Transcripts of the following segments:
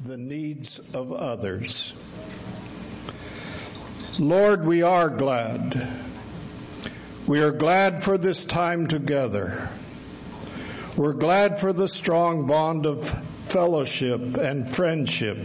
the needs of others. Lord, we are glad. We are glad for this time together. We're glad for the strong bond of fellowship and friendship.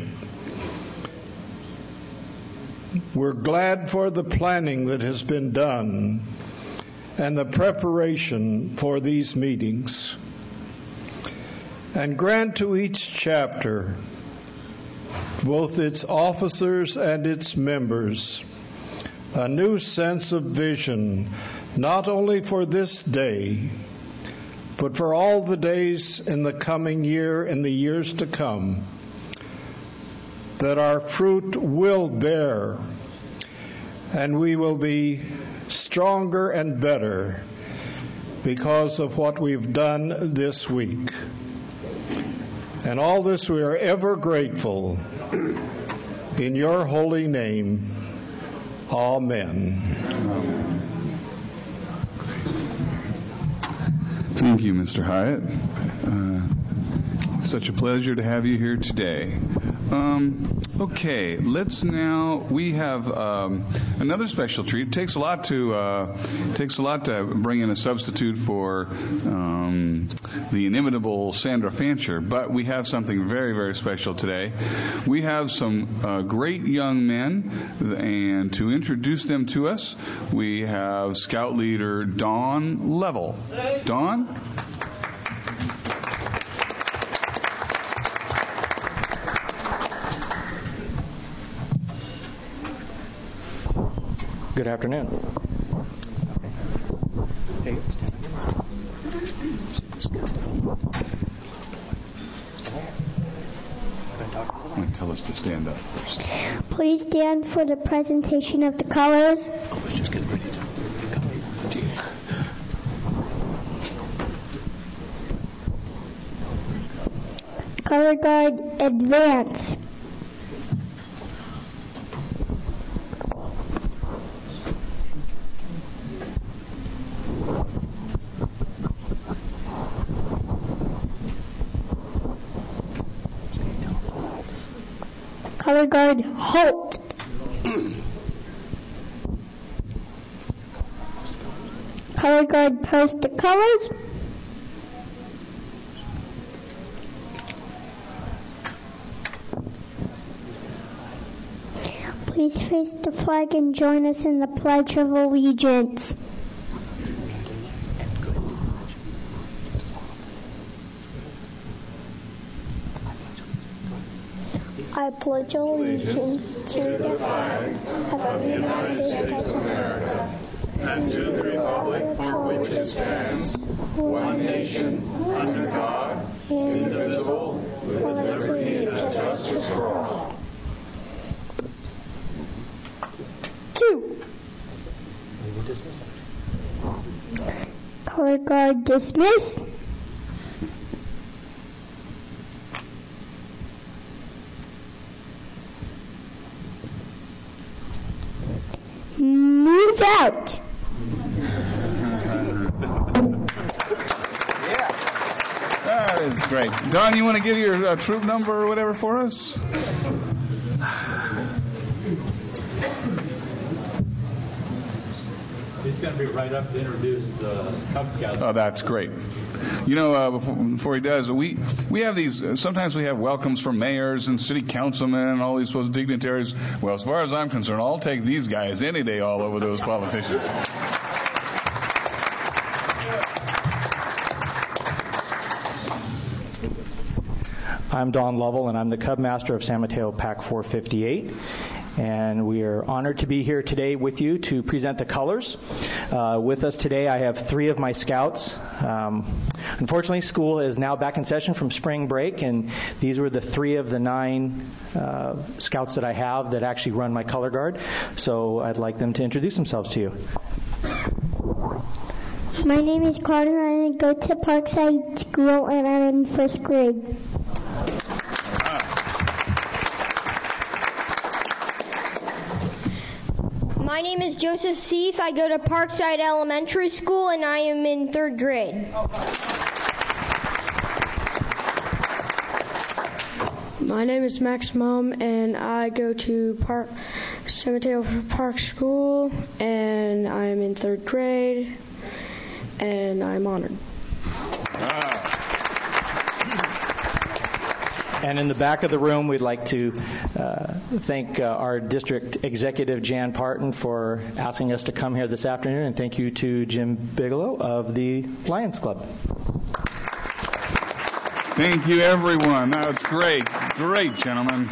We're glad for the planning that has been done and the preparation for these meetings. And grant to each chapter, both its officers and its members, a new sense of vision, not only for this day, but for all the days in the coming year and the years to come, that our fruit will bear and we will be stronger and better because of what we've done this week. And all this we are ever grateful. In your holy name, amen. Thank you, Mr. Hyatt. Such a pleasure to have you here today. Okay, we have another special treat. It takes a lot to bring in a substitute for the inimitable Sandra Fancher, but we have something very, very special today. We have some great young men, and to introduce them to us, we have Scout Leader Don Level. Don? Good afternoon. Hey. Tell us to stand up first. Please stand for the presentation of the colors. Let's just get ready to Color guard, advance. Color guard, halt. Color guard, post the colors. Please face the flag and join us in the Pledge of Allegiance. I pledge allegiance to the flag of the United States of America and to the republic for which it stands, one nation, under God, indivisible, with liberty and justice for all. 2. Color guard dismiss. Move out. That is great. Don, you want to give your troop number or whatever for us? He's going to be right up to introduce the Cub Scouts. Oh, that's great. You know, before he does, we have these, sometimes we have welcomes from mayors and city councilmen and all these supposed dignitaries. Well, as far as I'm concerned, I'll take these guys any day all over those politicians. I'm Don Lovell, and I'm the Cub Master of San Mateo Pac 458. And we are honored to be here today with you to present the colors. With us today, I have 3 of my scouts. Unfortunately, school is now back in session from spring break, and these were the 3 of the 9 scouts that I have that actually run my color guard. So I'd like them to introduce themselves to you. My name is Carter, and I go to Parkside School, and I'm in 1st grade. My name is Joseph Seith. I go to Parkside Elementary School, and I am in 3rd grade. My name is Max Mum, and I go to San Mateo Park School, and I'm in 3rd grade, and I'm honored. And in the back of the room, we'd like to thank our district executive, Jan Parton, for asking us to come here this afternoon, and thank you to Jim Bigelow of the Lions Club. Thank you, everyone. That's great. Great, gentlemen.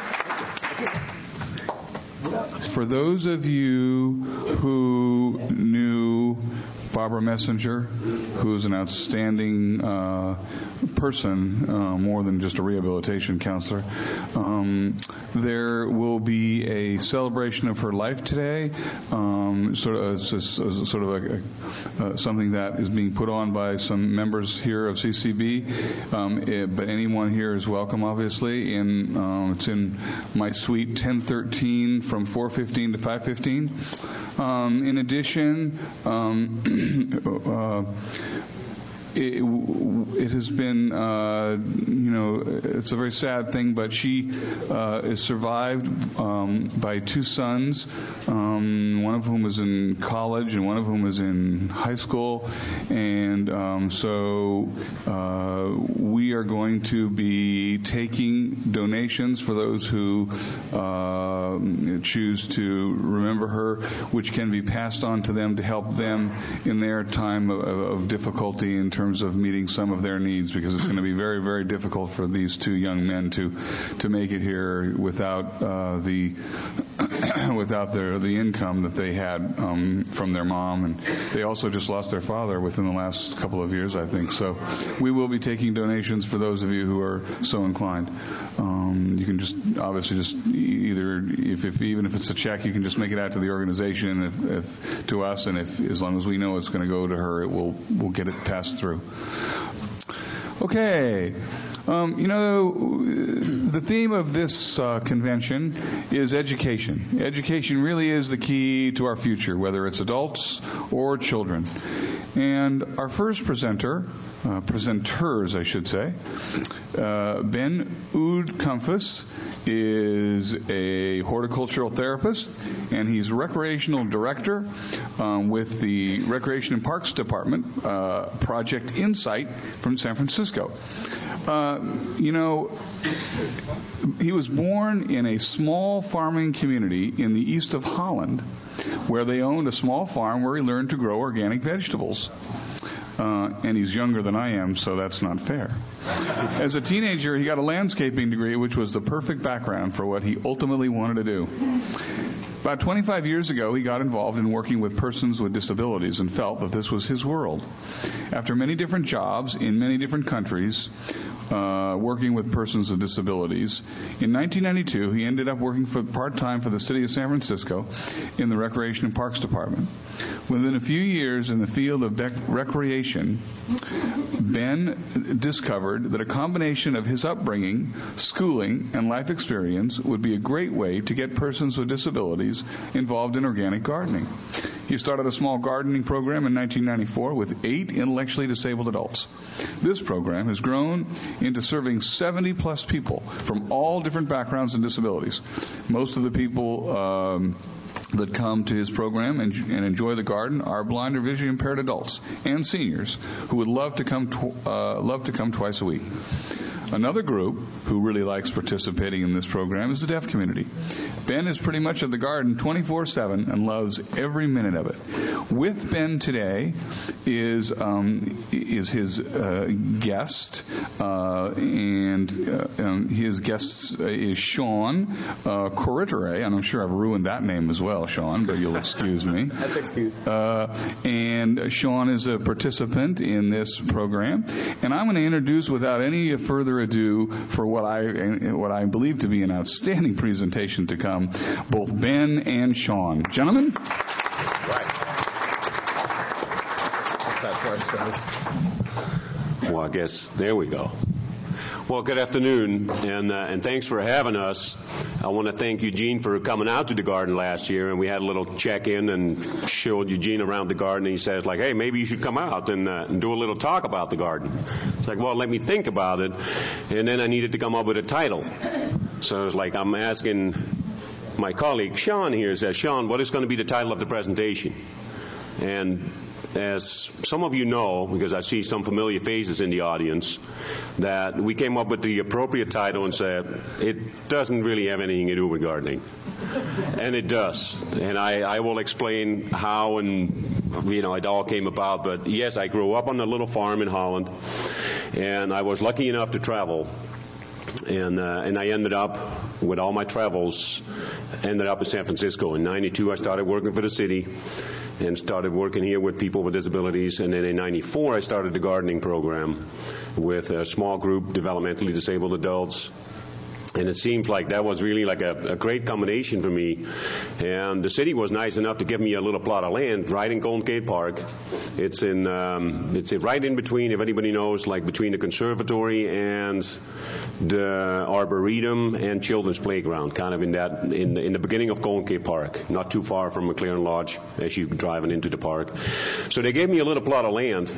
For those of you who knew Barbara Messenger, who is an outstanding person, more than just a rehabilitation counselor, there will be a celebration of her life today, sort of something that is being put on by some members here of CCB, but anyone here is welcome, obviously, and it's in my suite 1013 from 4:15 to 5:15. In addition, it has been, it's a very sad thing, but she is survived by 2 sons, one of whom is in college and one of whom is in high school, and so we are going to be taking donations for those who choose to remember her, which can be passed on to them to help them in their time of difficulty in terms of meeting some of their needs, because it's going to be very, very difficult for these 2 young men to make it here without the income that they had from their mom, and they also just lost their father within the last couple of years, I think. So we will be taking donations for those of you who are so inclined. You can just obviously just either even if it's a check, you can just make it out to the organization, if to us, and as long as we know it's going to go to her, we'll get it passed through. Okay. The theme of this convention is education. Education really is the key to our future, whether it's adults or children. And our first presenters, I should say, Ben Oud-Comfus is a horticultural therapist, and he's recreational director with the Recreation and Parks Department, Project Insight from San Francisco. He was born in a small farming community in the east of Holland, where they owned a small farm where he learned to grow organic vegetables. And he's younger than I am, so that's not fair. As a teenager, he got a landscaping degree, which was the perfect background for what he ultimately wanted to do. About 25 years ago, he got involved in working with persons with disabilities and felt that this was his world. After many different jobs in many different countries, working with persons with disabilities, in 1992, he ended up working part-time for the city of San Francisco in the Recreation and Parks Department. Within a few years in the field of recreation, Ben discovered that a combination of his upbringing, schooling, and life experience would be a great way to get persons with disabilities involved in organic gardening. He started a small gardening program in 1994 with 8 intellectually disabled adults. This program has grown into serving 70-plus people from all different backgrounds and disabilities. Most of the people that come to his program and enjoy the garden are blind or visually impaired adults and seniors who would love to come twice a week. Another group who really likes participating in this program is the deaf community. Ben is pretty much at the garden 24/7 and loves every minute of it. With Ben today is his guest, and his guest is Sean Corritere, and I'm sure I've ruined that name as well, Sean, but you'll excuse me. That's excused. And Sean is a participant in this program, and I'm going to introduce, without any further ado, for what I believe to be an outstanding presentation to come, both Ben and Sean. Gentlemen? Right. What's that first? Well, I guess, there we go. Well, good afternoon, and thanks for having us. I want to thank Eugene for coming out to the garden last year, and we had a little check-in and showed Eugene around the garden, and he says, like, hey, maybe you should come out and do a little talk about the garden. It's like, well, let me think about it, and then I needed to come up with a title. So it's like I'm asking my colleague, Sean here, says, Sean, what is going to be the title of the presentation? And as some of you know, because I see some familiar faces in the audience, that we came up with the appropriate title and said, it doesn't really have anything to do with gardening. And it does. And I will explain how and, it all came about. But yes, I grew up on a little farm in Holland, and I was lucky enough to travel. And I ended up, with all my travels, ended up in San Francisco. In 92, I started working for the city and started working here with people with disabilities. And then in 94, I started the gardening program with a small group, developmentally disabled adults. And it seems like that was really like a great combination for me. And the city was nice enough to give me a little plot of land right in Golden Gate Park. It's right in between, if anybody knows, like between the conservatory and the arboretum and children's playground, kind of in the beginning of Golden Gate Park, not too far from McLaren Lodge as you're driving into the park. So they gave me a little plot of land,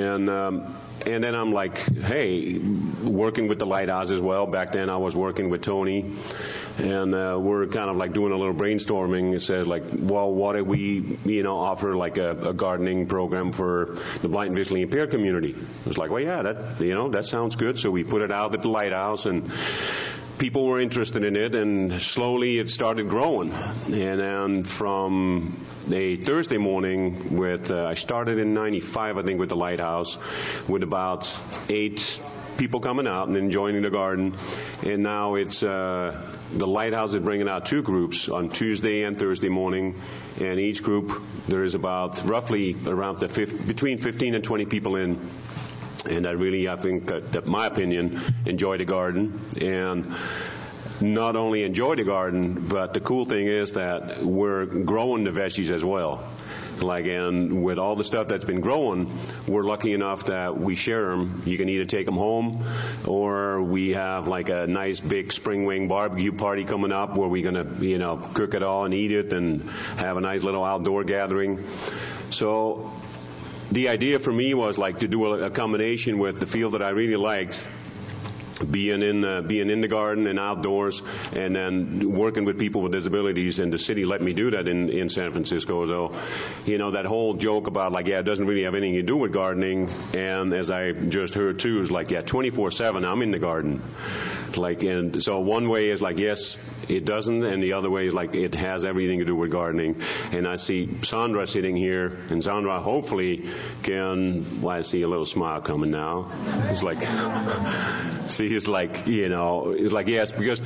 and then I'm like, hey, working with the Lighthouse as well. Back then I was working with Tony, and we're kind of like doing a little brainstorming. It says like, well, what if we, offer like a gardening program for the blind and visually impaired community? I was like, well, yeah, that sounds good. So we put it out at the Lighthouse, and people were interested in it, and slowly it started growing. And then from a Thursday morning I started in 95, I think, with the Lighthouse, with about 8 people coming out and enjoying the garden. And now it's the Lighthouse is bringing out 2 groups on Tuesday and Thursday morning. And each group, there is about roughly around between 15 and 20 people in. And I think that my opinion, enjoy the garden. And not only enjoy the garden, but the cool thing is that we're growing the veggies as well. And with all the stuff that's been growing, we're lucky enough that we share them. You can either take them home, or we have like a nice big spring wing barbecue party coming up where we're going to, cook it all and eat it and have a nice little outdoor gathering. So the idea for me was like to do a combination with the field that I really liked, being in the garden and outdoors, and then working with people with disabilities. And the city let me do that in San Francisco. So, that whole joke about like, yeah, it doesn't really have anything to do with gardening. And as I just heard too, is like, yeah, 24/7 I'm in the garden. And so one way is like, yes, it doesn't, and the other way is like, it has everything to do with gardening. And I see Sandra sitting here, and Sandra hopefully I see a little smile coming now. It's like, see, it's like, it's like, yes, because,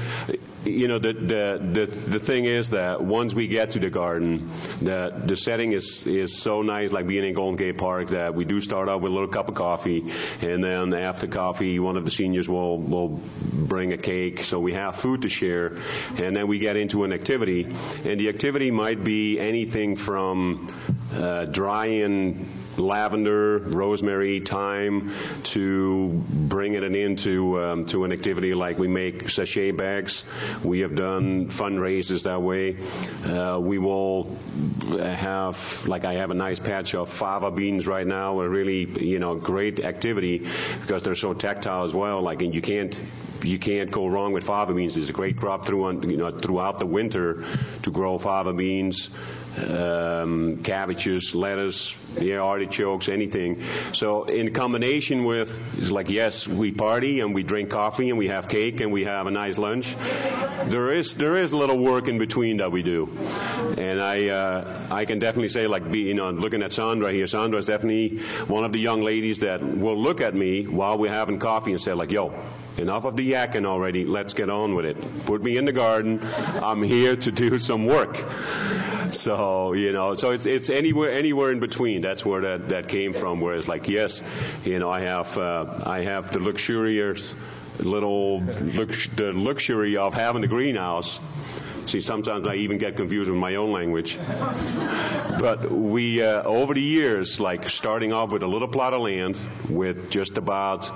the thing is that once we get to the garden, the setting is so nice, like being in Golden Gate Park, that we do start off with a little cup of coffee, and then after coffee, one of the seniors will bring a cake, so we have food to share, and then we get into an activity, and the activity might be anything from drying lavender, rosemary, thyme, to bringing it into an activity like we make sachet bags. We have done fundraisers that way. We will have, like I have a nice patch of fava beans right now, a really, great activity because they're so tactile as well. And you can't go wrong with fava beans. It's a great crop throughout the winter to grow fava beans, cabbages, lettuce, artichokes, anything. So in combination with, it's like, yes, we party and we drink coffee and we have cake and we have a nice lunch. There is a little work in between that we do. And I can definitely say, looking at Sandra here, Sandra is definitely one of the young ladies that will look at me while we're having coffee and say, yo, enough of the yakking already. Let's get on with it. Put me in the garden. I'm here to do some work. So, so it's anywhere in between. That's where that came from, where it's like, yes, I have the luxury of having the greenhouse. See, sometimes I even get confused with my own language. But we, over the years, like starting off with a little plot of land with just about,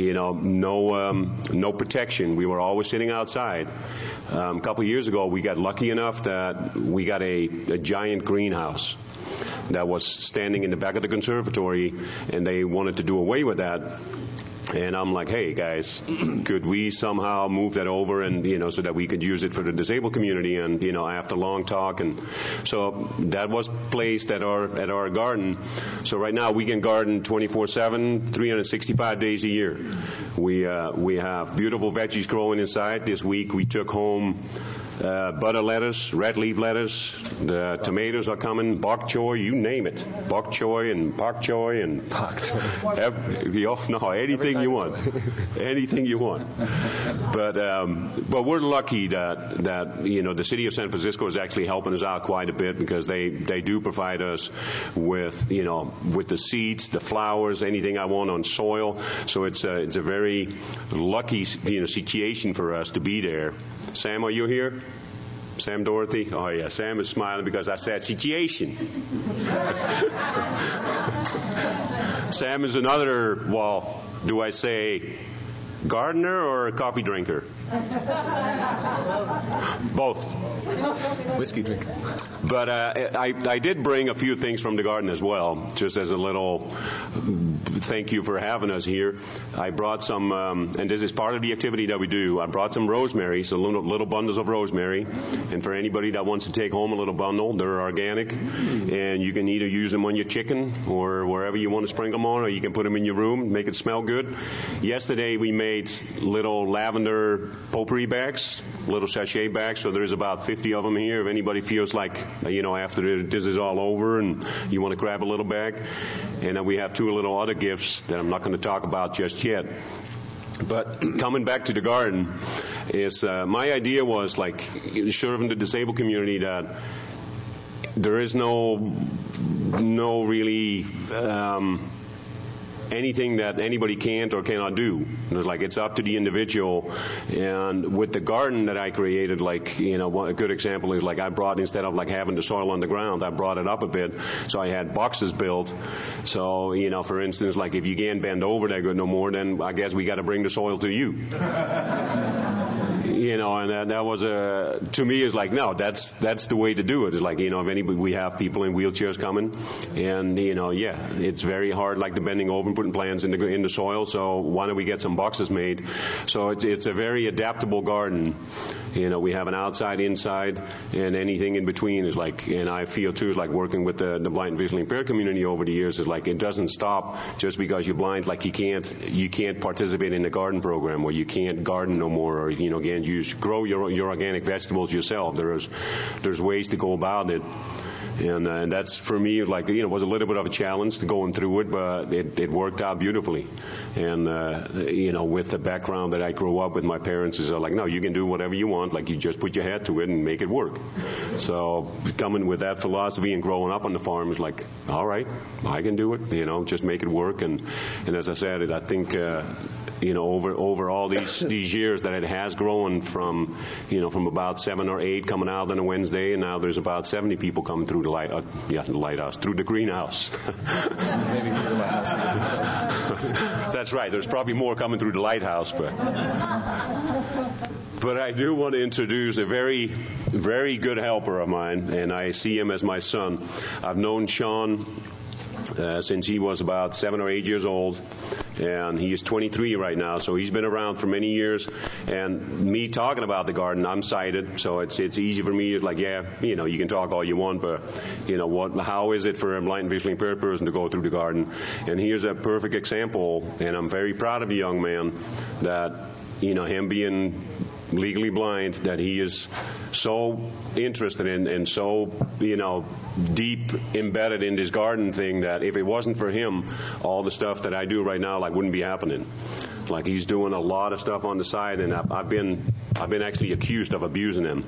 no protection. We were always sitting outside. A couple of years ago, we got lucky enough that we got a giant greenhouse that was standing in the back of the conservatory, and they wanted to do away with that. And I'm like, hey, guys, could we somehow move that over and, so that we could use it for the disabled community? And, after long talk. And so that was placed at our garden. So right now we can garden 24/7, 365 days a year. We have beautiful veggies growing inside. This week we took home butter lettuce, red leaf lettuce. The tomatoes are coming, bok choy, you name it. Bok choy and pak choy and anything you want. Anything you want. But we're lucky that the city of San Francisco is actually helping us out quite a bit, because they do provide us with with the seeds, the flowers, anything I want on soil. So it's a very lucky situation for us to be there. Sam, are you here? Sam Dorothy? Oh, yeah. Sam is smiling because I said situation. Sam is another, do I say gardener or a coffee drinker? Both. Whiskey drinker. But I did bring a few things from the garden as well, just as a little thank you for having us here. I brought some, and this is part of the activity that we do, I brought some rosemary, so little bundles of rosemary. And for anybody that wants to take home a little bundle, they're organic. And you can either use them on your chicken or wherever you want to sprinkle them on, or you can put them in your room, make it smell good. Yesterday we made little lavender potpourri bags, little sachet bags, so there's about 50 of them here. If anybody feels like, after this is all over and you want to grab a little bag. And then we have two little other gifts that I'm not going to talk about just yet. But coming back to the garden, is my idea was like serving the disabled community, that there is no really anything that anybody can't or cannot do. It's up to the individual. And with the garden that I created, a good example is I brought, instead of having the soil on the ground, I brought it up a bit. So I had boxes built. So, for instance, if you can't bend over that good no more, then I guess we got to bring the soil to you. And that was to me is no, that's the way to do it. It's if anybody, we have people in wheelchairs coming, and it's very hard, the bending over and putting plants in the soil. So why don't we get some boxes made? So it's a very adaptable garden. We have an outside, inside, and anything in between is and I feel too is working with the blind and visually impaired community over the years is it doesn't stop just because you're blind. You can't participate in the garden program, or you can't garden no more, or again grow your organic vegetables yourself. There's ways to go about it. And that's, for me, was a little bit of a challenge to going through it, but it worked out beautifully. And, with the background that I grew up with, my parents is no, you can do whatever you want. You just put your head to it and make it work. So coming with that philosophy and growing up on the farm is all right, I can do it, just make it work. And as I said, I think, over all these years that it has grown from about 7 or 8 coming out on a Wednesday, and now there's about 70 people coming through the lighthouse, through the greenhouse. Maybe through the lighthouse. That's right. There's probably more coming through the lighthouse, but I do want to introduce a very, very good helper of mine, and I see him as my son. I've known Sean since he was about 7 or 8 years old, and he is 23 right now, so he's been around for many years. And me talking about the garden, I'm sighted, so it's easy for me. It's you can talk all you want, but how is it for a blind and visually impaired person to go through the garden? And here's a perfect example, and I'm very proud of the young man that him being legally blind, that he is so interested in and so deep embedded in this garden thing, that if it wasn't for him, all the stuff that I do right now wouldn't be happening. He's doing a lot of stuff on the side, and I've been actually accused of abusing him.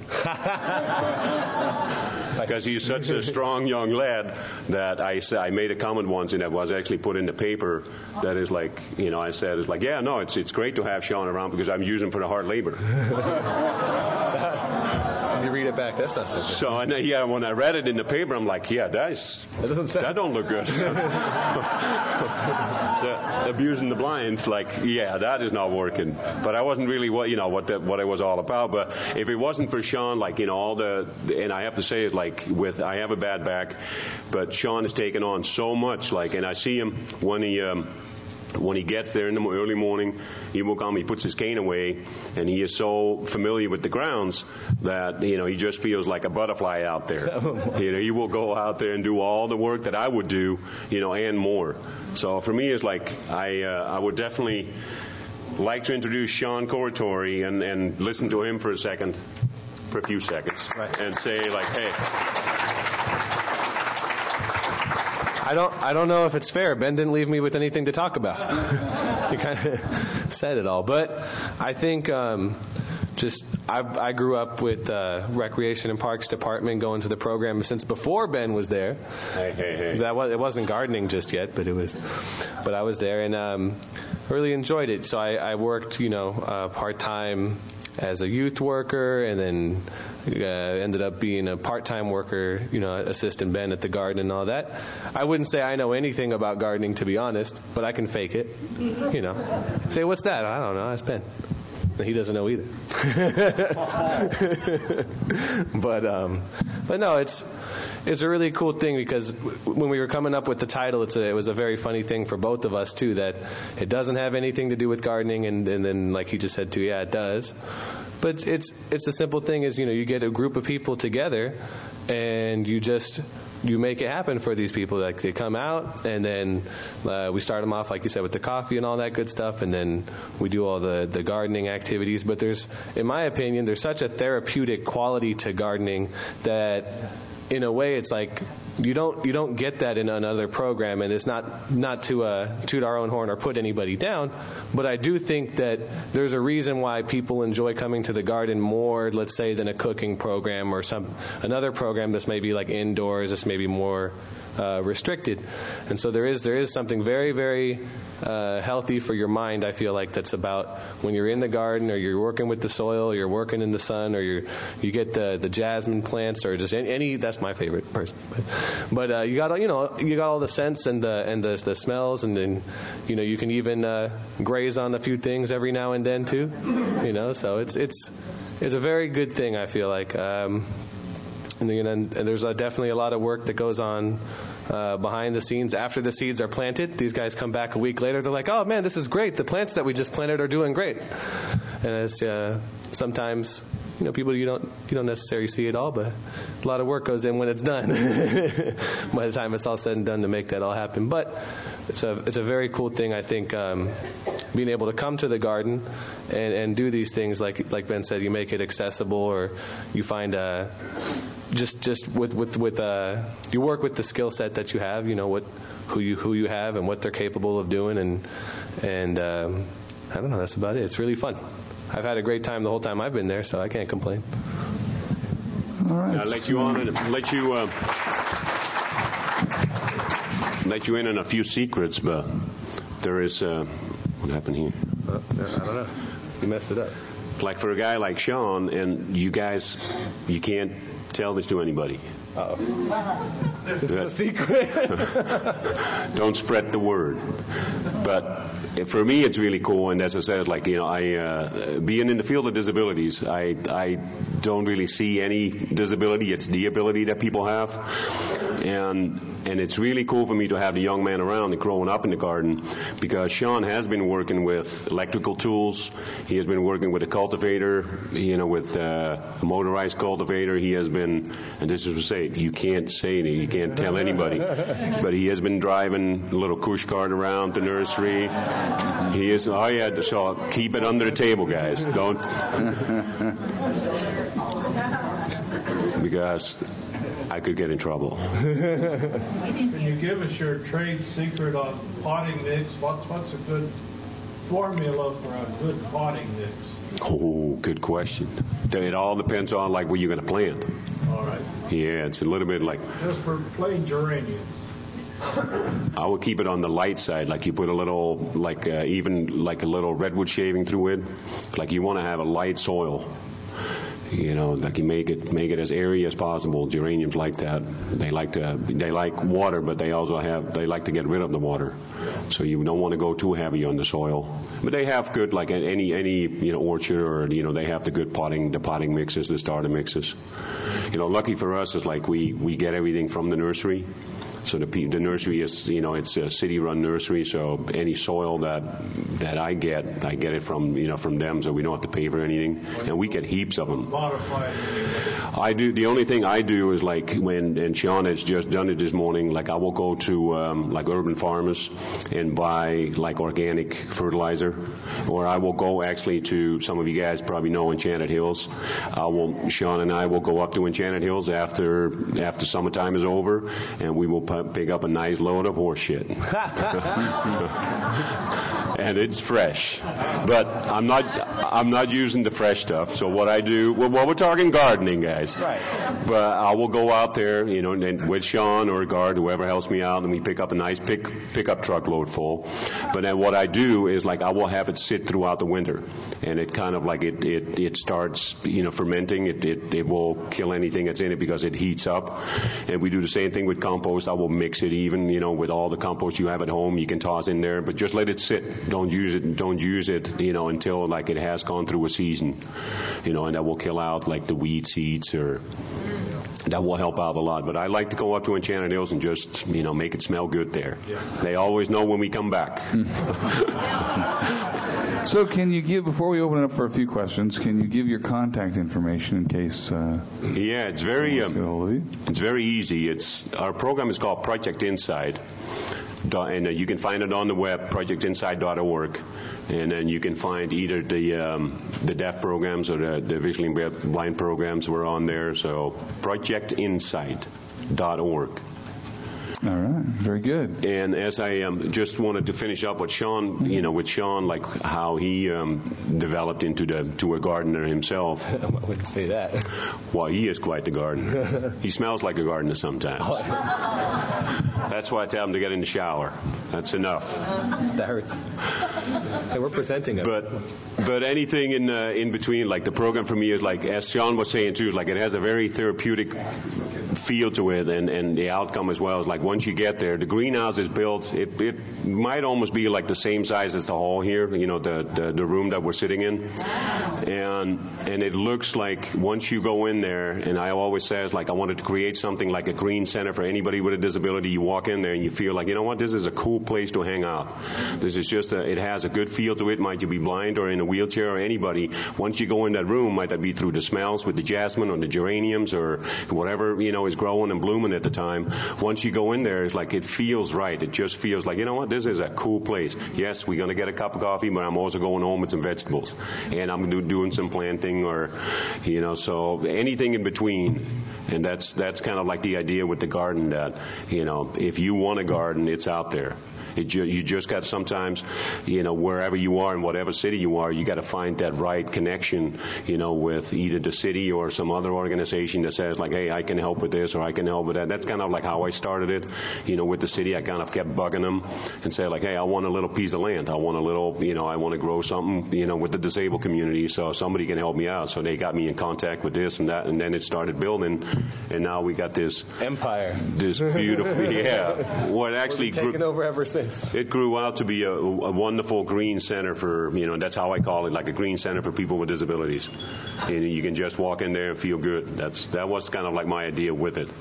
Because he's such a strong young lad that I made a comment once, and that was actually put in the paper, that is I said, it's great to have Sean around because I'm using him for the hard labor. you read it back, that's not so good. So when I read it in the paper, I'm like, that don't look good. So, abusing the blinds, that is not working. But I wasn't really what it was all about. But if it wasn't for Sean, and I have to say it, I have a bad back, but Sean has taken on so much, and I see him when he gets there in the early morning, he will come, he puts his cane away, and he is so familiar with the grounds that, he just feels like a butterfly out there. He will go out there and do all the work that I would do, and more. So for me, it's I would definitely like to introduce Sean Coratori and listen to him for a few seconds, right. And say, hey. I don't know if it's fair. Ben didn't leave me with anything to talk about. He kind of said it all. But I think I grew up with Recreation and Parks Department, going to the program since before Ben was there. Hey. It wasn't gardening just yet, but I was there and really enjoyed it. So I worked, part-time as a youth worker, and then ended up being a part-time worker, assisting Ben at the garden and all that. I wouldn't say I know anything about gardening, to be honest, but I can fake it. Say, what's that? I don't know. That's Ben. He doesn't know either. But no, it's a really cool thing, because when we were coming up with the title, it was a very funny thing for both of us too, that it doesn't have anything to do with gardening, and then like he just said too, it does. But it's the simple thing is, you get a group of people together, and you make it happen for these people. Like, they come out, and then we start them off, like you said, with the coffee and all that good stuff, and then we do all the gardening activities. But in my opinion, there's such a therapeutic quality to gardening that, in a way, it's like you don't get that in another program, and it's not to toot our own horn or put anybody down, but I do think that there's a reason why people enjoy coming to the garden more, let's say, than a cooking program or another program that's maybe like indoors, that's maybe more restricted. And so there is something very, very healthy for your mind, I feel like, that's about when you're in the garden, or you're working with the soil, or you're working in the sun, or you get the jasmine plants, or just any. That's my favorite person. But you got all the scents and the smells, and then you can even graze on a few things every now and then too. So it's a very good thing, I feel like. And there's definitely a lot of work that goes on behind the scenes after the seeds are planted. These guys come back a week later. They're like, "Oh man, this is great. The plants that we just planted are doing great." And it's sometimes people you don't necessarily see it all, but a lot of work goes in when it's done. By the time it's all said and done, to make that all happen. But it's a very cool thing, I think, being able to come to the garden and do these things, like Ben said, you make it accessible, or you find just with you work with the skill set that you have, who you have and what they're capable of doing, and I don't know, that's about it. It's really fun. I've had a great time the whole time I've been there, so I can't complain. All right. I'll let you in on a few secrets, but there is what happened here? I don't know. You messed it up. Like, for a guy like Sean, and you guys, you can't tell this to anybody. Uh-oh. This is a secret. Don't spread the word. But for me, it's really cool. And as I said, being in the field of disabilities, I don't really see any disability. It's the ability that people have. And it's really cool for me to have the young man around and growing up in the garden, because Sean has been working with electrical tools. He has been working with a cultivator, with a motorized cultivator. He has been, and this is to say, you can't say anything, you can't tell anybody, but he has been driving a little push cart around the nursery. He is, so keep it under the table, guys. Don't, because I could get in trouble. Can you give us your trade secret on potting mix? What's a good formula for a good potting mix? Oh, good question. It all depends on where you're going to plant. All right. Yeah, it's a little bit like. Just for plain geraniums. I would keep it on the light side, like you put a little, even a little redwood shaving through it. Like, you want to have a light soil. Like you make it as airy as possible. Geraniums like that. They like water, but they like to get rid of the water. So you don't want to go too heavy on the soil. But they have good, like any orchard, or they have the good potting mixes, the starter mixes. Lucky for us is like we get everything from the nursery. So the nursery is, it's a city-run nursery. So any soil that I get it from them. So we don't have to pay for anything, and we get heaps of them. I do. The only thing I do is like and Sean has just done it this morning. Like I will go to like Urban Farmers and buy like organic fertilizer, or I will go actually to, some of you guys probably know Enchanted Hills. Sean and I will go up to Enchanted Hills after summertime is over, and we will pick up a nice load of horse shit. And it's fresh. But I'm not using the fresh stuff. So what I do, we're talking gardening, guys. Right. But I will go out there, and with Sean or Gard, whoever helps me out, and we pick up a nice pickup truckload full. But then what I do is like I will have it sit throughout the winter, and it kind of like it starts fermenting. It will kill anything that's in it because it heats up. And we do the same thing with compost. I will mix it even, with all the compost you have at home. You can toss in there, but just let it sit. Don't use it, until like it has gone through a season, and that will kill out like the weed seeds, or that will help out a lot. But I like to go up to Enchanted Hills and just, make it smell good there. Yeah. They always know when we come back. So can you give, before we open it up for a few questions, can you give your contact information in case... Yeah, it's very easy. Our program is called Project Insight, and you can find it on the web, projectinsight.org. And then you can find either the deaf programs or the visually blind programs. We're on there. So projectinsight.org. All right, very good. And as I just wanted to finish up with Sean, like how he developed to a gardener himself. I wouldn't say that. Well, he is quite the gardener. He smells like a gardener sometimes. That's why I tell him to get in the shower. That's enough. That hurts. Hey, we're presenting it. But anything in between, like the program for me is like, as Sean was saying too, like it has a very therapeutic feel to it, and the outcome as well is like once you get there, the greenhouse is built. It might almost be like the same size as the hall here, the room that we're sitting in, and it looks like once you go in there, and I always says like I wanted to create something like a green center for anybody with a disability. You walk in there and you feel like, this is a cool place to hang out. This is just it has a good feel to it. Might you be blind or in a wheelchair or anybody, once you go in that room, might that be through the smells with the jasmine or the geraniums or whatever is growing and blooming at the time. Once you go in there, it's like it feels right. It just feels like, this is a cool place. Yes, we're going to get a cup of coffee, but I'm also going home with some vegetables, and I'm doing some planting, or so anything in between. And that's kind of like the idea with the garden, that if you want a garden, it's out there. You just got sometimes, wherever you are in whatever city you are, you got to find that right connection, with either the city or some other organization that says like, hey, I can help with this or I can help with that. That's kind of like how I started it, with the city. I kind of kept bugging them and say like, hey, I want a little piece of land. I want a little, I want to grow something, with the disabled community, so somebody can help me out. So they got me in contact with this and that, and then it started building, and now we got this empire, this beautiful, Well, it actually taken over ever since. It grew out to be a wonderful green center for, that's how I call it, like a green center for people with disabilities. And you can just walk in there and feel good. That was kind of like my idea with it.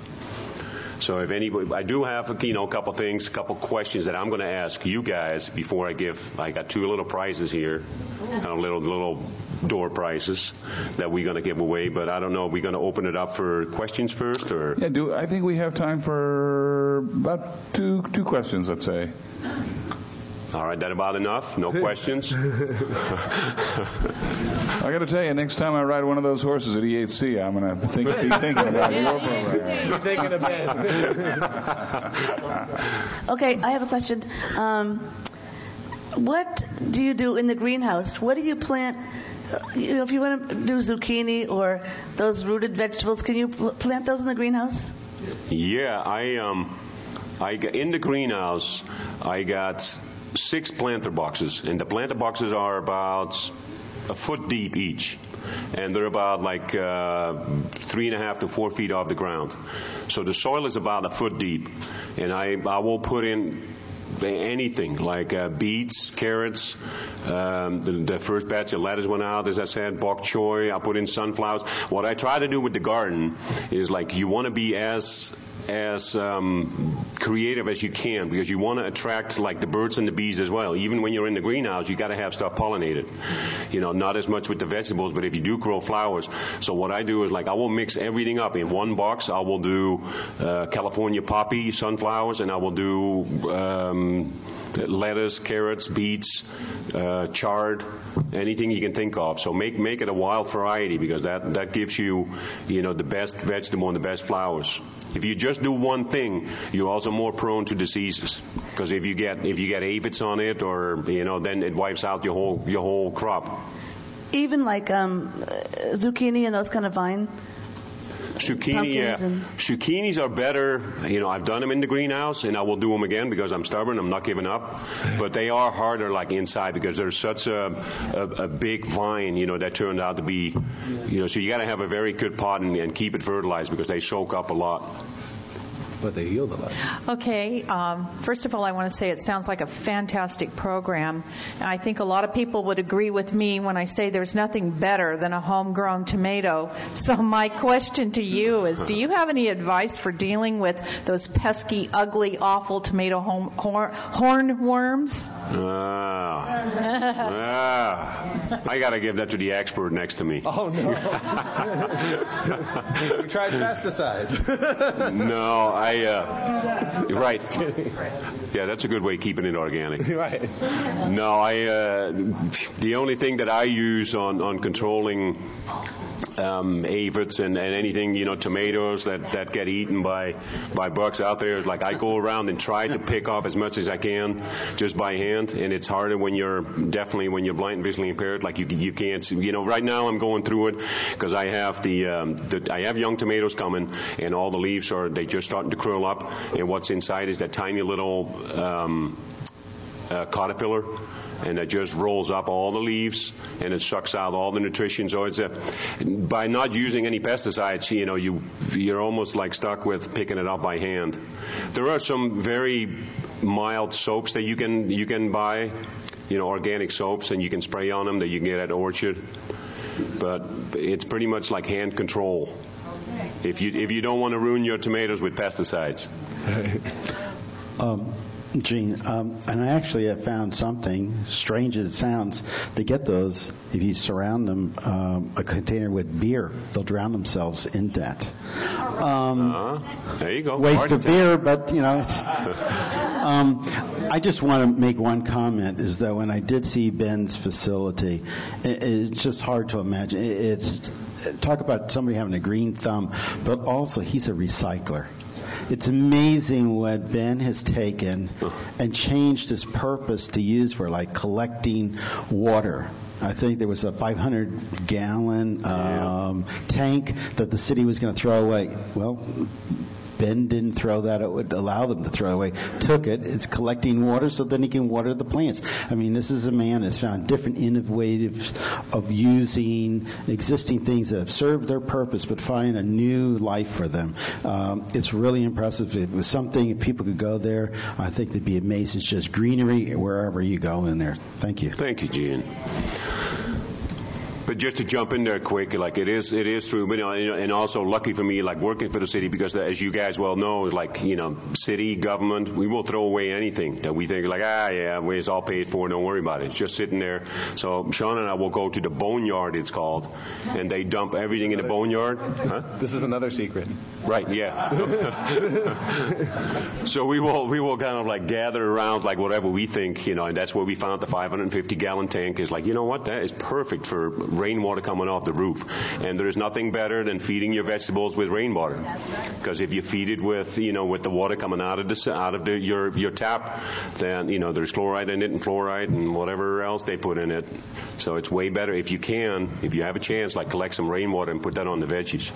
So if anybody, I do have a couple questions that I'm going to ask you guys before I got two little prizes here, little door prizes that we're going to give away, but I don't know, are we going to open it up for questions first, or? Yeah, I think we have time for about two questions, let's say. All right, that about enough? No questions? I got to tell you, next time I ride one of those horses at EHC, I'm going to be thinking about your program. You're thinking of it. Okay, I have a question. What do you do in the greenhouse? What do you plant? If you want to do zucchini or those rooted vegetables, can you plant those in the greenhouse? Yeah, in the greenhouse, I got 6 planter boxes, and the planter boxes are about a foot deep each. and they're about like 3.5 to 4 feet off the ground. So the soil is about a foot deep, and I will put in anything like beets, carrots. The first batch of lettuce went out, as I said, bok choy. I put in sunflowers. What I try to do with the garden is like you want to be as creative as you can, because you want to attract like the birds and the bees as well. Even when you're in the greenhouse, you got to have stuff pollinated. Not as much with the vegetables, but if you do grow flowers. So what I do is like I will mix everything up in one box. I will do California poppy, sunflowers, and I will do lettuce, carrots, beets, chard, anything you can think of. So make it a wild variety, because that gives you, the best vegetable and the best flowers. If you just do one thing, you're also more prone to diseases, because if you get aphids on it, or then it wipes out your whole crop. Even like zucchini and those kind of vine. Zucchini, yeah. Zucchinis are better. I've done them in the greenhouse, and I will do them again because I'm stubborn. I'm not giving up. But they are harder, like inside, because there's such a big vine, that turned out to be, so you got to have a very good pot and keep it fertilized, because they soak up a lot. But they yield a lot. Okay. First of all, I want to say it sounds like a fantastic program. And I think a lot of people would agree with me when I say there's nothing better than a homegrown tomato. So my question to you is, do you have any advice for dealing with those pesky, ugly, awful tomato hornworms? I got to give that to the expert next to me. Oh, no. You tried pesticides. No, right. Yeah, that's a good way of keeping it organic. Right. No, the only thing that I use on controlling aphids and anything, tomatoes that get eaten by bugs out there, like I go around and try to pick off as much as I can just by hand, and it's harder when you're blind and visually impaired, like you can't see. Right now I'm going through it because I have I have young tomatoes coming, and all the leaves they just starting to curl up, and what's inside is that tiny little caterpillar, and it just rolls up all the leaves, and it sucks out all the nutrition. So it's by not using any pesticides, you're almost like stuck with picking it up by hand. There are some very mild soaps that you can buy, organic soaps, and you can spray on them that you can get at Orchard. But it's pretty much like hand control. If you don't want to ruin your tomatoes with pesticides. Gene, and I actually have found something, strange as it sounds. They get those, if you surround them, a container with beer, they'll drown themselves in that. There you go. Waste of beer, but, it's... I just want to make one comment, is that when I did see Ben's facility, it's just hard to imagine. Talk about somebody having a green thumb, but also he's a recycler. It's amazing what Ben has taken and changed his purpose to use for, like, collecting water. I think there was a 500-gallon tank that the city was going to throw away. Well, Ben didn't throw that. It would allow them to throw away. Took it. It's collecting water so then he can water the plants. I mean, this is a man that's found different innovative of using existing things that have served their purpose but find a new life for them. It's really impressive. If it was something, if people could go there, I think they'd be amazed. It's just greenery wherever you go in there. Thank you. Thank you, Gene. But just to jump in there quick, like it is true, but and also lucky for me, like working for the city, because as you guys well know, like city government, we will throw away anything that we think like it's all paid for, don't worry about it. It's just sitting there. So Sean and I will go to the boneyard, it's called, and they dump everything in the boneyard. Huh? This is another secret. Right? Yeah. So we will kind of like gather around like whatever we think, and that's where we found the 550-gallon tank. Is like, what, that is perfect for rainwater coming off the roof, and there is nothing better than feeding your vegetables with rainwater, because if you feed it with with the water coming out of your tap, then there's chloride in it and fluoride and whatever else they put in it. So it's way better if you have a chance, like collect some rainwater and put that on the veggies.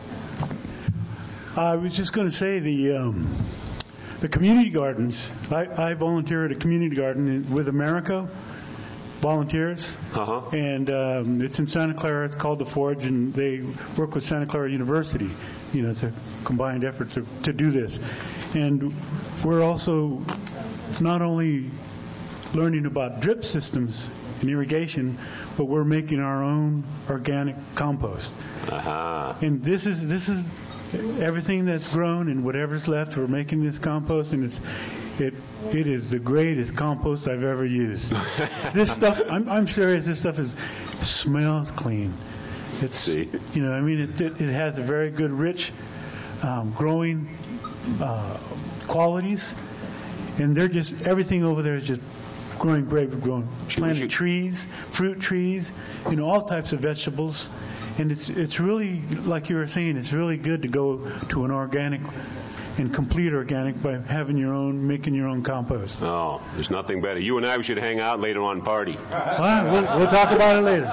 I was just going to say the community gardens. I volunteer at a community garden with America. volunteers, and it's in Santa Clara. It's called The Forge, and they work with Santa Clara University. It's a combined effort to do this. And we're also not only learning about drip systems and irrigation, but we're making our own organic compost. And this is everything that's grown and whatever's left. We're making this compost, and it is the greatest compost I've ever used. This stuff, I'm serious. This stuff smells clean. It has a very good, rich, growing qualities, and everything over there is just growing great. We're growing planting trees, fruit trees, all types of vegetables, and it's really, like you were saying, it's really good to go to an organic and complete organic by making your own compost. Oh, there's nothing better. You and I should hang out later on and party. We'll talk about it later.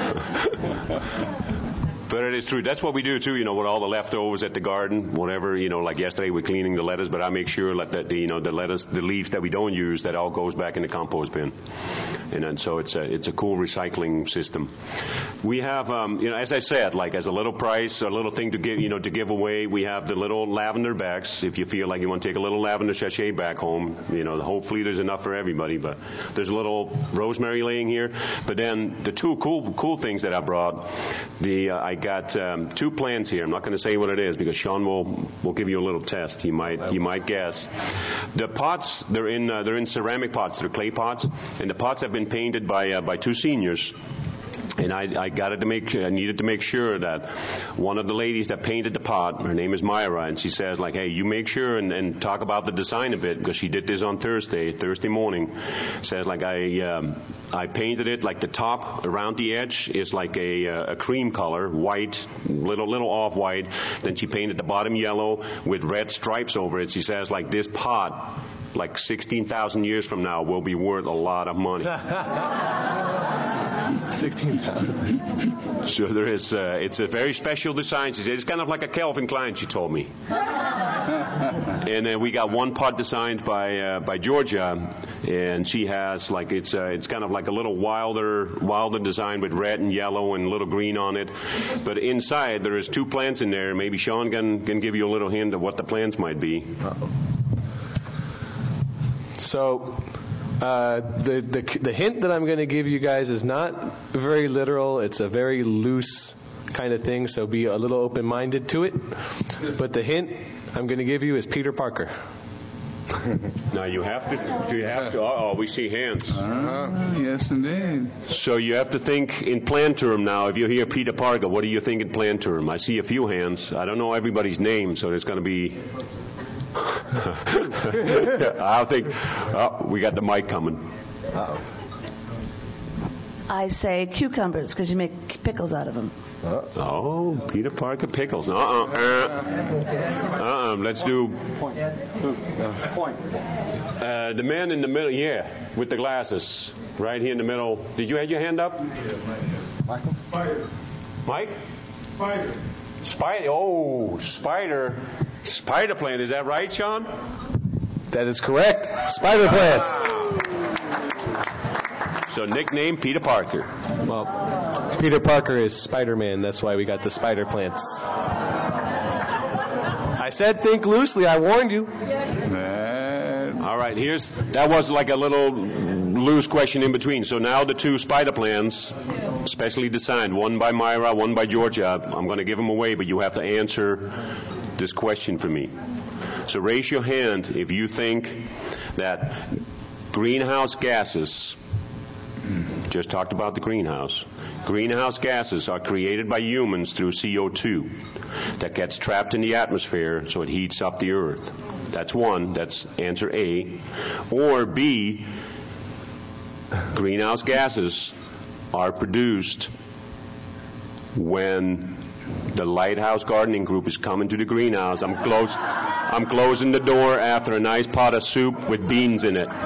But it is true. That's what we do too. With all the leftovers at the garden, whatever. Like yesterday, we're cleaning the lettuce, but I make sure that the lettuce, the leaves that we don't use, that all goes back in the compost bin. And so it's a cool recycling system. We have, as I said, like as a little price, a little thing to give away. We have the little lavender bags. If you feel like you want to take a little lavender sachet back home, hopefully there's enough for everybody. But there's a little rosemary laying here. But then the two cool things that I brought, I got 2 plants here. I'm not going to say what it is because Sean will give you a little test. You might guess. The pots, they're in ceramic pots. They're clay pots, and the pots have been painted by 2 seniors. And I needed to make sure that one of the ladies that painted the pot, her name is Myra, and she says, like, hey, you make sure and talk about the design a bit, because she did this on Thursday morning. Says, like, I painted it, like the top around the edge is like a cream color, white, little off-white. Then she painted the bottom yellow with red stripes over it. She says, like, this pot, like 16,000 years from now, will be worth a lot of money. 16,000. So there is. It's a very special design. She said it's kind of like a Calvin Klein. She told me. And then we got one pot designed by Georgia, and she has like it's kind of like a little wilder design with red and yellow and a little green on it. But inside there is 2 plants in there. Maybe Sean can give you a little hint of what the plants might be. So. The hint that I'm going to give you guys is not very literal. It's a very loose kind of thing, so be a little open-minded to it. But the hint I'm going to give you is Peter Parker. Now you have to. Uh-oh, we see hands. Yes, indeed. So you have to think in plant term now. If you hear Peter Parker, what do you think in plant term? I see a few hands. I don't know everybody's name, so there's going to be. I think we got the mic coming. Uh-oh. I say cucumbers because you make pickles out of them. Oh, Peter Parker pickles. Let's do the man in the middle. Yeah, with the glasses, right here in the middle. Did you have your hand up? Michael. Spider. Mike. Spider. Spider. Oh, spider. Spider plant, is that right, Sean? That is correct. Spider plants. So nickname Peter Parker. Well, Peter Parker is Spider-Man. That's why we got the spider plants. I said think loosely. I warned you. All right, that was like a little loose question in between. So now the 2 spider plants, specially designed, one by Myra, one by Georgia. I'm going to give them away, but you have to answer this question for me. So raise your hand if you think that greenhouse gases, just talked about the greenhouse gases are created by humans through CO2 that gets trapped in the atmosphere so it heats up the earth. That's one. That's answer A. Or B, greenhouse gases are produced when the Lighthouse Gardening Group is coming to the greenhouse. I'm closing the door after a nice pot of soup with beans in it.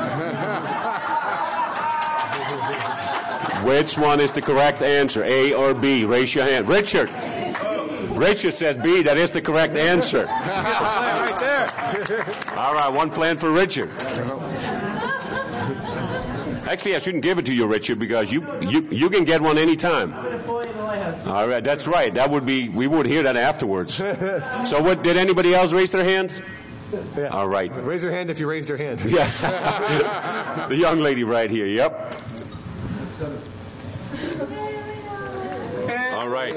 Which one is the correct answer, A or B? Raise your hand. Richard. Richard says B. That is the correct answer. Right there. All right, one plant for Richard. Actually, I shouldn't give it to you, Richard, because you can get one anytime. All right, that's right. That would be, we would hear that afterwards. So what, did anybody else raise their hand? Yeah. All right. Raise your hand if you raised your hand. Yeah. The young lady right here, yep. All right.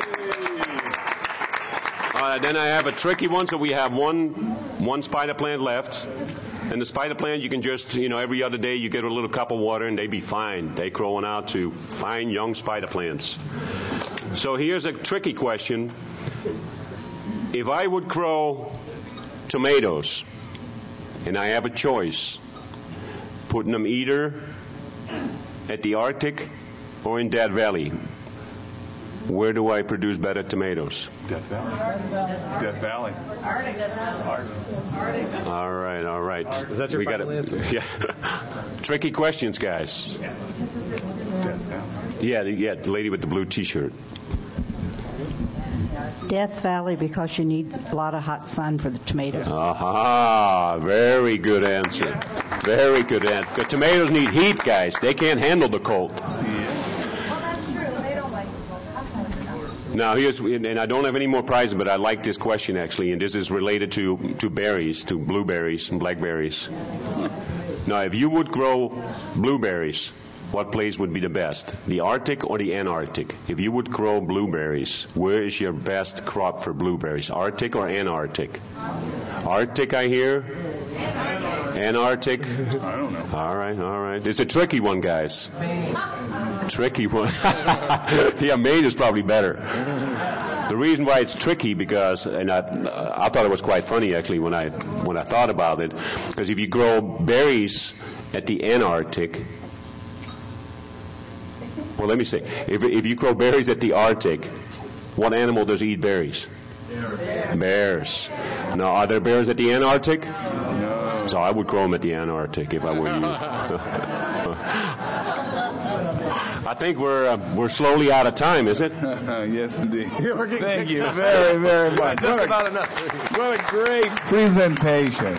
Then I have a tricky one, so we have one spider plant left. And the spider plant, you can just, every other day you get a little cup of water and they be fine. They growing out to fine young spider plants. So here's a tricky question. If I would grow tomatoes and I have a choice, putting them either at the Arctic or in Death Valley, where do I produce better tomatoes? Death Valley. Death Valley. Arctic. All right. Is that your final answer? Yeah. Tricky questions, guys. Yeah, the lady with the blue T-shirt. Death Valley, because you need a lot of hot sun for the tomatoes. Aha, very good answer. Very good answer. Because tomatoes need heat, guys. They can't handle the cold. Now, and I don't have any more prizes, but I like this question, actually, and this is related to berries, to blueberries and blackberries. Now, if you would grow blueberries, what place would be the best, the Arctic or the Antarctic? If you would grow blueberries, where is your best crop for blueberries, Arctic or Antarctic? Arctic, I hear. Antarctic? I don't know. All right. It's a tricky one, guys. Tricky one. Yeah, Maine is probably better. The reason why it's tricky, because, and I thought it was quite funny actually when I thought about it, because if you grow berries at the Antarctic, well, let me say, if you grow berries at the Arctic, what animal does eat berries? Bears. Now, are there bears at the Antarctic? No. So I would grow them at the Antarctic if I were you. I think we're slowly out of time, is it? Yes, indeed. Thank you very, very much. Just about enough. What a great presentation.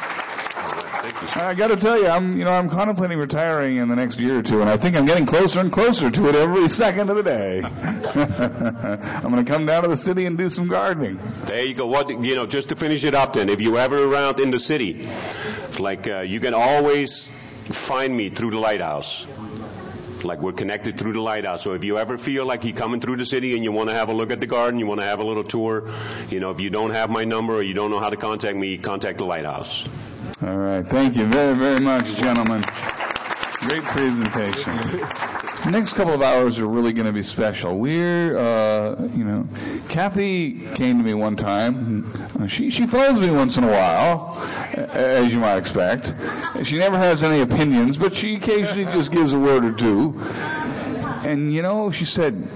I got to tell you, I'm contemplating retiring in the next year or two, and I think I'm getting closer and closer to it every second of the day. I'm going to come down to the city and do some gardening. There you go. Just to finish it up, then, if you're ever around in the city, you can always find me through the lighthouse. Like, we're connected through the lighthouse. So if you ever feel like you're coming through the city and you want to have a look at the garden, you want to have a little tour, if you don't have my number or you don't know how to contact me, contact the lighthouse. All right. Thank you very, very much, gentlemen. Great presentation. The next couple of hours are really going to be special. Kathy came to me one time. She phones me once in a while, as you might expect. She never has any opinions, but she occasionally just gives a word or two. And, she said,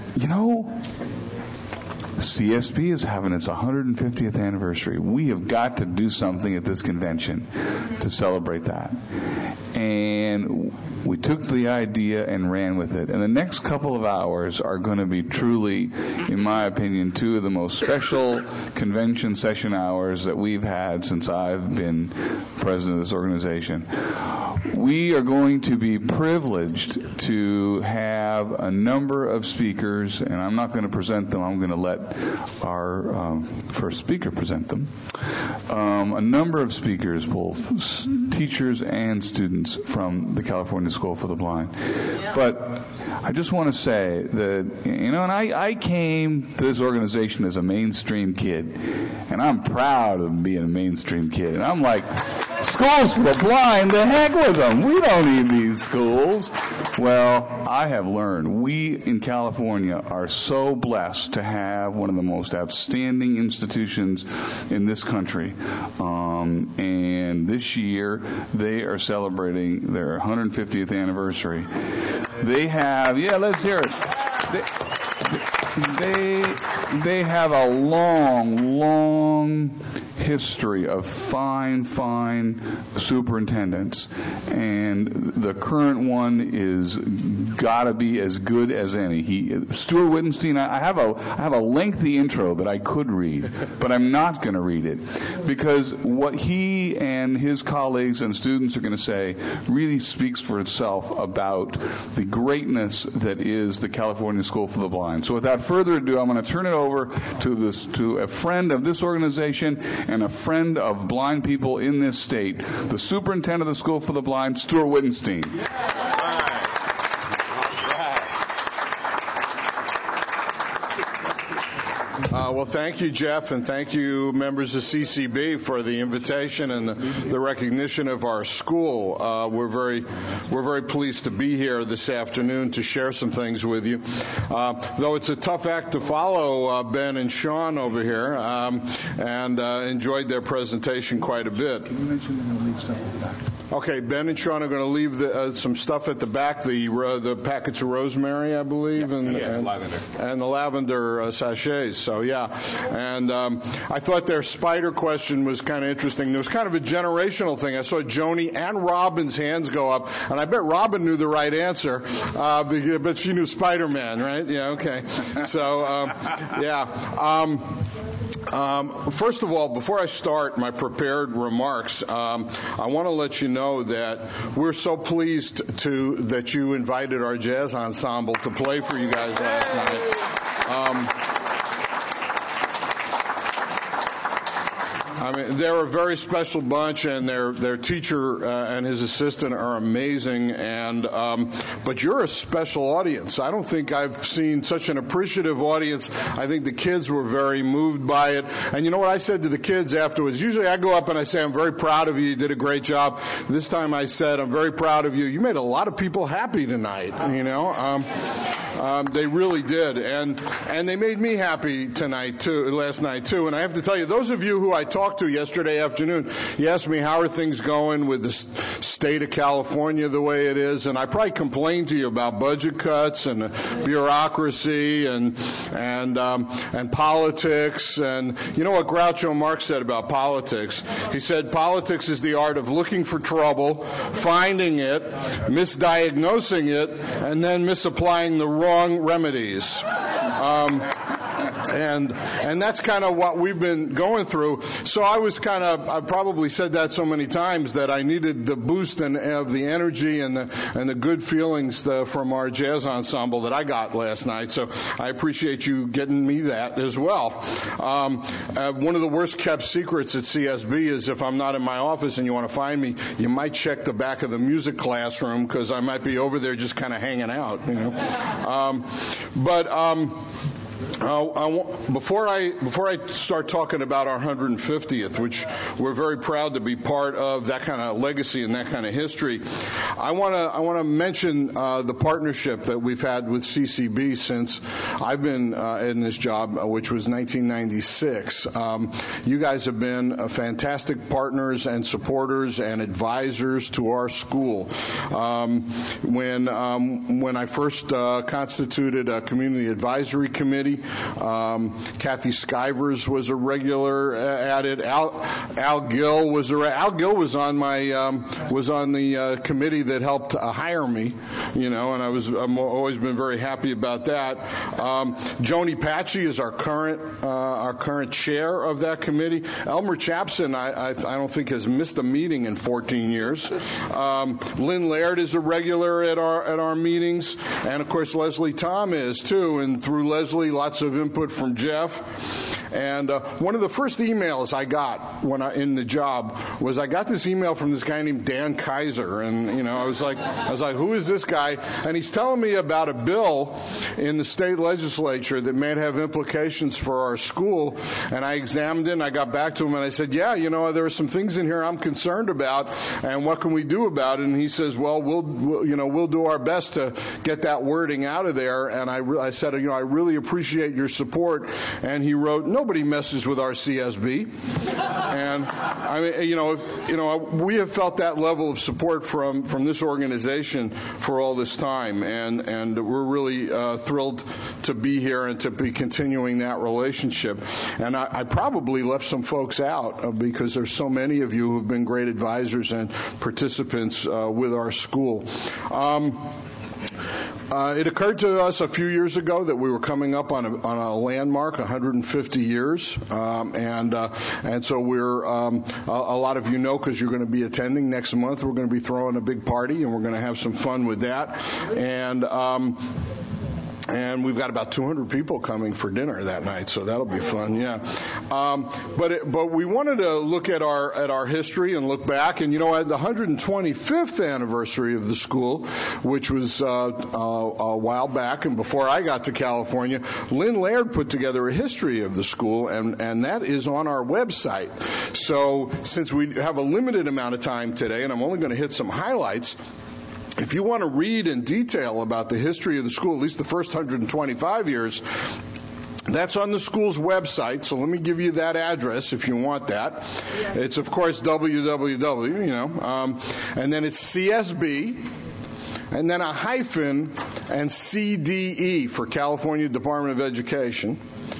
CSB is having its 150th anniversary. We have got to do something at this convention to celebrate that. And we took the idea and ran with it. And the next couple of hours are going to be truly, in my opinion, two of the most special convention session hours that we've had since I've been president of this organization. We are going to be privileged to have a number of speakers, and I'm not going to present them. I'm going to let our first speaker present them. A number of speakers, both teachers and students from the California School for the Blind. Yeah. But I just want to say that, and I came to this organization as a mainstream kid, and I'm proud of being a mainstream kid. And I'm like, schools for the blind, the heck with them. We don't need these schools. Well, I have learned we in California are so blessed to have one of the most outstanding institutions in this country. And this year, they are celebrating their 150th anniversary. They have, let's hear it. They have a long history of fine superintendents, and the current one is got to be as good as any. Stuart Wittenstein. I have a lengthy intro that I could read, but I'm not going to read it because what he and his colleagues and students are going to say really speaks for itself about the greatness that is the California School for the Blind. So without further ado, I'm going to turn it over to a friend of this organization and a friend of blind people in this state, the superintendent of the School for the Blind, Stuart Wittenstein. Well, thank you, Jeff, and thank you, members of CCB, for the invitation and the recognition of our school. We're very pleased to be here this afternoon to share some things with you. Though it's a tough act to follow, Ben and Sean over here, and enjoyed their presentation quite a bit. Can you mention that they'll leave stuff at the back? Okay, Ben and Sean are going to leave some stuff at the back, the packets of rosemary, I believe, and lavender, and the lavender sachets. So yeah, and I thought their spider question was kind of interesting. There was kind of a generational thing. I saw Joni and Robin's hands go up, and I bet Robin knew the right answer, but she knew Spider-Man, right? Yeah, okay. So yeah. First of all, before I start my prepared remarks, I want to let you know that we're so pleased that you invited our jazz ensemble to play for you guys last night. I mean, they're a very special bunch, and their teacher and his assistant are amazing. But you're a special audience. I don't think I've seen such an appreciative audience. I think the kids were very moved by it. And you know what I said to the kids afterwards? Usually I go up and I say, I'm very proud of you. You did a great job. This time I said, I'm very proud of you. You made a lot of people happy tonight. You know, they really did, and they made me happy last night too. And I have to tell you, those of you who I talked to yesterday afternoon, you asked me how are things going with the state of California the way it is, and I probably complained to you about budget cuts and bureaucracy and politics. And you know what Groucho Marx said about politics? He said politics is the art of looking for trouble, finding it, misdiagnosing it, and then misapplying the wrong remedies. And that's kind of what we've been going through. So I probably said that so many times that I needed the boost of the energy and the good feelings from our jazz ensemble that I got last night. So I appreciate you getting me that as well. One of the worst kept secrets at CSB is if I'm not in my office and you want to find me, you might check the back of the music classroom because I might be over there just kind of hanging out, you know. Before I start talking about our 150th, which we're very proud to be part of, that kind of legacy and that kind of history, I want to mention the partnership that we've had with CCB since I've been in this job, which was 1996. You guys have been fantastic partners and supporters and advisors to our school. When I first constituted a community advisory committee, Kathy Skivers was a regular at it. Al Gill was on the committee that helped hire me, you know, and I've always been very happy about that. Joni Patchy is our current chair of that committee. Elmer Chapson, I don't think has missed a meeting in 14 years. Lynn Laird is a regular at our meetings, and of course Leslie Tom is too. And through Leslie, lots of input from Jeff. And one of the first emails I got in the job was I got this email from this guy named Dan Kaiser, and you know I was like, who is this guy? And he's telling me about a bill in the state legislature that may have implications for our school. And I examined it, and I got back to him, and I said, yeah, you know, there are some things in here I'm concerned about, and what can we do about it? And he says, well, we'll do our best to get that wording out of there. And I said, you know, I really appreciate your support. And he wrote, nobody messes with our CSB. And I mean, we have felt that level of support from this organization for all this time, and we're really thrilled to be here and to be continuing that relationship. And I probably left some folks out because there's so many of you who've been great advisors and participants with our school. It occurred to us a few years ago that we were coming up on a landmark, 150 years, and so we're a lot of you know, because you're going to be attending next month. We're going to be throwing a big party, and we're going to have some fun with that, and we've got about 200 people coming for dinner that night, so that'll be fun. Yeah, but we wanted to look at our history and look back, and at the 125th anniversary of the school, which was a while back, and before I got to California, Lynn Laird put together a history of the school, and that is on our website. So since we have a limited amount of time today, and I'm only going to hit some highlights. If you want to read in detail about the history of the school, at least the first 125 years, that's on the school's website, so let me give you that address if you want that. Yeah. It's, of course, www, and then it's CSB, and then a hyphen, and CDE for California Department of Education,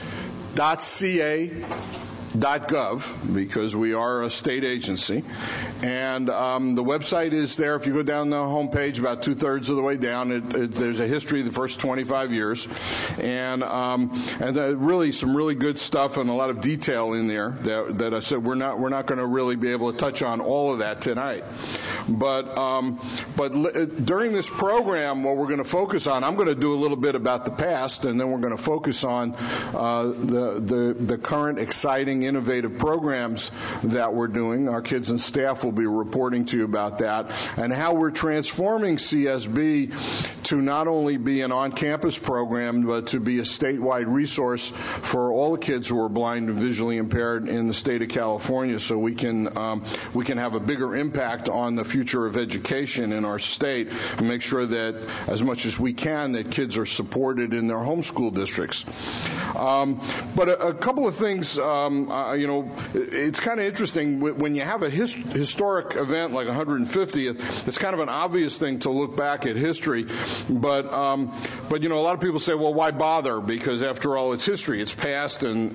.ca.gov, because we are a state agency, and the website is there. If you go down the home page about 2/3 of the way down, there's a history of the first 25 years, and really some really good stuff and a lot of detail in there that I said we're not going to really be able to touch on all of that tonight, but during this program, what we're going to focus on, I'm going to do a little bit about the past, and then we're going to focus on the current exciting, innovative programs that we're doing. Our kids and staff will be reporting to you about that, and how we're transforming CSB to not only be an on-campus program, but to be a statewide resource for all the kids who are blind and visually impaired in the state of California, so we can have a bigger impact on the future of education in our state, and make sure that as much as we can, that kids are supported in their home school districts. But a couple of things, it's kind of interesting when you have a historic event like 150th. It's kind of an obvious thing to look back at history, but a lot of people say, well, why bother? Because after all, it's history. It's past, and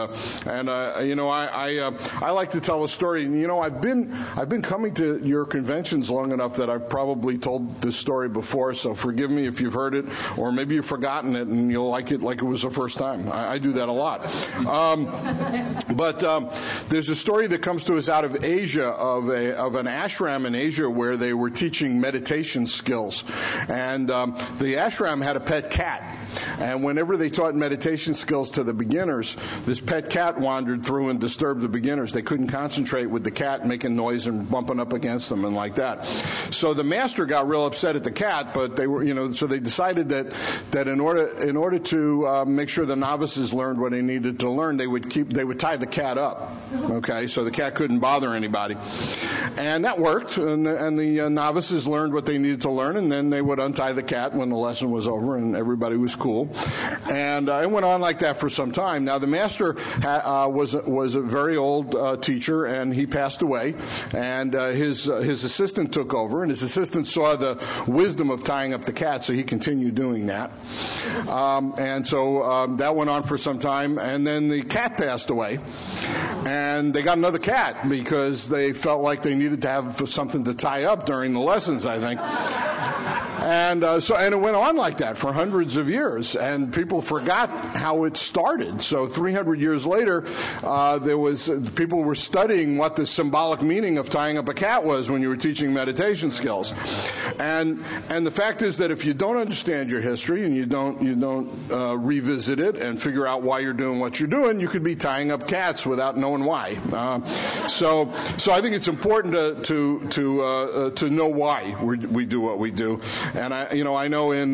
I like to tell a story. I've been coming to your conventions long enough that I've probably told this story before, so forgive me if you've heard it, or maybe you've forgotten it and you'll like it like it was the first time. I do that a lot. But there's a story that comes to us out of Asia of an ashram in Asia where they were teaching meditation skills, and the ashram had a pet cat. And whenever they taught meditation skills to the beginners, this pet cat wandered through and disturbed the beginners. They couldn't concentrate with the cat making noise and bumping up against them and like that. So the master got real upset at the cat, but they were, so they decided that in order to make sure the novices learned what they needed to learn, they would tie the cat up. Okay, so the cat couldn't bother anybody, and that worked. And the novices learned what they needed to learn, and then they would untie the cat when the lesson was over, and everybody was cool. And it went on like that for some time. Now the master was a very old teacher, and he passed away. And his assistant took over, and his assistant saw the wisdom of tying up the cat, so he continued doing that. And so that went on for some time, and then the cat passed away, and they got another cat because they felt like they needed to have something to tie up during the lessons, I think. And it went on like that for hundreds of years, and people forgot how it started. So 300 years later, people were studying what the symbolic meaning of tying up a cat was when you were teaching meditation skills. And the fact is that if you don't understand your history and you don't revisit it and figure out why you're doing what you're doing, you could be tying up cats without knowing why. So I think it's important to know why we do what we do. And I know in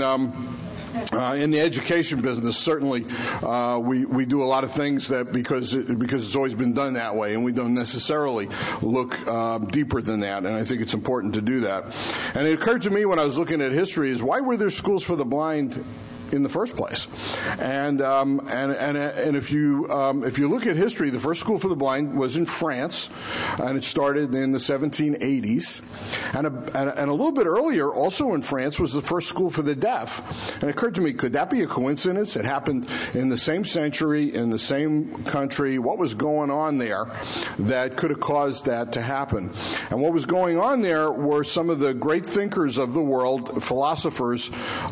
the education business, certainly we do a lot of things that because it's always been done that way, and we don't necessarily look deeper than that. And I think it's important to do that. And it occurred to me when I was looking at history is why were there schools for the blind in the first place. And if you look at history, the first school for the blind was in France, and it started in the 1780s. And a little bit earlier, also in France, was the first school for the deaf. And it occurred to me, could that be a coincidence? It happened in the same century, in the same country. What was going on there that could have caused that to happen? And what was going on there were some of the great thinkers of the world, philosophers,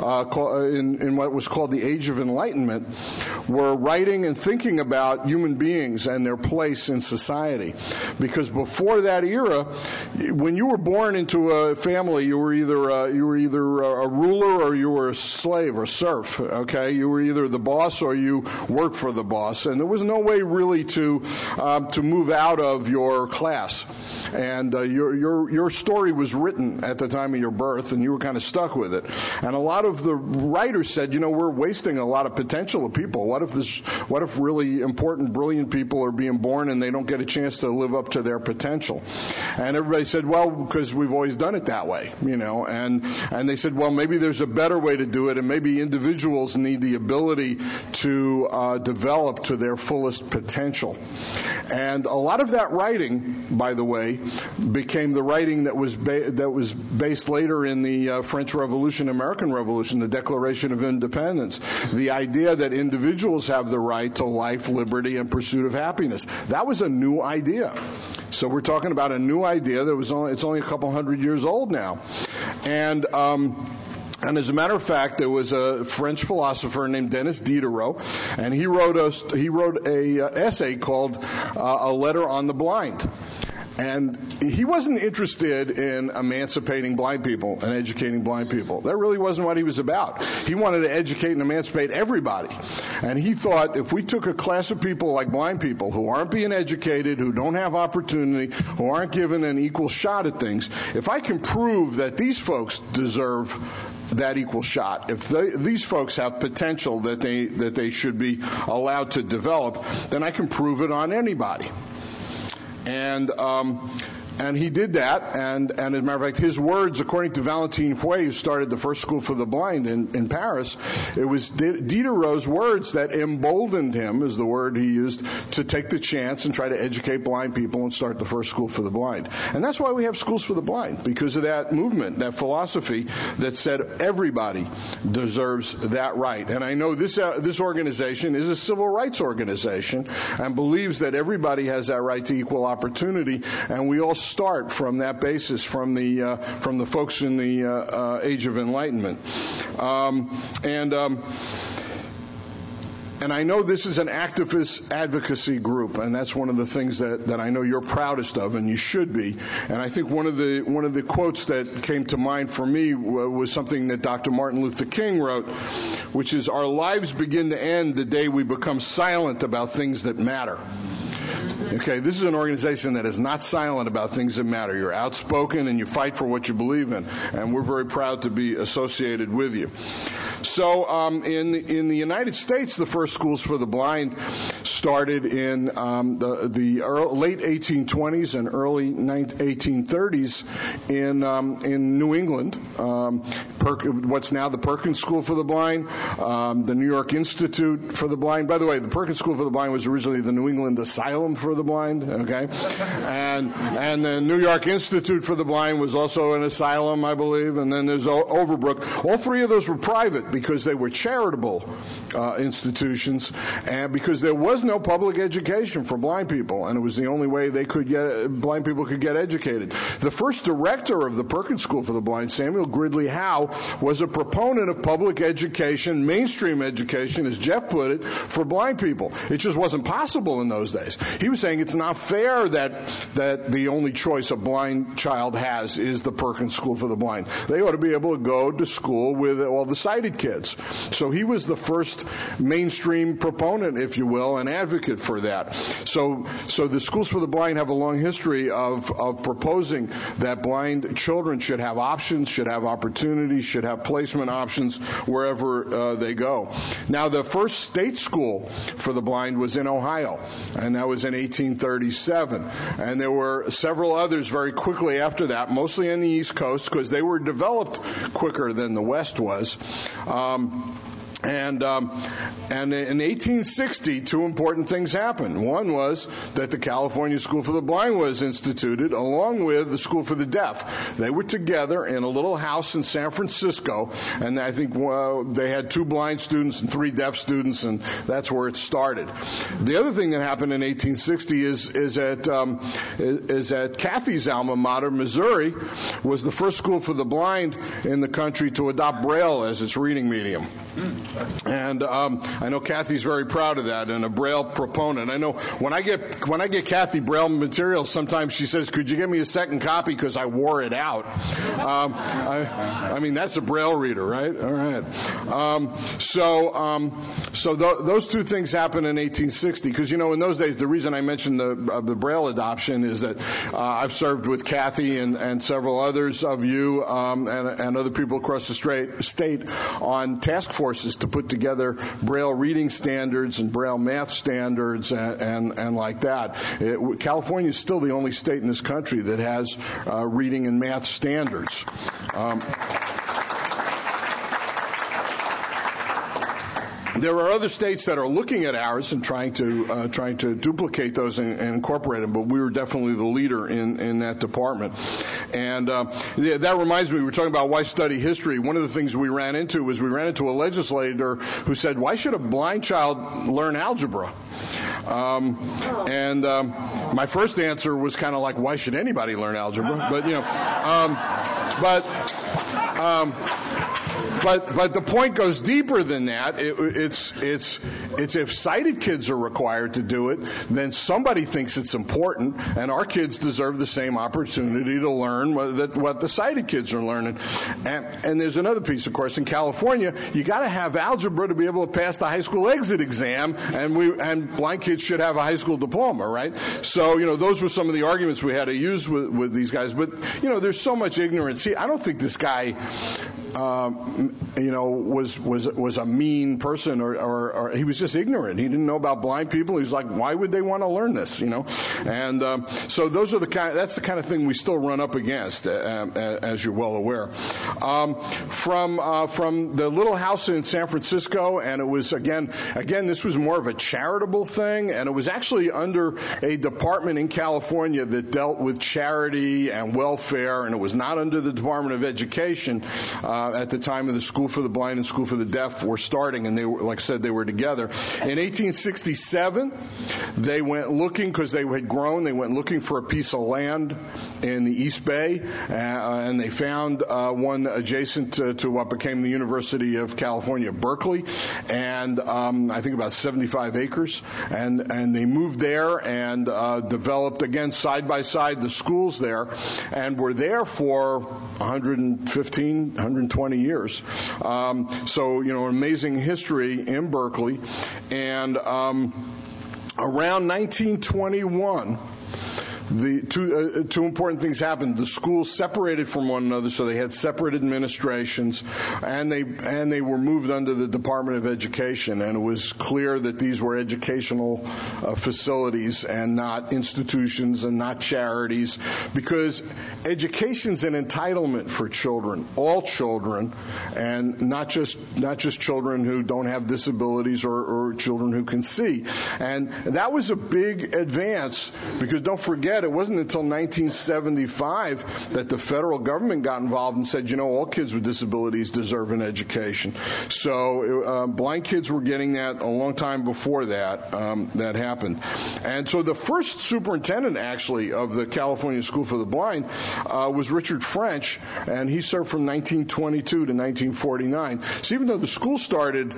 in what was called the Age of Enlightenment, were writing and thinking about human beings and their place in society. Because before that era, when you were born into a family, you were either a ruler or you were a slave or serf. Okay, you were either the boss or you worked for the boss, and there was no way really to move out of your class. And your story was written at the time of your birth, and you were kind of stuck with it. And a lot of the writers said, we're wasting a lot of potential of people. What if really important, brilliant people are being born and they don't get a chance to live up to their potential? And everybody said, well, because we've always done it that way, And they said, well, maybe there's a better way to do it, and maybe individuals need the ability to develop to their fullest potential. And a lot of that writing, by the way, became the writing that was based later in the French Revolution, American Revolution, the Declaration of Independence. The idea that individuals have the right to life, liberty, and pursuit of happiness. That was a new idea. So we're talking about a new idea it's only a couple hundred years old now. And as a matter of fact, there was a French philosopher named Denis Diderot, and he wrote a essay called A Letter on the Blind. And he wasn't interested in emancipating blind people and educating blind people. That really wasn't what he was about. He wanted to educate and emancipate everybody. And he thought if we took a class of people like blind people who aren't being educated, who don't have opportunity, who aren't given an equal shot at things, if I can prove that these folks deserve that equal shot, if these folks have potential that they should be allowed to develop, then I can prove it on anybody. And he did that, and as a matter of fact, his words, according to Valentine Huet, who started the first school for the blind in Paris, it was Diderot's words that emboldened him, is the word he used, to take the chance and try to educate blind people and start the first school for the blind. And that's why we have schools for the blind, because of that movement, that philosophy that said everybody deserves that right. And I know this organization is a civil rights organization and believes that everybody has that right to equal opportunity, and we all start from that basis, from the folks in the Age of Enlightenment. And I know this is an activist advocacy group, and that's one of the things that I know you're proudest of, and you should be. And I think one of the quotes that came to mind for me was something that Dr. Martin Luther King wrote, which is, "Our lives begin to end the day we become silent about things that matter." Okay, this is an organization that is not silent about things that matter. You're outspoken and you fight for what you believe in, and we're very proud to be associated with you. So in the United States, the first schools for the blind started in the late 1820s and early 1830s in New England. What's now the Perkins School for the Blind, the New York Institute for the Blind. By the way, the Perkins School for the Blind was originally the New England Asylum for the Blind, okay? And the New York Institute for the Blind was also an asylum, I believe, and then there's Overbrook. All three of those were private because they were charitable institutions, and because there was no public education for blind people, and it was the only way blind people could get educated. The first director of the Perkins School for the Blind, Samuel Gridley Howe, was a proponent of public education, mainstream education, as Jeff put it, for blind people. It just wasn't possible in those days. He was saying it's not fair that the only choice a blind child has is the Perkins School for the Blind. They ought to be able to go to school with all the sighted kids. So he was the first mainstream proponent, if you will, and advocate for that. So the schools for the blind have a long history of proposing that blind children should have options, should have opportunities, should have placement options wherever they go. Now, the first state school for the blind was in Ohio, and that was in 1837. And there were several others very quickly after that, mostly on the East Coast, because they were developed quicker than the West was. And in 1860, two important things happened. One was that the California School for the Blind was instituted, along with the School for the Deaf. They were together in a little house in San Francisco, and I think they had 2 blind students and 3 deaf students, and that's where it started. The other thing that happened in 1860 is that Kathy's alma mater, Missouri, was the first school for the blind in the country to adopt Braille as its reading medium. And I know Kathy's very proud of that, and a Braille proponent. I know when I get Kathy Braille materials, sometimes she says, "Could you give me a second copy because I wore it out?" I mean, that's a Braille reader, right? All right. So those two things happened in 1860 because in those days the reason I mentioned the Braille adoption is that I've served with Kathy and several others of you and other people across the state on task forces to put together Braille reading standards and Braille math standards and like that. California is still the only state in this country that has reading and math standards. There are other states that are looking at ours and trying to duplicate those and incorporate them, but we were definitely the leader in that department. And that reminds me, we were talking about why study history. One of the things we ran into a legislator who said, "Why should a blind child learn algebra?" My first answer was kind of like, "Why should anybody learn algebra?" But the point goes deeper than that. It's if sighted kids are required to do it, then somebody thinks it's important, and our kids deserve the same opportunity to learn what the sighted kids are learning. And there's another piece, of course. In California, you got to have algebra to be able to pass the high school exit exam, and blind kids should have a high school diploma, right? So those were some of the arguments we had to use with these guys. But there's so much ignorance. I don't think this guy was a mean person or he was just ignorant. He didn't know about blind people. He was like, why would they want to learn this? And so that's the kind of thing we still run up against, as you're well aware. From the little house in San Francisco, and it was again this was more of a charitable thing, and it was actually under a department in California that dealt with charity and welfare, and it was not under the Department of Education at the time of the School for the Blind and School for the Deaf were starting, and they were, like I said, they were together. In 1867, they went looking, because they had grown, they went looking for a piece of land in the East Bay, and they found one adjacent to what became the University of California, Berkeley, and I think about 75 acres, and they moved there and developed, again, side by side the schools there, and were there for 115, 120 years. So, amazing history in Berkeley. And around 1921, the two important things happened. The schools separated from one another, so they had separate administrations, and they were moved under the Department of Education. And it was clear that these were educational facilities and not institutions and not charities, because education's an entitlement for children, all children, and not just children who don't have disabilities or children who can see. And that was a big advance, because don't forget, it wasn't until 1975 that the federal government got involved and said, all kids with disabilities deserve an education. So blind kids were getting that a long time before that happened. And so the first superintendent, actually, of the California School for the Blind was Richard French, and he served from 1922 to 1949. So even though the school started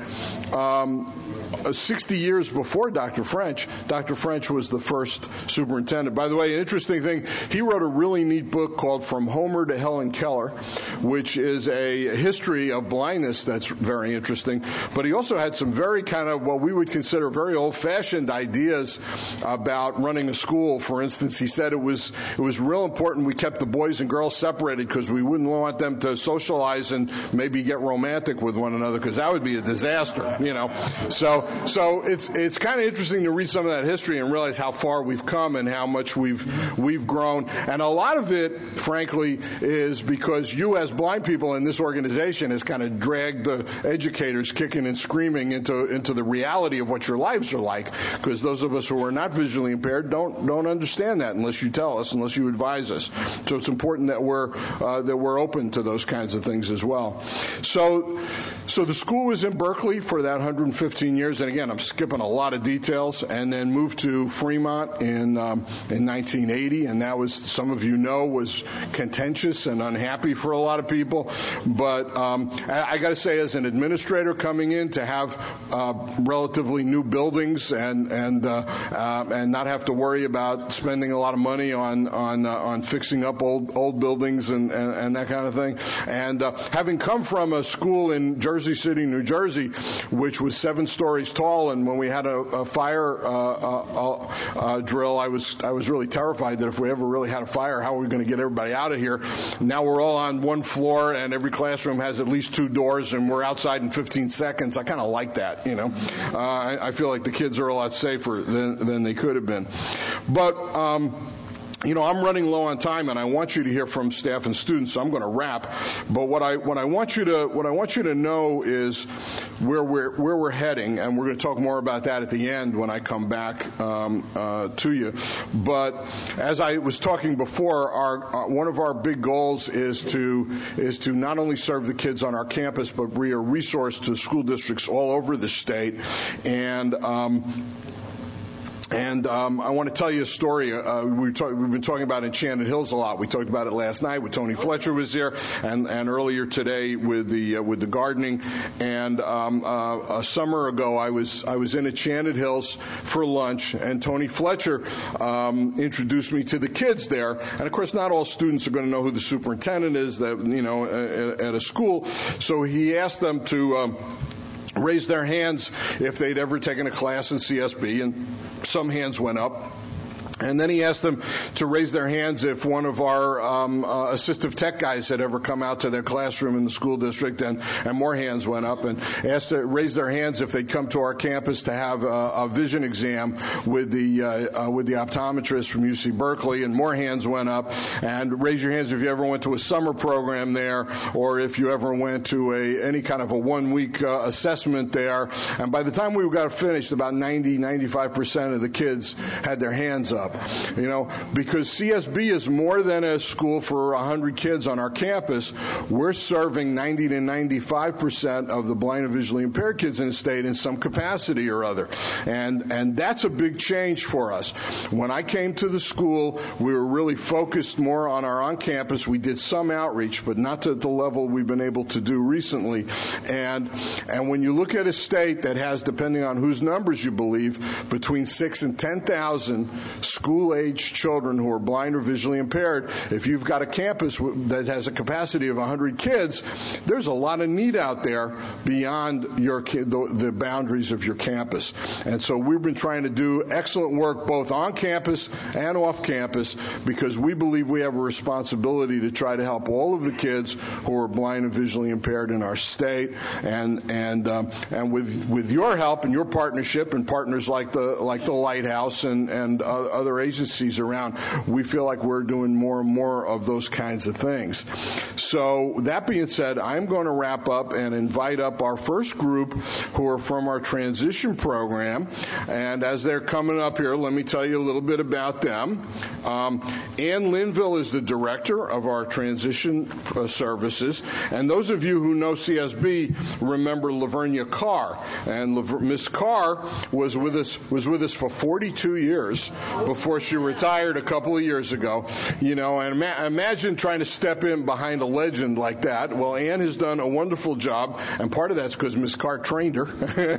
60 years before Dr. French was the first superintendent. By the way, an interesting thing, he wrote a really neat book called From Homer to Helen Keller, which is a history of blindness that's very interesting. But he also had some very kind of what we would consider very old-fashioned ideas about running a school. For instance, he said it was real important we kept the boys and girls separated, because we wouldn't want them to socialize and maybe get romantic with one another, because that would be a disaster, So it's kind of interesting to read some of that history and realize how far we've come and how much we've we've grown. And a lot of it, frankly, is because you as blind people in this organization has kind of dragged the educators kicking and screaming into the reality of what your lives are like, because those of us who are not visually impaired don't understand that unless you tell us, unless you advise us. So it's important that we're open to those kinds of things as well. So the school was in Berkeley for that 115 years, and again, I'm skipping a lot of details, and then moved to Fremont in 1980, and that was, some of you know, was contentious and unhappy for a lot of people. But I got to say, as an administrator coming in, to have relatively new buildings and not have to worry about spending a lot of money on fixing up old buildings and that kind of thing, and having come from a school in Jersey City, New Jersey, which was 7 stories tall, and when we had a fire drill, I was really terrified that if we ever really had a fire, how are we going to get everybody out of here? Now we're all on one floor, and every classroom has at least 2 doors, and we're outside in 15 seconds. I kind of like that, you know. I feel like the kids are a lot safer than they could have been. But you know, I'm running low on time, and I want you to hear from staff and students, so I'm going to wrap. But what I want you to know is where we're heading, and we're going to talk more about that at the end when I come back to you. But as I was talking before, one of our big goals is to not only serve the kids on our campus, but be a resource to school districts all over the state. And I want to tell you a story. We've been talking about Enchanted Hills a lot. We talked about it last night with Tony Fletcher was there, and earlier today with the gardening. And a summer ago, I was in Enchanted Hills for lunch, and Tony Fletcher introduced me to the kids there. And of course, not all students are going to know who the superintendent is, that at a school. So he asked them to raise their hands if they'd ever taken a class in CSB, and some hands went up. And then he asked them to raise their hands if one of our assistive tech guys had ever come out to their classroom in the school district, and more hands went up. And asked to raise their hands if they'd come to our campus to have a vision exam with the optometrist from UC Berkeley, and more hands went up. And raise your hands if you ever went to a summer program there, or if you ever went to any kind of a 1-week assessment there. And by the time we got finished, about 95% of the kids had their hands up. You know, because CSB is more than a school for 100 kids on our campus. We're serving 90 to 95% of the blind and visually impaired kids in the state in some capacity or other. And that's a big change for us. When I came to the school, we were really focused more on our on-campus. We did some outreach, but not to the level we've been able to do recently. And when you look at a state that has, depending on whose numbers you believe, between 6,000 and 10,000 school-aged children who are blind or visually impaired, if you've got a campus that has a capacity of 100 kids, there's a lot of need out there beyond the boundaries of your campus. And so we've been trying to do excellent work both on campus and off campus, because we believe we have a responsibility to try to help all of the kids who are blind and visually impaired in our state. And with your help and your partnership and partners like the Lighthouse and other agencies around, we feel like we're doing more and more of those kinds of things. So that being said, I'm going to wrap up and invite up our first group, who are from our transition program. And as they're coming up here, let me tell you a little bit about them. Ann Linville is the director of our transition services. And those of you who know CSB remember Lavernia Carr. And Miss Carr was with us for 42 years before she retired a couple of years ago. You know, and imagine trying to step in behind a legend like that. Well, Ann has done a wonderful job, and part of that's because Miss Carr trained her.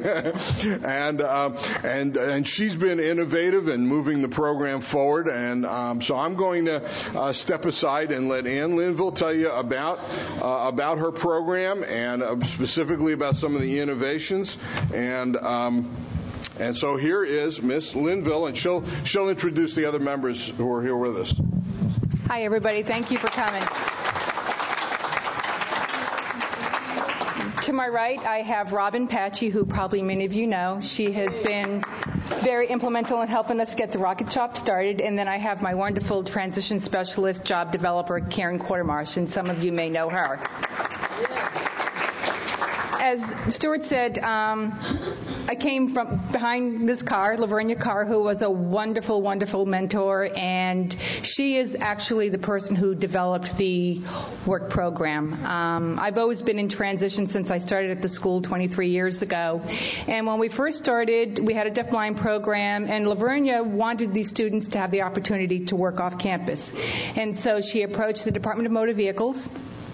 and she's been innovative in moving the program forward. And so I'm going to step aside and let Ann Linville tell you about her program, and specifically about some of the innovations. And so here is Miss Linville, and she'll introduce the other members who are here with us. Hi, everybody. Thank you for coming. To my right, I have Robin Patchy, who probably many of you know. She has been very implemental in helping us get the Rocket Shop started. And then I have my wonderful transition specialist, job developer, Karen Quartermarsh, and some of you may know her. As Stuart said, I came from behind Ms. Carr, Lavernia Carr, who was a wonderful, wonderful mentor, and she is actually the person who developed the work program. I've always been in transition since I started at the school 23 years ago. And when we first started, we had a deaf-blind program, and Lavernia wanted these students to have the opportunity to work off campus. And so she approached the Department of Motor Vehicles,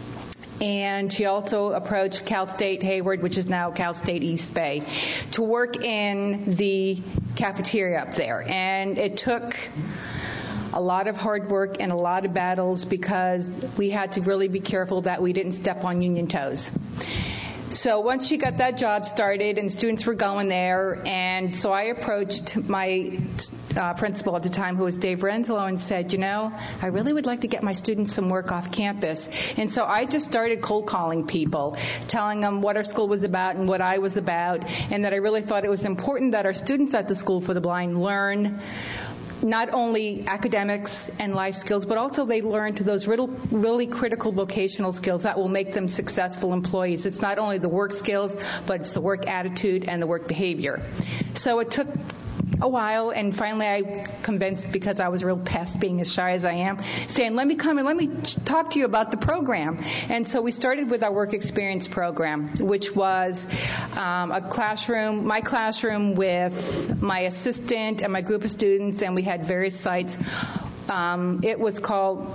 and she also approached Cal State Hayward, which is now Cal State East Bay, to work in the cafeteria up there. And it took a lot of hard work and a lot of battles because we had to really be careful that we didn't step on union toes. So once she got that job started and students were going there, and so I approached my principal at the time, who was Dave Renzelo, and said, I really would like to get my students some work off campus. And so I just started cold calling people, telling them what our school was about and what I was about, and that I really thought it was important that our students at the School for the Blind learn not only academics and life skills, but also they learn to those really critical vocational skills that will make them successful employees. It's not only the work skills, but it's the work attitude and the work behavior. So it took a while, and finally I convinced, because I was real past being as shy as I am, saying, let me come and let me talk to you about the program. And so we started with our work experience program, which was my classroom with my assistant and my group of students, and we had various sites. It was called,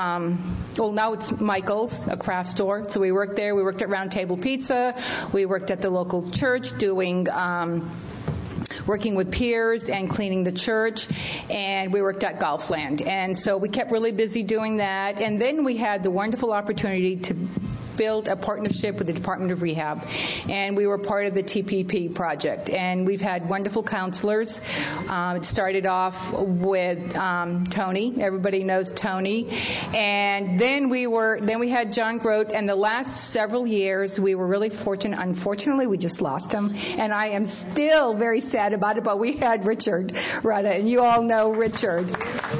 now it's Michael's, a craft store. So we worked there. We worked at Round Table Pizza. We worked at the local church doing working with peers and cleaning the church, and we worked at Golfland. And so we kept really busy doing that. And then we had the wonderful opportunity to build a partnership with the Department of Rehab, and we were part of the TPP project. And we've had wonderful counselors. It started off with Tony. Everybody knows Tony. And then we had John Grote. And the last several years, we were really fortunate. Unfortunately, we just lost him, and I am still very sad about it. But we had Richard Rudda, and you all know Richard.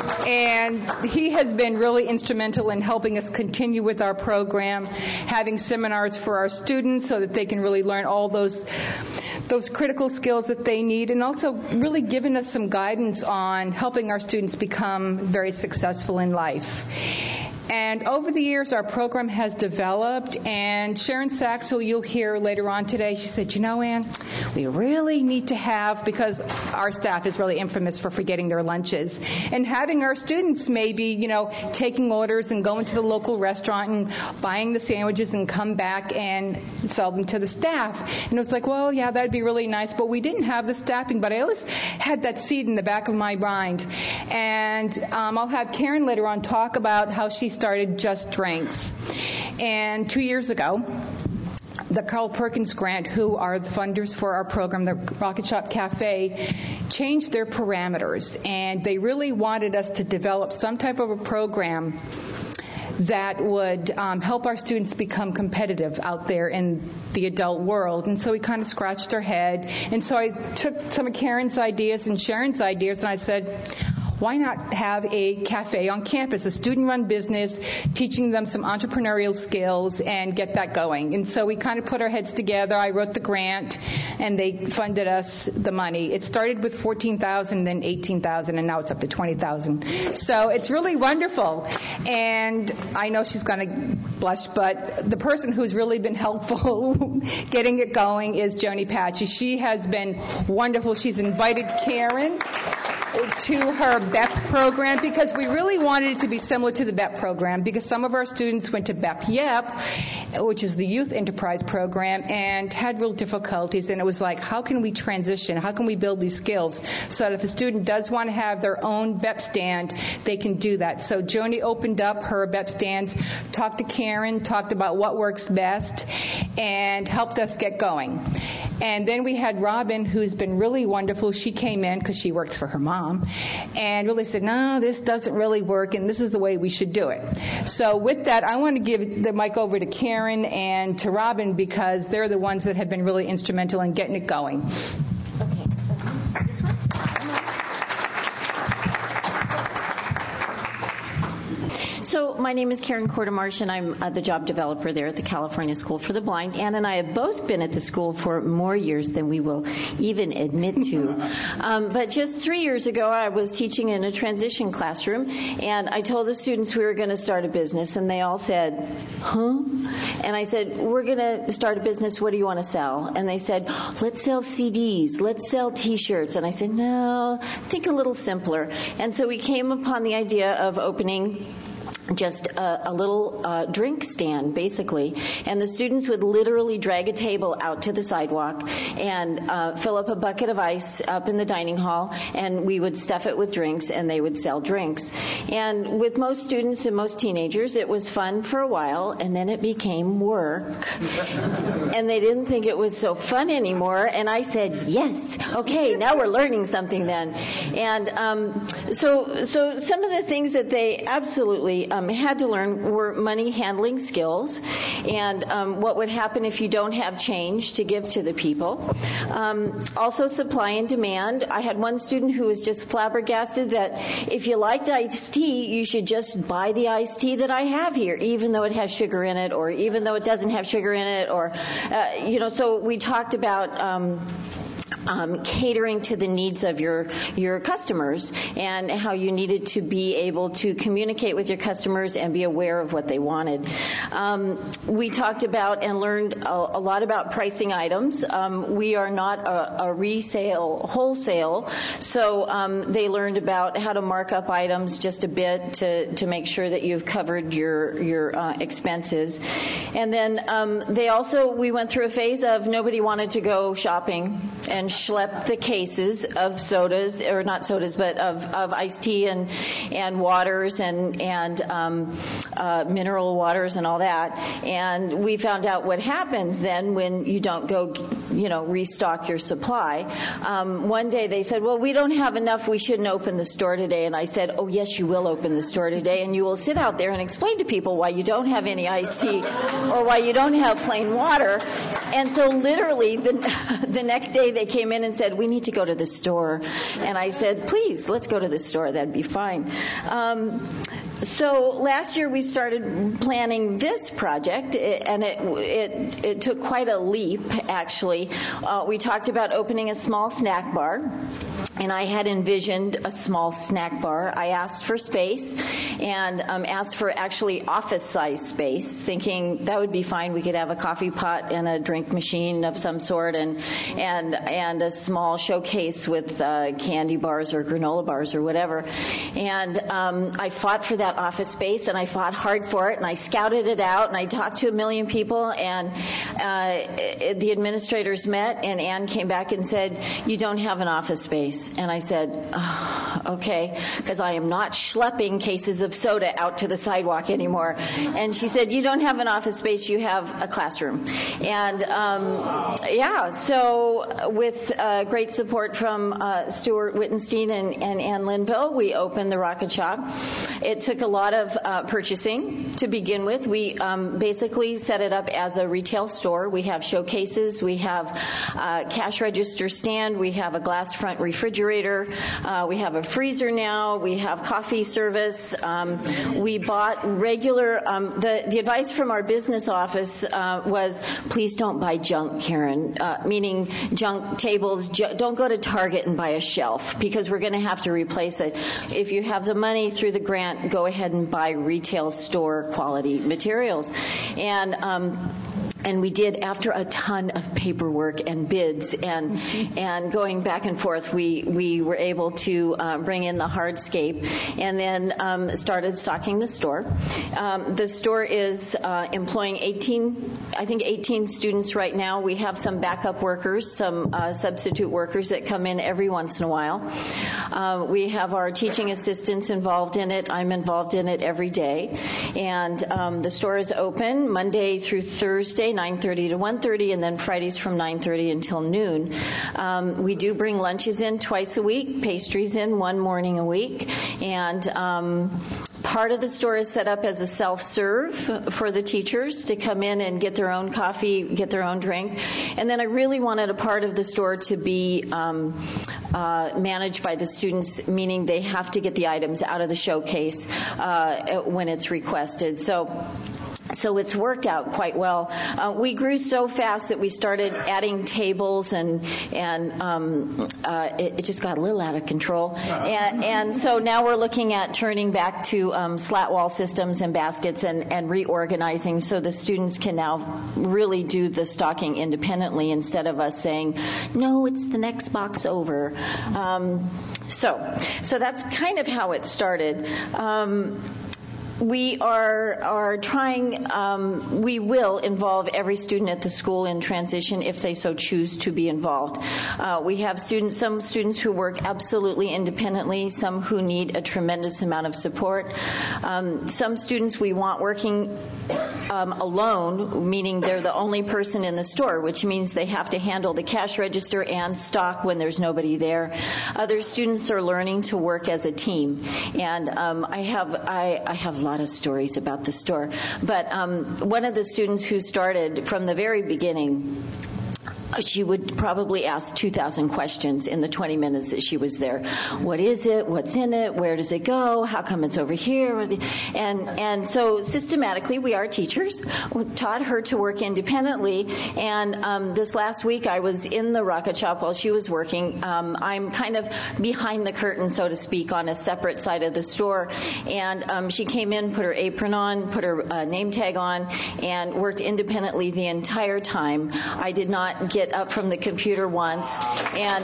And he has been really instrumental in helping us continue with our program, having seminars for our students so that they can really learn all those critical skills that they need, and also really giving us some guidance on helping our students become very successful in life. And over the years, our program has developed, and Sharon Sachs, who you'll hear later on today, she said, Ann, we really need to have, because our staff is really infamous for forgetting their lunches, and having our students maybe, taking orders and going to the local restaurant and buying the sandwiches and come back and sell them to the staff. And it was like, well, yeah, that'd be really nice, but we didn't have the staffing. But I always had that seed in the back of my mind. And I'll have Karen later on talk about how she started Just Drinks. And 2 years ago, the Carl Perkins Grant, who are the funders for our program, the Rocket Shop Cafe, changed their parameters. And they really wanted us to develop some type of a program that would help our students become competitive out there in the adult world. And so we kind of scratched our head. And so I took some of Karen's ideas and Sharon's ideas, and I said, why not have a cafe on campus, a student-run business, teaching them some entrepreneurial skills and get that going? And so we kind of put our heads together. I wrote the grant, and they funded us the money. It started with $14,000, then $18,000, and now it's up to $20,000. So it's really wonderful. And I know she's going to blush, but the person who's really been helpful getting it going is Joni Patchy. She has been wonderful. She's invited Karen to her BEP program, because we really wanted it to be similar to the BEP program, because some of our students went to BEP-YEP, which is the Youth Enterprise Program, and had real difficulties. And it was like, how can we transition? How can we build these skills so that if a student does want to have their own BEP stand, they can do that? So Joni opened up her BEP stands, talked to Karen, talked about what works best, and helped us get going. And then we had Robin, who's been really wonderful. She came in because she works for her mom and really said, no, this doesn't really work, and this is the way we should do it. So with that, I want to give the mic over to Karen and to Robin, because they're the ones that have been really instrumental in getting it going. Okay. This one? So my name is Karen Quartermarsh, and I'm the job developer there at the California School for the Blind. Ann and I have both been at the school for more years than we will even admit to. But just 3 years ago, I was teaching in a transition classroom, and I told the students we were going to start a business, and they all said, huh? And I said, we're going to start a business. What do you want to sell? And they said, let's sell CDs. Let's sell T-shirts. And I said, no, think a little simpler. And so we came upon the idea of opening just a little drink stand, basically. And the students would literally drag a table out to the sidewalk and fill up a bucket of ice up in the dining hall, and we would stuff it with drinks, and they would sell drinks. And with most students and most teenagers, it was fun for a while, and then it became work. And they didn't think it was so fun anymore, and I said, yes, okay, now we're learning something then. And so some of the things that they absolutely had to learn were money handling skills and what would happen if you don't have change to give to the people. Also supply and demand. I had one student who was just flabbergasted that if you liked iced tea, you should just buy the iced tea that I have here, even though it has sugar in it or even though it doesn't have sugar in it, or so we talked about catering to the needs of your customers and how you needed to be able to communicate with your customers and be aware of what they wanted. We talked about and learned a lot about pricing items. We are not a resale wholesale, so they learned about how to mark up items just a bit to make sure that you've covered your expenses. And then we went through a phase of nobody wanted to go shopping and schlepp the cases of sodas, or not sodas, but of iced tea and waters and mineral waters and all that. And we found out what happens then when you don't go, restock your supply. One day they said, well, we don't have enough, we shouldn't open the store today. And I said, oh, yes, you will open the store today, and you will sit out there and explain to people why you don't have any iced tea or why you don't have plain water. And so literally the next day they came in and said, we need to go to the store. And I said, please, let's go to the store. That'd be fine. So last year we started planning this project, and it took quite a leap, actually. We talked about opening a small snack bar, and I had envisioned a small snack bar. I asked for space and asked for actually office-sized space, thinking that would be fine. We could have a coffee pot and a drink machine of some sort and a small showcase with candy bars or granola bars or whatever. And I fought for that office space, and I fought hard for it, and I scouted it out, and I talked to 1 million people, and the administrators met, and Ann came back and said, you don't have an office space. And I said, okay, because I am not schlepping cases of soda out to the sidewalk anymore. And she said, you don't have an office space, you have a classroom. And so with great support from Stuart Wittenstein and Ann Linville, we opened the Rocket Shop. It took a lot of purchasing to begin with. We basically set it up as a retail store. We have showcases, we have a cash register stand, we have a glass front refrigerator, we have a freezer now, we have coffee service. We bought regular, the advice from our business office was, please don't buy junk, Karen, meaning junk tables. Don't go to Target and buy a shelf, because we're going to have to replace it. If you have the money through the grant, go ahead and buy retail store quality materials. And we did, after a ton of paperwork and bids and going back and forth, we were able to bring in the hardscape and then started stocking the store. The store is employing 18 students right now. We have some backup workers, some substitute workers that come in every once in a while. We have our teaching assistants involved in it. I'm involved in it every day. And the store is open Monday through Thursday, 9:30 to 1:30, and then Fridays from 9:30 until noon. We do bring lunches in twice a week, pastries in one morning a week, and part of the store is set up as a self-serve for the teachers to come in and get their own coffee, get their own drink. And then I really wanted a part of the store to be managed by the students, meaning they have to get the items out of the showcase when it's requested. So it's worked out quite well. We grew so fast that we started adding tables, and it just got a little out of control. And so now we're looking at turning back to slat wall systems and baskets and reorganizing so the students can now really do the stocking independently instead of us saying, no, it's the next box over. So that's kind of how it started. We are trying, we will involve every student at the school in transition if they so choose to be involved. We have some students who work absolutely independently, some who need a tremendous amount of support. Some students we want working alone, meaning they're the only person in the store, which means they have to handle the cash register and stock when there's nobody there. Other students are learning to work as a team. And I have a lot of stories about the store. But one of the students who started from the very beginning, she would probably ask 2,000 questions in the 20 minutes that she was there. What is it? What's in it? Where does it go? How come it's over here? And so systematically, we are teachers. We taught her to work independently. And this last week, I was in the Rocket Shop while she was working. I'm kind of behind the curtain, so to speak, on a separate side of the store. And she came in, put her apron on, put her name tag on, and worked independently the entire time. I did not get up from the computer once. And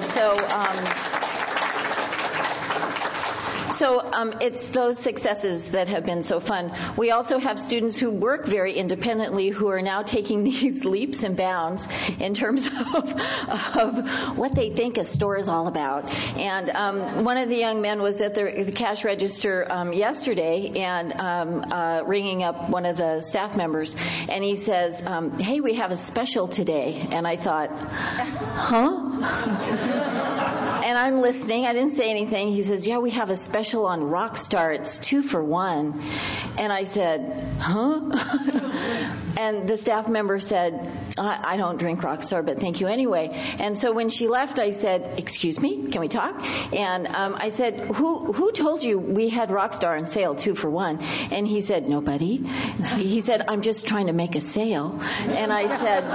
so it's those successes that have been so fun. We also have students who work very independently who are now taking these leaps and bounds in terms of what they think a store is all about. And one of the young men was at the cash register yesterday and ringing up one of the staff members, and he says, hey, we have a special today. And I thought, huh? And I'm listening. I didn't say anything. He says, yeah, we have a special on Rockstar. It's 2 for $1. And I said, huh? And the staff member said, I don't drink Rockstar, but thank you anyway. And so when she left, I said, excuse me, can we talk? And I said, who told you we had Rockstar on sale 2 for $1? And he said, nobody. He said, I'm just trying to make a sale. And I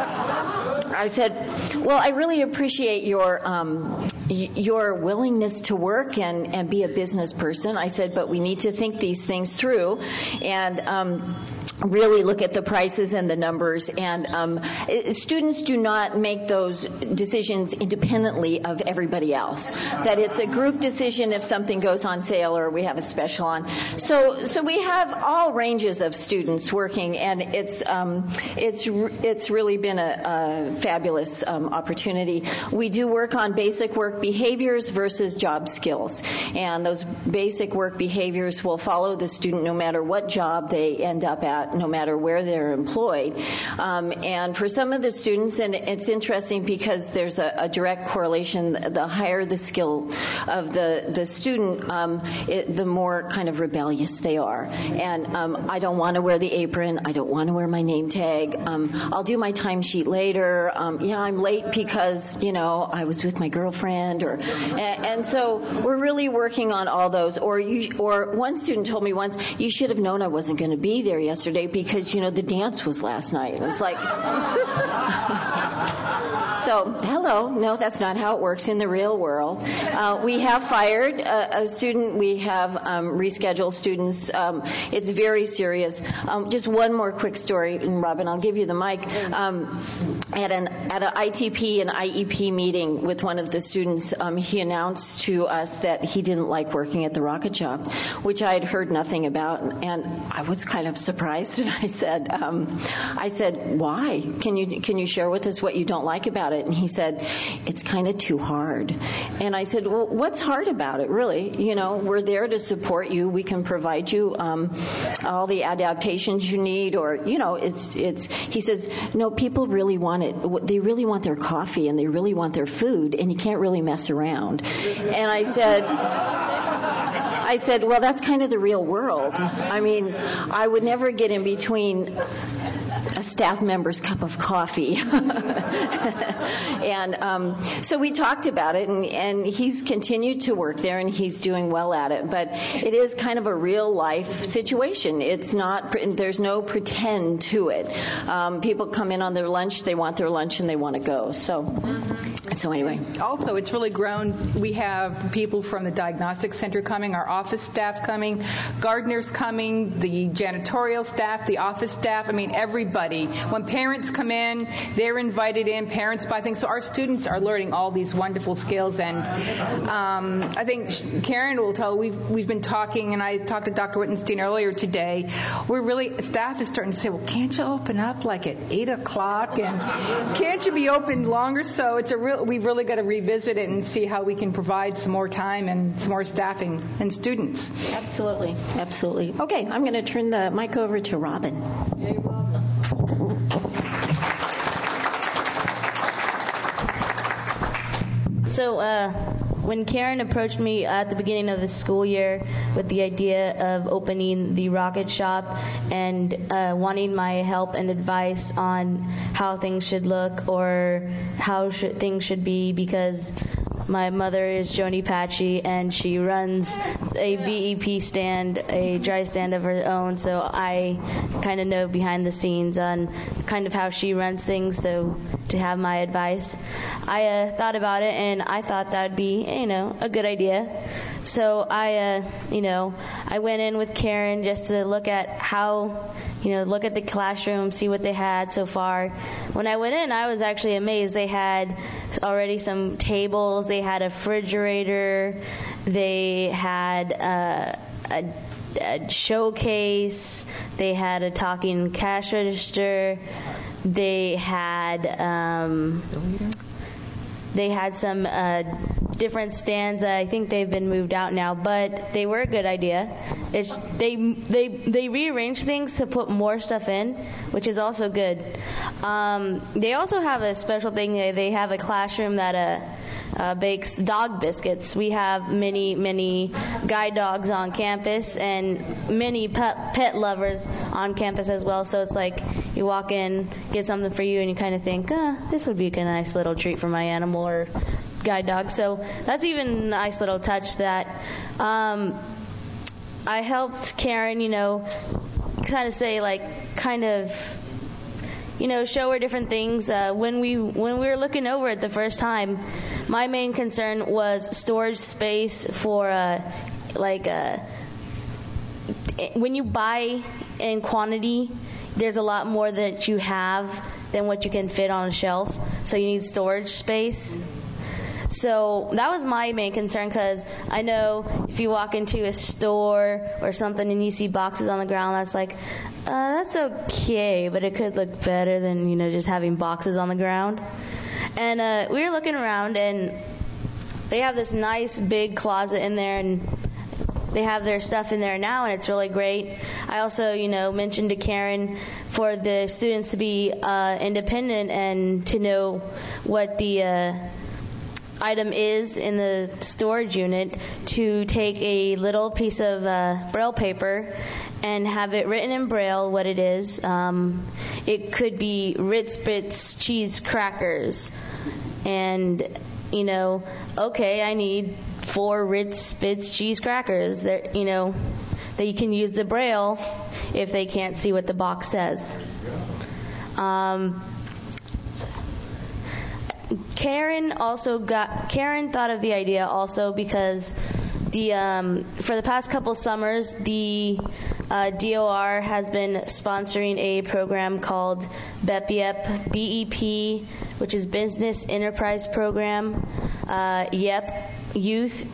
said, well, I really appreciate your willingness to work and be a business person. I said, but we need to think these things through and really look at the prices and the numbers. And students do not make those decisions independently of everybody else. That it's a group decision if something goes on sale or we have a special on. So we have all ranges of students working, and it's really been a fabulous opportunity. We do work on basic work behaviors versus job skills, and those basic work behaviors will follow the student no matter what job they end up at, no matter where they're employed. And for some of the students, and it's interesting because there's a direct correlation, the higher the skill of the student, the more kind of rebellious they are. And I don't want to wear the apron. I don't want to wear my name tag. I'll do my timesheet later. I'm late because, I was with my girlfriend. And so we're really working on all those. Or one student told me once, you should have known I wasn't going to be there yesterday because, the dance was last night. It was like, so, hello. No, that's not how it works in the real world. We have fired a student. We have rescheduled students. It's very serious. Just one more quick story, and Robin, I'll give you the mic. At an ITP and IEP meeting with one of the students, he announced to us that he didn't like working at the Rocket Shop, which I had heard nothing about, and I was kind of surprised. And I said, why? Can you share with us what you don't like about it? And he said, it's kind of too hard. And I said, well, what's hard about it, really? We're there to support you. We can provide you all the adaptations you need, or he says, no, people really want it. They really want their coffee and they really want their food, and you can't really mess around. And I I said, well, that's kind of the real world. I mean, I would never get in between a staff member's cup of coffee. And so we talked about it, and he's continued to work there, and he's doing well at it. But it is kind of a real life situation. It's not, there's no pretend to it. People come in on their lunch, they want their lunch, and they want to go. So anyway. Also, it's really grown. We have people from the diagnostic center coming, our office staff coming, gardeners coming, the janitorial staff, the office staff. I mean, everybody. When parents come in, they're invited in. Parents buy things. So our students are learning all these wonderful skills. And I think Karen will tell. We've been talking, and I talked to Dr. Wittenstein earlier today. Staff is starting to say, well, can't you open up like at 8 o'clock? And can't you be open longer? So we've really got to revisit it and see how we can provide some more time and some more staffing and students. Absolutely. Okay, I'm going to turn the mic over to Robin. Yay, Robin. So when Karen approached me at the beginning of the school year with the idea of opening the rocket shop and wanting my help and advice on how things should look or how things should be, because my mother is Joni Patchy, and she runs a BEP stand, a dry stand of her own, so I kind of know behind the scenes on kind of how she runs things, so to have my advice. I thought about it, and I thought that would be, a good idea. So I went in with Karen just to look at how, look at the classroom, see what they had so far. When I went in, I was actually amazed. They had already some tables, they had a refrigerator, they had a showcase, they had a talking cash register, they had some different stands. I think they've been moved out now, but they were a good idea. They rearranged things to put more stuff in, which is also good. They also have a special thing. They have a classroom that bakes dog biscuits. We have many guide dogs on campus and many pet lovers on campus as well. So it's like you walk in, get something for you, and you kind of think, this would be a nice little treat for my animal or guide dog. So that's even a nice little touch that I helped Karen, kind of say, show her different things. When we were looking over it the first time, my main concern was storage space for when you buy in quantity, there's a lot more that you have than what you can fit on a shelf, so you need storage space. So that was my main concern, because I know if you walk into a store or something and you see boxes on the ground, that's like, that's okay, but it could look better than, just having boxes on the ground. And we were looking around, and they have this nice big closet in there, and they have their stuff in there now, and it's really great. I also, mentioned to Karen for the students to be independent and to know what the item is in the storage unit, to take a little piece of Braille paper and have it written in Braille what it is. It could be Ritz Bits cheese crackers, and okay, I need 4 Ritz Bits cheese crackers. That you can use the Braille if they can't see what the box says. Karen thought of the idea also because for the past couple summers, the DOR has been sponsoring a program called BEP, which is Business Enterprise Program, Youth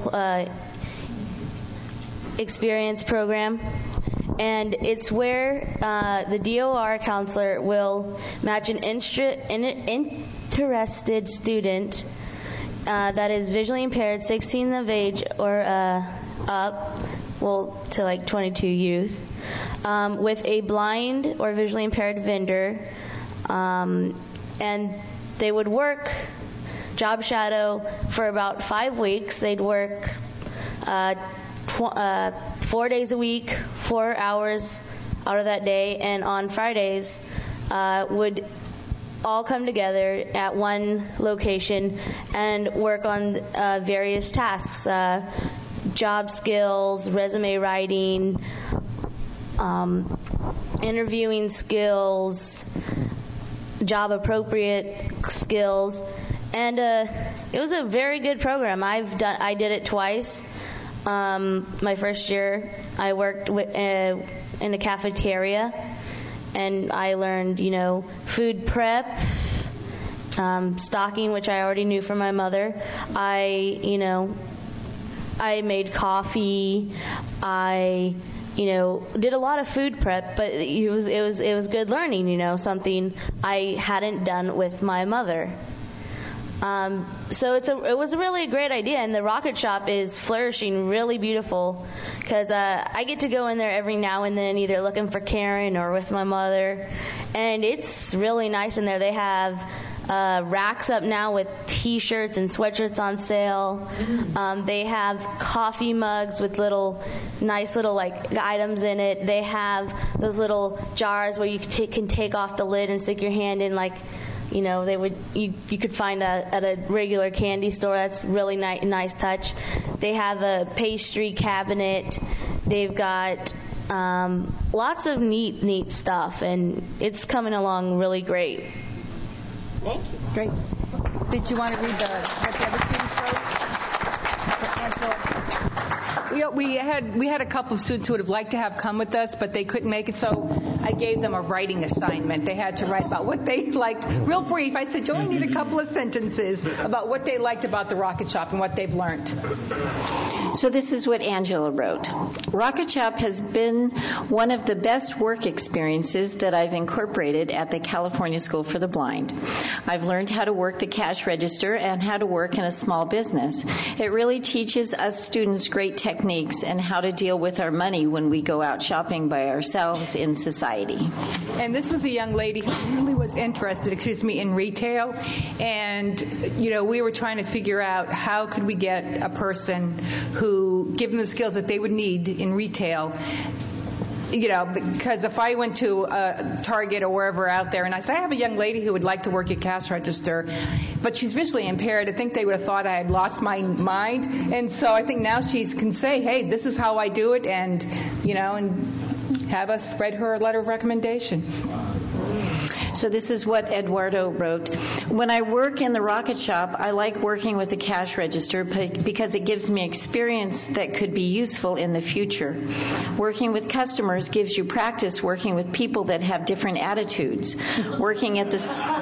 Experience Program. And it's where the DOR counselor will match an interested student that is visually impaired, 16 of age or up, to like 22 youth, with a blind or visually impaired vendor, and they would work job shadow for about 5 weeks. They'd work 4 days a week, 4 hours out of that day, and on Fridays would all come together at one location and work on various tasks, job skills, resume writing, interviewing skills, job appropriate skills, and it was a very good program. I did it twice. My first year, I worked in a cafeteria, and I learned, food prep, stocking, which I already knew from my mother. I made coffee. I, did a lot of food prep, but it was good learning, something I hadn't done with my mother. So it was really a great idea, and the Rocket Shop is flourishing, really beautiful, because I get to go in there every now and then, either looking for Karen or with my mother, and it's really nice in there. They have racks up now with T-shirts and sweatshirts on sale. They have coffee mugs with nice little items in it. They have those little jars where you can take off the lid and stick your hand in, you could find at a regular candy store. That's really nice touch. They have a pastry cabinet. They've got lots of neat stuff, and it's coming along really great. Thank you. Great. Did you want to read what the other students wrote? We had a couple of students who would have liked to have come with us, but they couldn't make it, so I gave them a writing assignment. They had to write about what they liked, real brief. I said, you only need a couple of sentences about what they liked about the Rocket Shop and what they've learned. So this is what Angela wrote. Rocket Shop has been one of the best work experiences that I've incorporated at the California School for the Blind. I've learned how to work the cash register and how to work in a small business. It really teaches us students great techniques and how to deal with our money when we go out shopping by ourselves in society. And this was a young lady who really was interested, in retail. And, we were trying to figure out how could we get a person who, given the skills that they would need in retail, because if I went to a Target or wherever out there and I said, I have a young lady who would like to work at cash register, but she's visually impaired, I think they would have thought I had lost my mind. And so I think now she can say, hey, this is how I do it, and, and have us spread her a letter of recommendation. So this is what Eduardo wrote. When I work in the Rocket Shop, I like working with the cash register because it gives me experience that could be useful in the future. Working with customers gives you practice working with people that have different attitudes. Working at the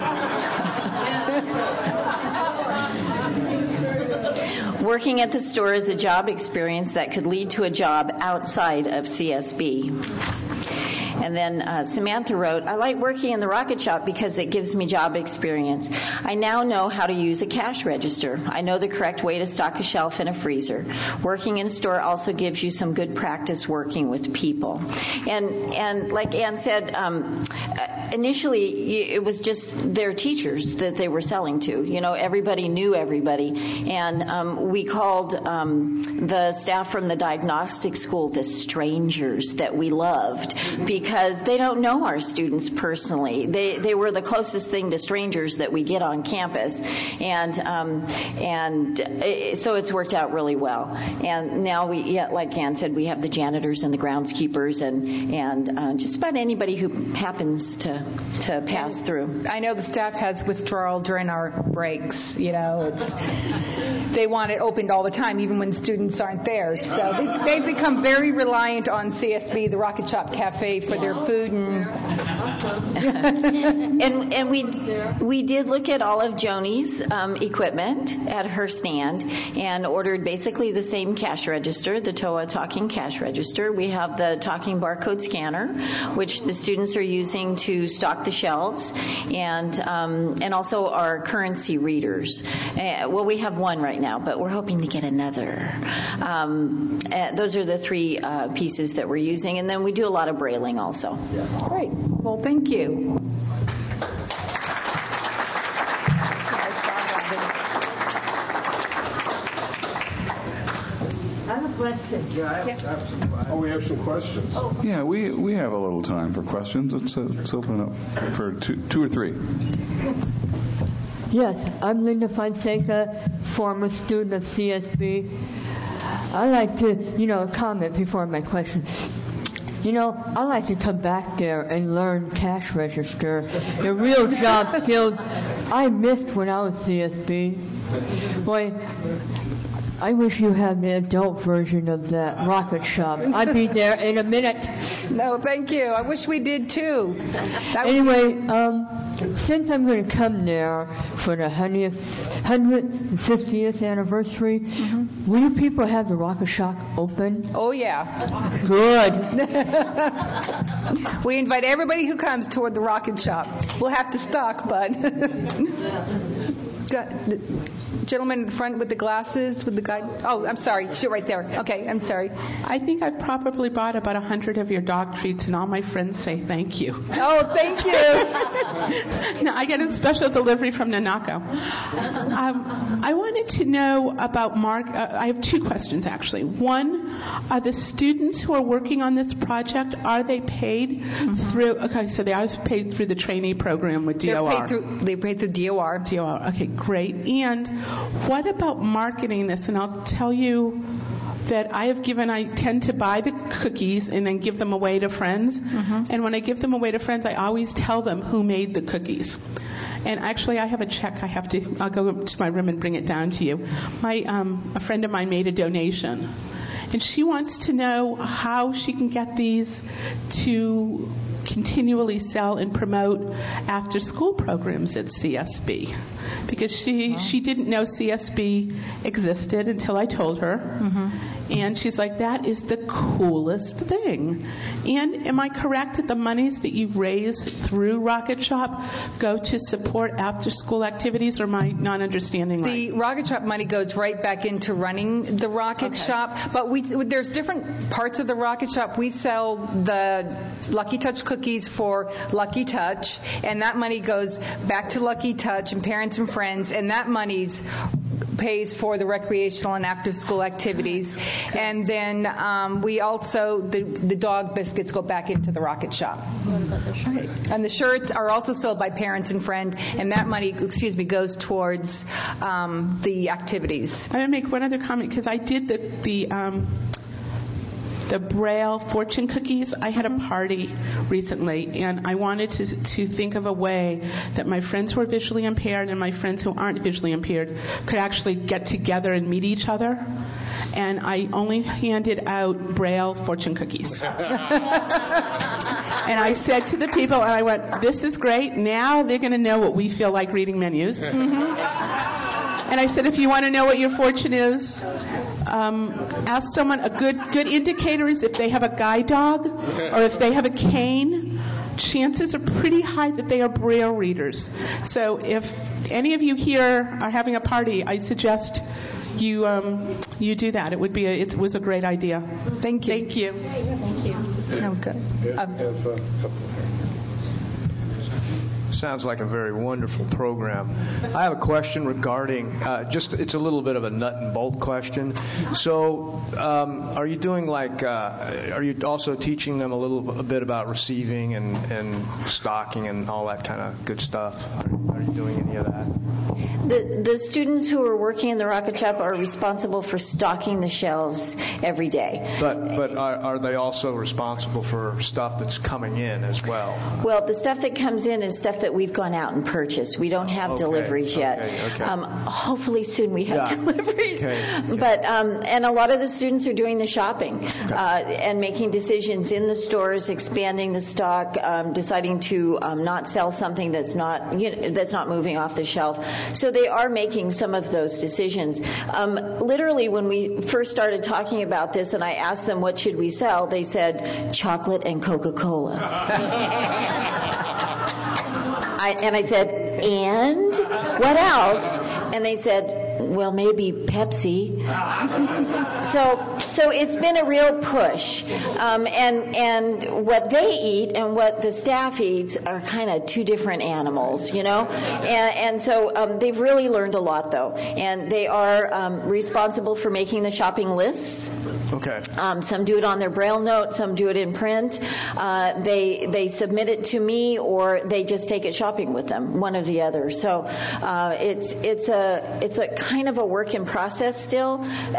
Working at the store is a job experience that could lead to a job outside of CSB. And then Samantha wrote, I like working in the Rocket Shop because it gives me job experience. I now know how to use a cash register. I know the correct way to stock a shelf and a freezer. Working in a store also gives you some good practice working with people. And like Ann said, initially it was just their teachers that they were selling to. Everybody knew everybody. And we called the staff from the diagnostic school the strangers that we loved, because they don't know our students personally. They were the closest thing to strangers that we get on campus, and so it's worked out really well. And now like Ann said, we have the janitors and the groundskeepers and just about anybody who happens to pass through. I know the staff has withdrawal during our breaks. They want it opened all the time, even when students aren't there. So they've become very reliant on CSB, the Rocket Shop Cafe, for their food and we did look at all of Joni's equipment at her stand and ordered basically the same cash register, the TOA talking cash register. We have the talking barcode scanner, which the students are using to stock the shelves, and also our currency readers. Well, we have one right now, but we're hoping to get another. Those are the three pieces that we're using, and then we do a lot of brailing also. Great. Well, thank you. I was blessed Oh, we have some questions. Yeah, we have a little time for questions. Let's open it up for two or three. Yes, I'm Linda Fonseca, former student of CSB. I'd like to, comment before my question. I'd like to come back there and learn cash register, the real job skills I missed when I was CSB. Boy, I wish you had the adult version of that rocket shop. I'd be there in a minute. No, thank you. I wish we did too. Anyway, since I'm going to come there for the 150th anniversary, will you people have the rocket shop open? Oh, yeah. Good. We invite everybody who comes toward the rocket shop. We'll have to stock, but... Gentleman in the front with the glasses, with the guide. Oh, I'm sorry. Sit right there. Okay, I'm sorry. I think I've probably bought about 100 of your dog treats, and all my friends say thank you. Oh, thank you. No, I get a special delivery from Nanako. I wanted to know about Mark. I have two questions, actually. One, are the students who are working on this project, are they paid through, okay, so they are paid through the trainee program with DOR? They're paid through DOR. DOR, okay, great. And what about marketing this? And I'll tell you that I tend to buy the cookies and then give them away to friends. And when I give them away to friends, I always tell them who made the cookies. And actually, I have a check. I'll go to my room and bring it down to you. A friend of mine made a donation. And she wants to know how she can get these to continually sell and promote after school programs at CSB. Because she didn't know CSB existed until I told her. And she's like, that is the coolest thing. And am I correct that the monies that you raise through Rocket Shop go to support after school activities, or am I not understanding right? The Rocket Shop money goes right back into running the Rocket Shop. But there's different parts of the Rocket Shop. We sell the Lucky Touch cookies for Lucky Touch, and that money goes back to Lucky Touch and parents and friends, and that money's pays for the recreational and after school activities. And then we also, the dog biscuits go back into the Rocket Shop. What about the shirts? And the shirts are also sold by parents and friends, and that money, goes towards the activities. I'm going to make one other comment, because I did the Braille fortune cookies. I had a party recently, and I wanted to think of a way that my friends who are visually impaired and my friends who aren't visually impaired could actually get together and meet each other. And I only handed out Braille fortune cookies. And I said to the people, and I went, this is great. Now they're going to know what we feel like reading menus. And I said, if you want to know what your fortune is, ask someone. A good indicator is if they have a guide dog or if they have a cane. Chances are pretty high that they are Braille readers. So if any of you here are having a party, I suggest you do that. It was a great idea. Thank you. Thank you. Thank you. Oh, good. Sounds like a very wonderful program. I have a question regarding it's a little bit of a nut and bolt question. So, are you doing are you also teaching them a bit about receiving and stocking and all that kind of good stuff? Are you doing any of that? The students who are working in the Rocket Shop are responsible for stocking the shelves every day. But are they also responsible for stuff that's coming in as well? Well, the stuff that comes in is stuff that we've gone out and purchased. We don't have deliveries yet. Okay. Hopefully soon we have deliveries. Okay. But and a lot of the students are doing the shopping and making decisions in the stores, expanding the stock, deciding to not sell something that's not moving off the shelf. So they are making some of those decisions. Literally, when we first started talking about this and I asked them what should we sell, they said chocolate and Coca-Cola. And I said, and what else? And they said, well, maybe Pepsi. So it's been a real push. And what they eat and what the staff eats are kind of two different animals, And so they've really learned a lot, though. And they are responsible for making the shopping lists. Okay. Some do it on their Braille note, some do it in print. They submit it to me, or they just take it shopping with them, one or the other. So it's a kind of a work in process still,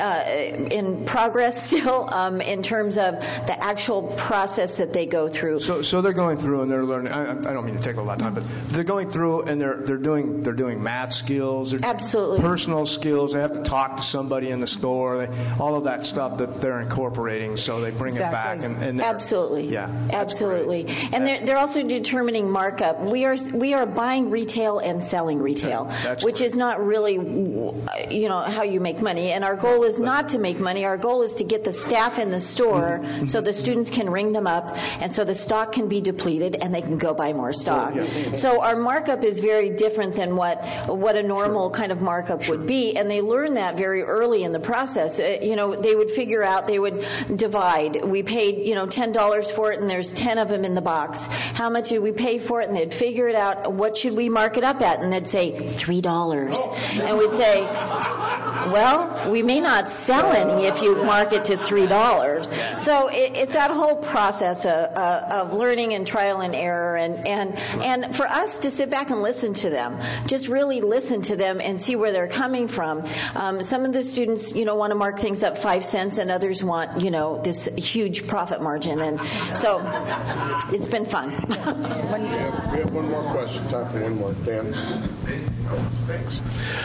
in progress still, in terms of the actual process that they go through. So they're going through and they're learning. I don't mean to take a lot of time, but they're going through and they're doing math skills, absolutely, personal skills. They have to talk to somebody in the store. All of that stuff that they're incorporating, so they bring it back. And absolutely, yeah, absolutely. And they're also determining markup. We are buying retail and selling retail, which is not really, how you make money. And our goal is not to make money. Our goal is to get the staff in the store so the students can ring them up, and so the stock can be depleted and they can go buy more stock. So our markup is very different than what a normal kind of markup would be, and they learn that very early in the process. They would figure out, they would divide. We paid, $10 for it, and there's 10 of them in the box. How much did we pay for it? And they'd figure it out. What should we mark it up at? And they'd say $3. And we'd say, well, we may not sell any if you mark it to $3. So it's that whole process of learning and trial and error, and for us to sit back and listen to them, just really listen to them and see where they're coming from. Some of the students, want to mark things up 5 cents, and others want, this huge profit margin, and so it's been fun. We have one more question. Time for one more. Dan. Thanks.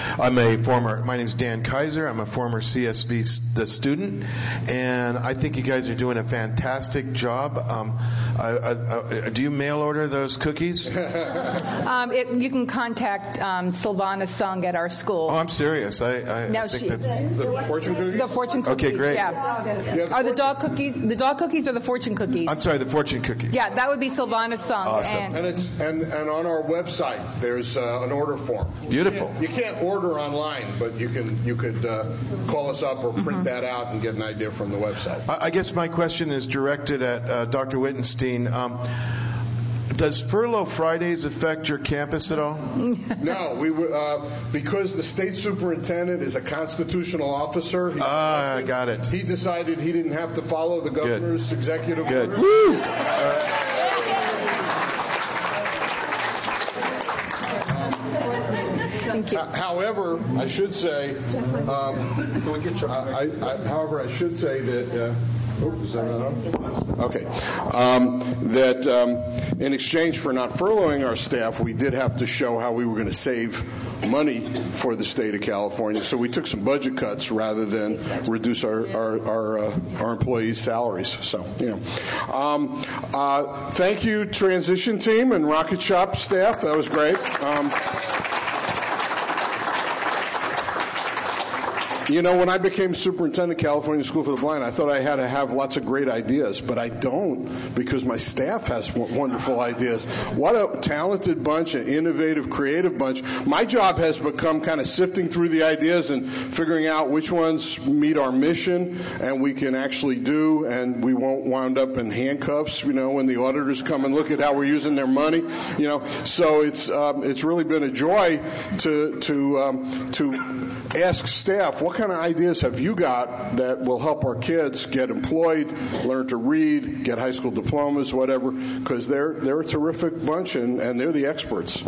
My name's Dan Kaiser. I'm a former CSB student, and I think you guys are doing a fantastic job. Do you mail order those cookies? You can contact Silvana Sung at our school. Oh, I'm serious. The fortune cookies? The fortune cookies. Okay, great. Yeah. Are the dog cookies? The dog cookies or the fortune cookies? I'm sorry, the fortune cookies. Yeah, that would be Silvana Sung. Awesome. And on our website there's an order form. Beautiful. You can't order online, but you could call us up or print that out and get an idea from the website. I guess my question is directed at Dr. Wittenstein. Does Furlough Fridays affect your campus at all? No, because the state superintendent is a constitutional officer. I got it. He decided he didn't have to follow the governor's executive order. Woo! Thank you. However, I should say, that. Is that not on? Okay. That in exchange for not furloughing our staff, we did have to show how we were going to save money for the state of California. So we took some budget cuts rather than reduce our employees' salaries. So, thank you, transition team and Rocket Shop staff. That was great. When I became superintendent of California School for the Blind, I thought I had to have lots of great ideas, but I don't, because my staff has wonderful ideas. What a talented bunch, an innovative, creative bunch. My job has become kind of sifting through the ideas and figuring out which ones meet our mission and we can actually do, and we won't wind up in handcuffs, when the auditors come and look at how we're using their money, So it's really been a joy to ask staff, what kind of ideas have you got that will help our kids get employed, learn to read, get high school diplomas, whatever, because they're a terrific bunch and they're the experts.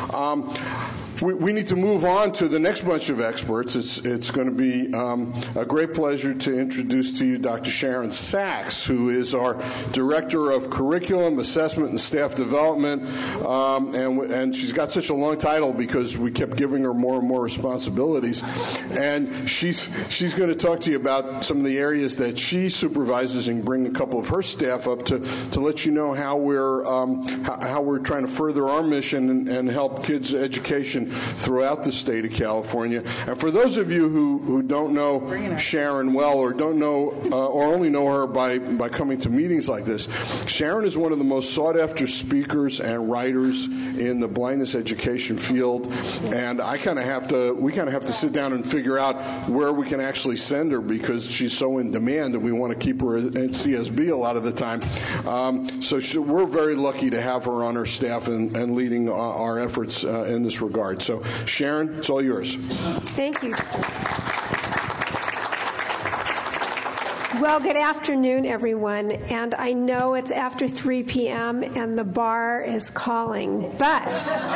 We need to move on to the next bunch of experts. It's going to be a great pleasure to introduce to you Dr. Sharon Sachs, who is our Director of Curriculum, Assessment, and Staff Development. And she's got such a long title because we kept giving her more and more responsibilities. And she's going to talk to you about some of the areas that she supervises and bring a couple of her staff up to let you know how we're trying to further our mission and help kids' education throughout the state of California. And for those of you who don't know Sharon well or don't know or only know her by coming to meetings like this, Sharon is one of the most sought after speakers and writers in the blindness education field. And we kind of have to sit down and figure out where we can actually send her because she's so in demand and we want to keep her at CSB a lot of the time. We're very lucky to have her on our staff and leading our efforts in this regard. So, Sharon, it's all yours. Thank you. Well, good afternoon, everyone. And I know it's after 3 p.m. and the bar is calling, but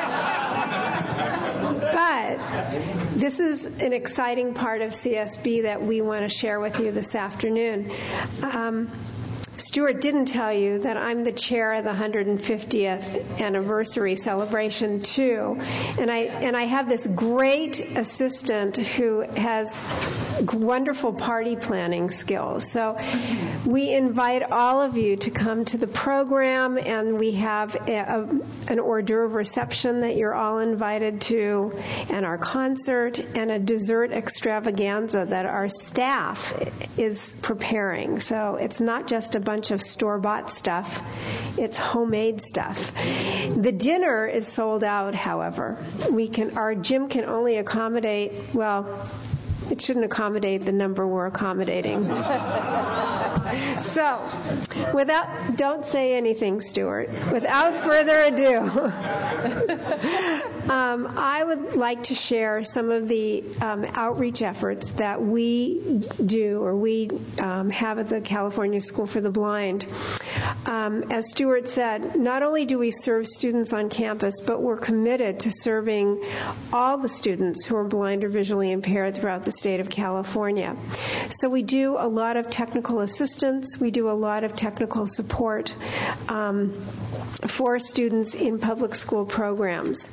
this is an exciting part of CSB that we want to share with you this afternoon. Stuart didn't tell you that I'm the chair of the 150th anniversary celebration too, and I have this great assistant who has wonderful party planning skills. So we invite all of you to come to the program, and we have an hors d'oeuvre reception that you're all invited to, and our concert, and a dessert extravaganza that our staff is preparing. So it's not just a bunch of store-bought stuff, it's homemade stuff. The dinner is sold out, however. Our gym can only accommodate, well, it shouldn't accommodate the number we're accommodating. So, don't say anything, Stuart. Without further ado, I would like to share some of the outreach efforts that we do, or we have at the California School for the Blind. As Stuart said, not only do we serve students on campus, but we're committed to serving all the students who are blind or visually impaired throughout the state of California. So we do a lot of technical assistance. We do a lot of technical support for students in public school programs.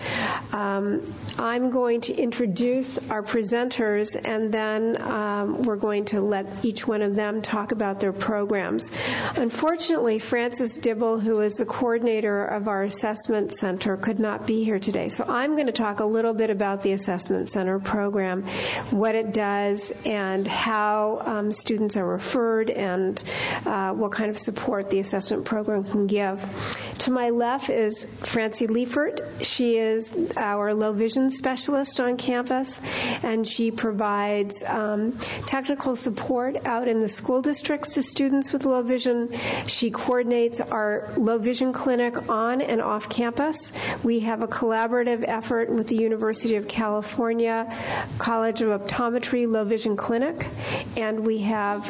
I'm going to introduce our presenters, and then we're going to let each one of them talk about their programs. Unfortunately, Frances Dibble, who is the coordinator of our assessment center, could not be here today. So I'm going to talk a little bit about the assessment center program, what it does, and how students are referred, and what kind of support the assessment program can give. To my left is Francie Liefert. She is our low vision specialist on campus, and she provides technical support out in the school districts to students with low vision. She coordinates our low vision clinic on and off campus. We have a collaborative effort with the University of California College of Optometry Low Vision Clinic, and we have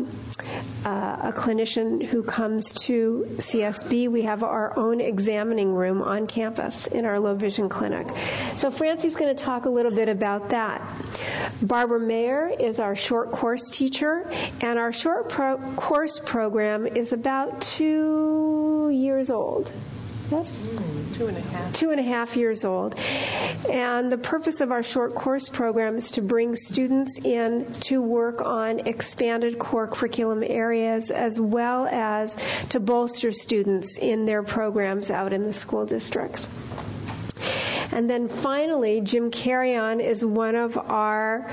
a clinician who comes to CSB. We have our own examining room on campus in our low vision clinic. So Francie's going to talk a little bit about that. Barbara Mayer is our short course teacher, and our short course program is about 2 years old. Yes? 2.5. 2.5 years old. And the purpose of our short course program is to bring students in to work on expanded core curriculum areas, as well as to bolster students in their programs out in the school districts. And then finally, Jim Carrion is one of our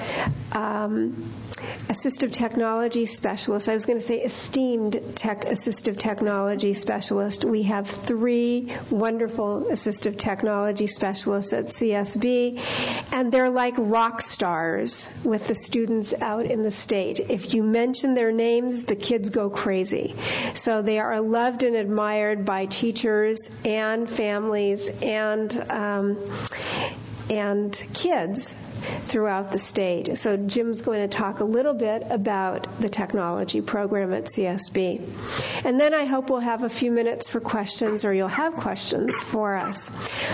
assistive technology specialists. I was going to say esteemed assistive technology specialist. We have 3 wonderful assistive technology specialists at CSB, and they're like rock stars with the students out in the state. If you mention their names, the kids go crazy. So they are loved and admired by teachers and families and kids throughout the state. So Jim's going to talk a little bit about the technology program at CSB. And then I hope we'll have a few minutes for questions, or you'll have questions for us.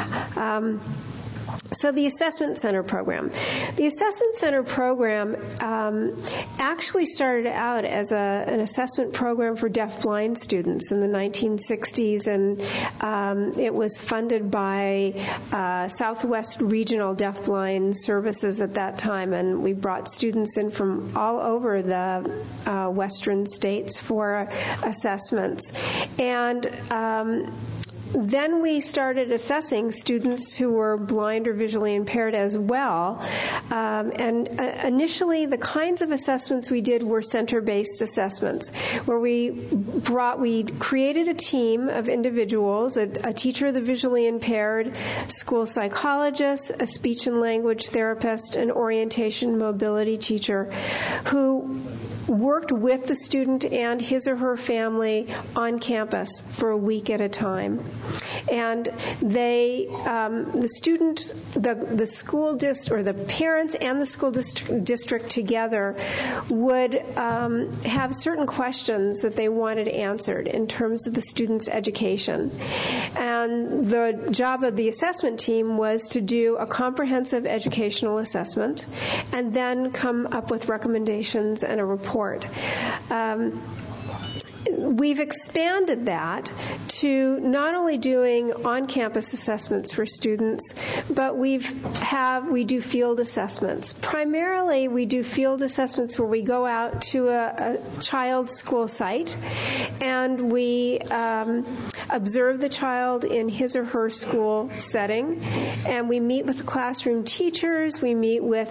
So the Assessment Center program. The Assessment Center program actually started out as an assessment program for deaf-blind students in the 1960s, and it was funded by Southwest Regional Deaf-Blind Services at that time, and we brought students in from all over the western states for assessments. And then we started assessing students who were blind or visually impaired as well. And initially, the kinds of assessments we did were center-based assessments, where we created a team of individuals, a teacher of the visually impaired, school psychologist, a speech and language therapist, an orientation mobility teacher, who worked with the student and his or her family on campus for a week at a time. And they, the student, the school district, or the parents and the school district together would have certain questions that they wanted answered in terms of the student's education. And the job of the assessment team was to do a comprehensive educational assessment and then come up with recommendations and a report. We've expanded that to not only doing on-campus assessments for students, but we do field assessments. Primarily, we do field assessments where we go out to a child's school site and we observe the child in his or her school setting, and we meet with the classroom teachers, we meet with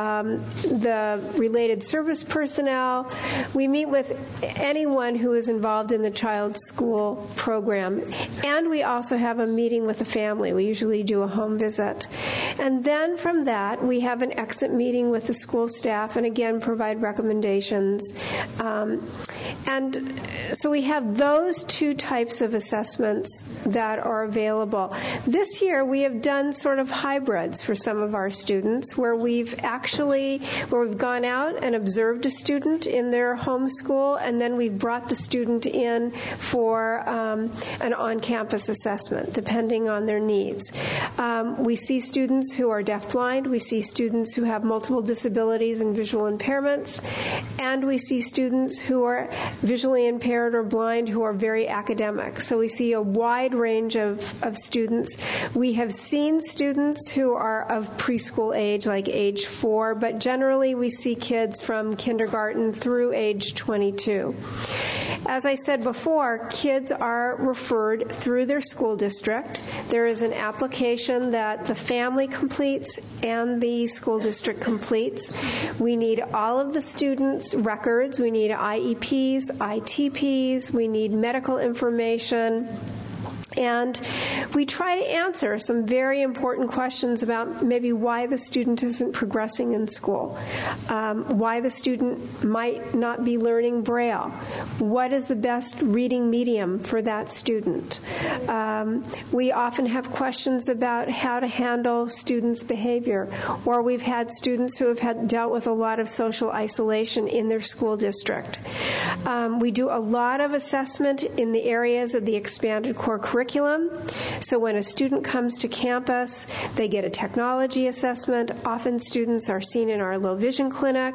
the related service personnel, we meet with anyone who is involved in the child's school program, and we also have a meeting with the family. We usually do a home visit. And then from that, we have an exit meeting with the school staff and again provide recommendations. And so we have those two types of assessments that are available. This year we have done sort of hybrids for some of our students where we've gone out and observed a student in their home school, and then we've brought the student in for an on-campus assessment depending on their needs. We see students who are deafblind, we see students who have multiple disabilities and visual impairments, and we see students who are visually impaired or blind who are very academic. So we see a wide range of students. We have seen students who are of preschool age, like age 4, but generally we see kids from kindergarten through age 22. As I said before, kids are referred through their school district. There is an application that the family completes and the school district completes. We need all of the students' records. We need IEPs, ITPs. We need medical information. And we try to answer some very important questions about maybe why the student isn't progressing in school, why the student might not be learning Braille, what is the best reading medium for that student. We often have questions about how to handle students' behavior, or we've had students who have dealt with a lot of social isolation in their school district. We do a lot of assessment in the areas of the expanded core curriculum. So when a student comes to campus, they get a technology assessment. Often students are seen in our low vision clinic,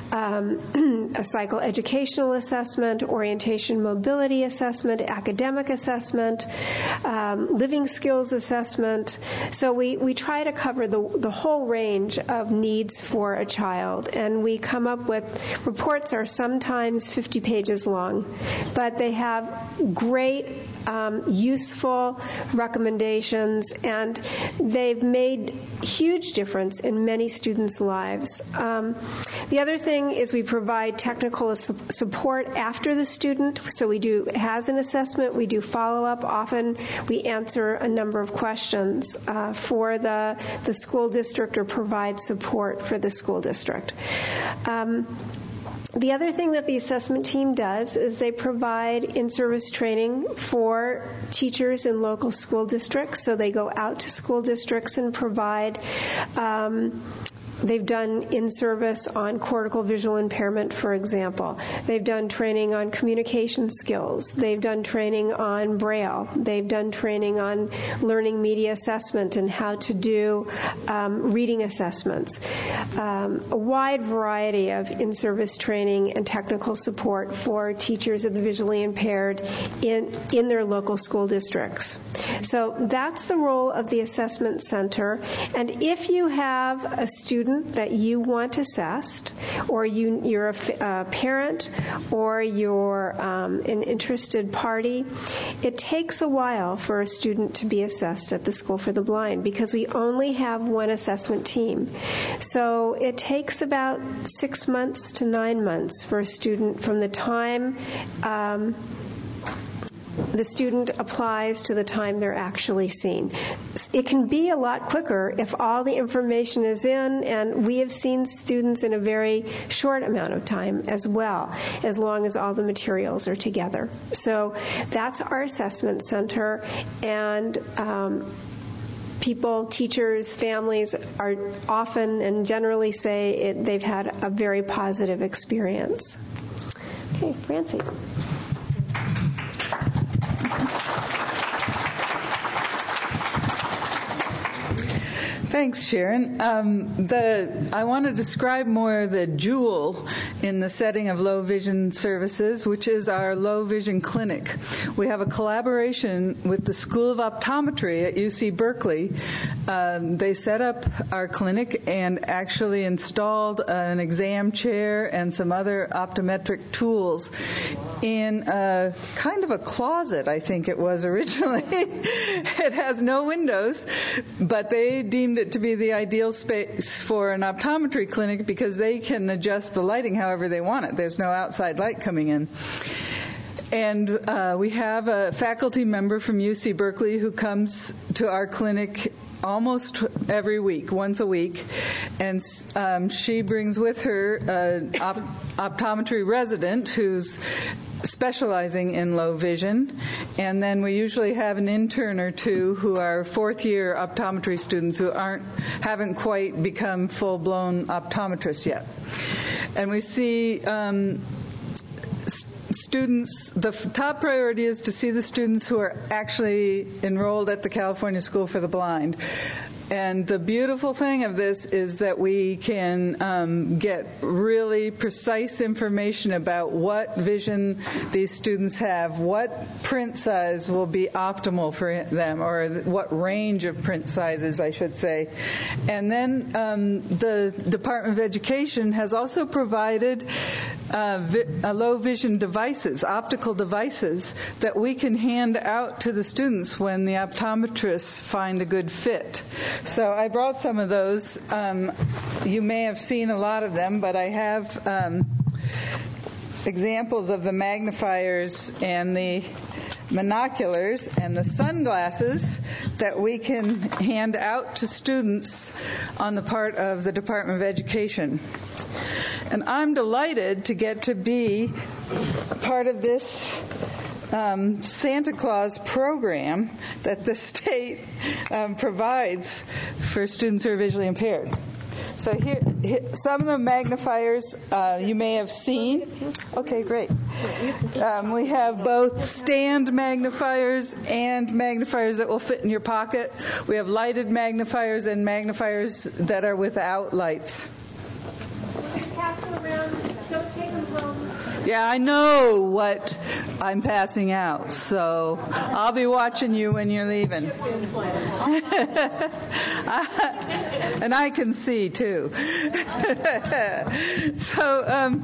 a psychoeducational assessment, orientation mobility assessment, academic assessment, living skills assessment. So we try to cover the whole range of needs for a child, and we come up with reports are sometimes 50 pages long, but they have great useful recommendations, and they've made huge difference in many students' lives. The other thing is we provide technical support after the student. So we do has an assessment, we do follow-up. Often we answer a number of questions for the school district or provide support for the school district. The other thing that the assessment team does is they provide in-service training for teachers in local school districts. So they go out to school districts and provide they've done in-service on cortical visual impairment, for example. They've done training on communication skills. They've done training on Braille. They've done training on learning media assessment and how to do reading assessments. A wide variety of in-service training and technical support for teachers of the visually impaired in their local school districts. So that's the role of the assessment center. And if you have a student that you want assessed, or you're a parent, or you're an interested party, it takes a while for a student to be assessed at the School for the Blind because we only have one assessment team. So it takes about 6 months to 9 months for a student from the time the student applies to the time they're actually seen. It can be a lot quicker if all the information is in, and we have seen students in a very short amount of time as well, as long as all the materials are together. So that's our assessment center, and people, teachers, families are often and generally say they've had a very positive experience. Okay, Francie. Thanks, Sharon. I want to describe more the jewel in the setting of low vision services, which is our low vision clinic. We have a collaboration with the School of Optometry at UC Berkeley. They set up our clinic and actually installed an exam chair and some other optometric tools in a kind of a closet, I think it was originally. It has no windows, but they deemed it to be the ideal space for an optometry clinic because they can adjust the lighting however they want it. There's no outside light coming in. And we have a faculty member from UC Berkeley who comes to our clinic almost every week, once a week, and she brings with her an optometry resident who's specializing in low vision, and then we usually have an intern or two who are fourth-year optometry students who haven't quite become full-blown optometrists yet. And we see students, the top priority is to see the students who are actually enrolled at the California School for the Blind. And the beautiful thing of this is that we can get really precise information about what vision these students have, what print size will be optimal for them, or what range of print sizes, I should say. And then the Department of Education has also provided low vision devices, optical devices, that we can hand out to the students when the optometrists find a good fit. So I brought some of those. You may have seen a lot of them, but I have examples of the magnifiers and the monoculars and the sunglasses that we can hand out to students on the part of the Department of Education. And I'm delighted to get to be part of this Santa Claus program that the state provides for students who are visually impaired. So here some of the magnifiers you may have seen. Okay, great. We have both stand magnifiers and magnifiers that will fit in your pocket. We have lighted magnifiers and magnifiers that are without lights. Pass them around. Don't take them home. Yeah, I know what I'm passing out, so I'll be watching you when you're leaving. And I can see, too. So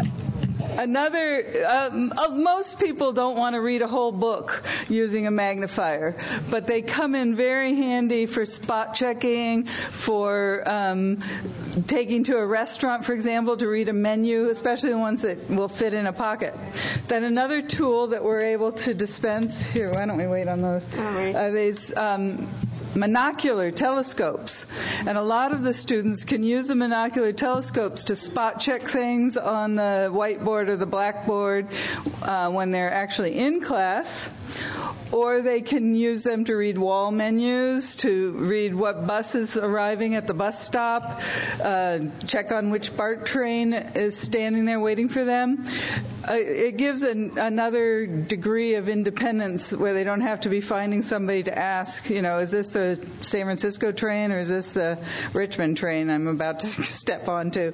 most people don't want to read a whole book using a magnifier, but they come in very handy for spot checking, for taking to a restaurant, for example, to read a menu, especially the ones that will fit in a pocket. Then another tool that we're able to dispense, here, why don't we wait on those? All right. These monocular telescopes. And a lot of the students can use the monocular telescopes to spot check things on the whiteboard or the blackboard when they're actually in class. Or they can use them to read wall menus, to read what bus is arriving at the bus stop, check on which BART train is standing there waiting for them. It gives another degree of independence where they don't have to be finding somebody to ask, is this the San Francisco train or is this the Richmond train I'm about to step onto?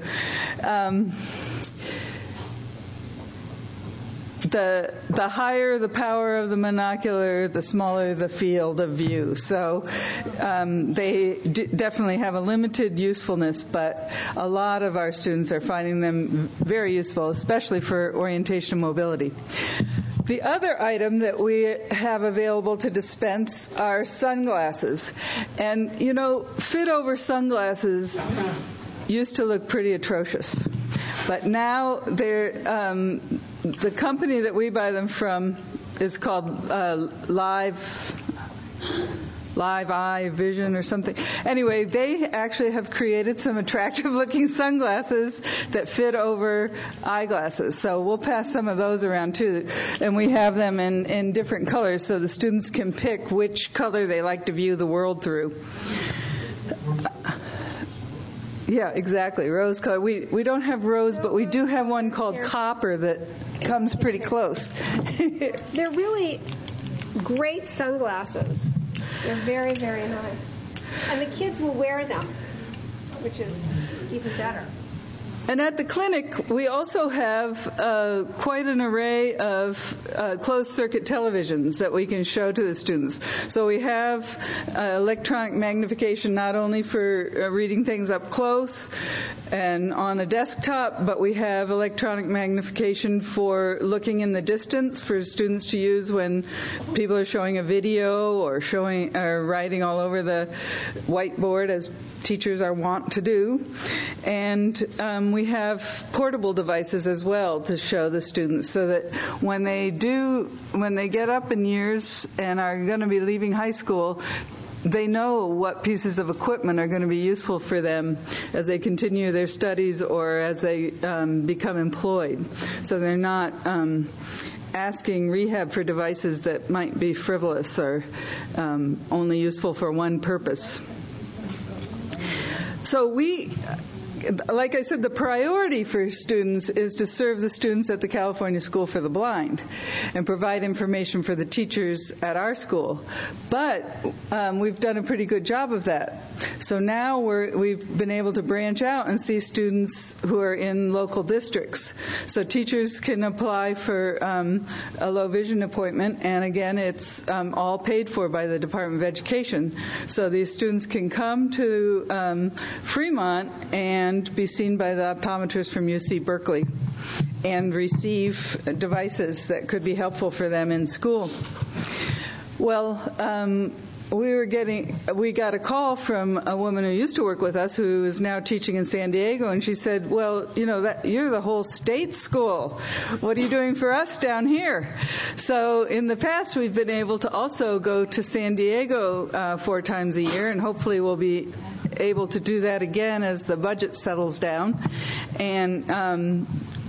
The higher the power of the monocular, the smaller the field of view. So they definitely have a limited usefulness, but a lot of our students are finding them very useful, especially for orientation and mobility. The other item that we have available to dispense are sunglasses. And, fit-over sunglasses used to look pretty atrocious. But now the company that we buy them from is called Live Eye Vision or something. Anyway, they actually have created some attractive-looking sunglasses that fit over eyeglasses. So we'll pass some of those around, too. And we have them in different colors so the students can pick which color they like to view the world through. Yeah, exactly. Rose color. We don't have rose, but we do have one called copper that comes pretty close. They're really great sunglasses. They're very, very nice. And the kids will wear them, which is even better. And at the clinic, we also have quite an array of closed-circuit televisions that we can show to the students. So we have electronic magnification not only for reading things up close and on a desktop, but we have electronic magnification for looking in the distance for students to use when people are showing a video or writing all over the whiteboard, as teachers are wont to do. And we have portable devices as well to show the students so that when they get up in years and are going to be leaving high school, they know what pieces of equipment are going to be useful for them as they continue their studies or as they become employed. So they're not asking rehab for devices that might be frivolous or only useful for one purpose. So like I said, the priority for students is to serve the students at the California School for the Blind and provide information for the teachers at our school. But we've done a pretty good job of that. So now we've been able to branch out and see students who are in local districts. So teachers can apply for a low vision appointment, and again, it's all paid for by the Department of Education. So these students can come to Fremont and be seen by the optometrist from UC Berkeley and receive devices that could be helpful for them in school. Well, we got a call from a woman who used to work with us who is now teaching in San Diego, and she said, well, you're the whole state school. What are you doing for us down here? So in the past, we've been able to also go to San Diego 4 times a year, and hopefully we'll be able to do that again as the budget settles down. And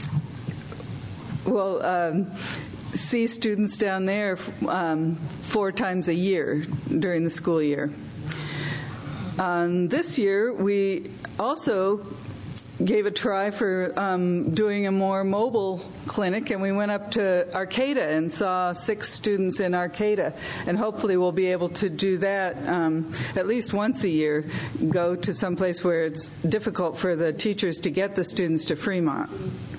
we'll see students down there 4 times a year during the school year. This year, we also gave a try for doing a more mobile clinic, and we went up to Arcata and saw 6 students in Arcata, and hopefully we'll be able to do that at least once a year, go to some place where it's difficult for the teachers to get the students to Fremont.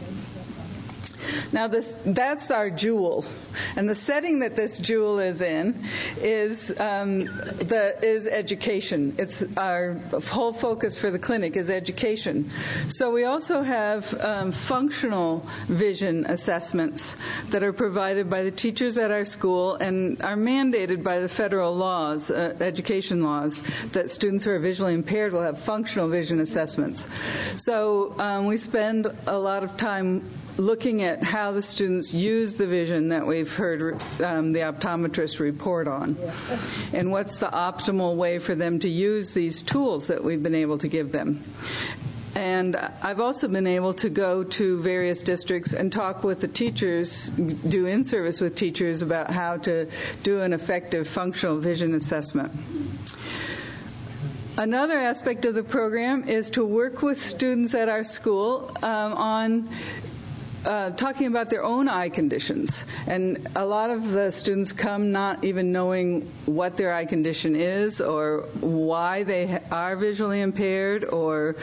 Now, that's our jewel. And the setting that this jewel is in is education. It's our whole focus for the clinic is education. So we also have functional vision assessments that are provided by the teachers at our school and are mandated by the federal laws, education laws, that students who are visually impaired will have functional vision assessments. So we spend a lot of time looking at how the students use the vision that we've heard the optometrist report on, and what's the optimal way for them to use these tools that we've been able to give them. And I've also been able to go to various districts and talk with the teachers, do in-service with teachers about how to do an effective functional vision assessment. Another aspect of the program is to work with students at our school on talking about their own eye conditions. And a lot of the students come not even knowing what their eye condition is or why they are visually impaired or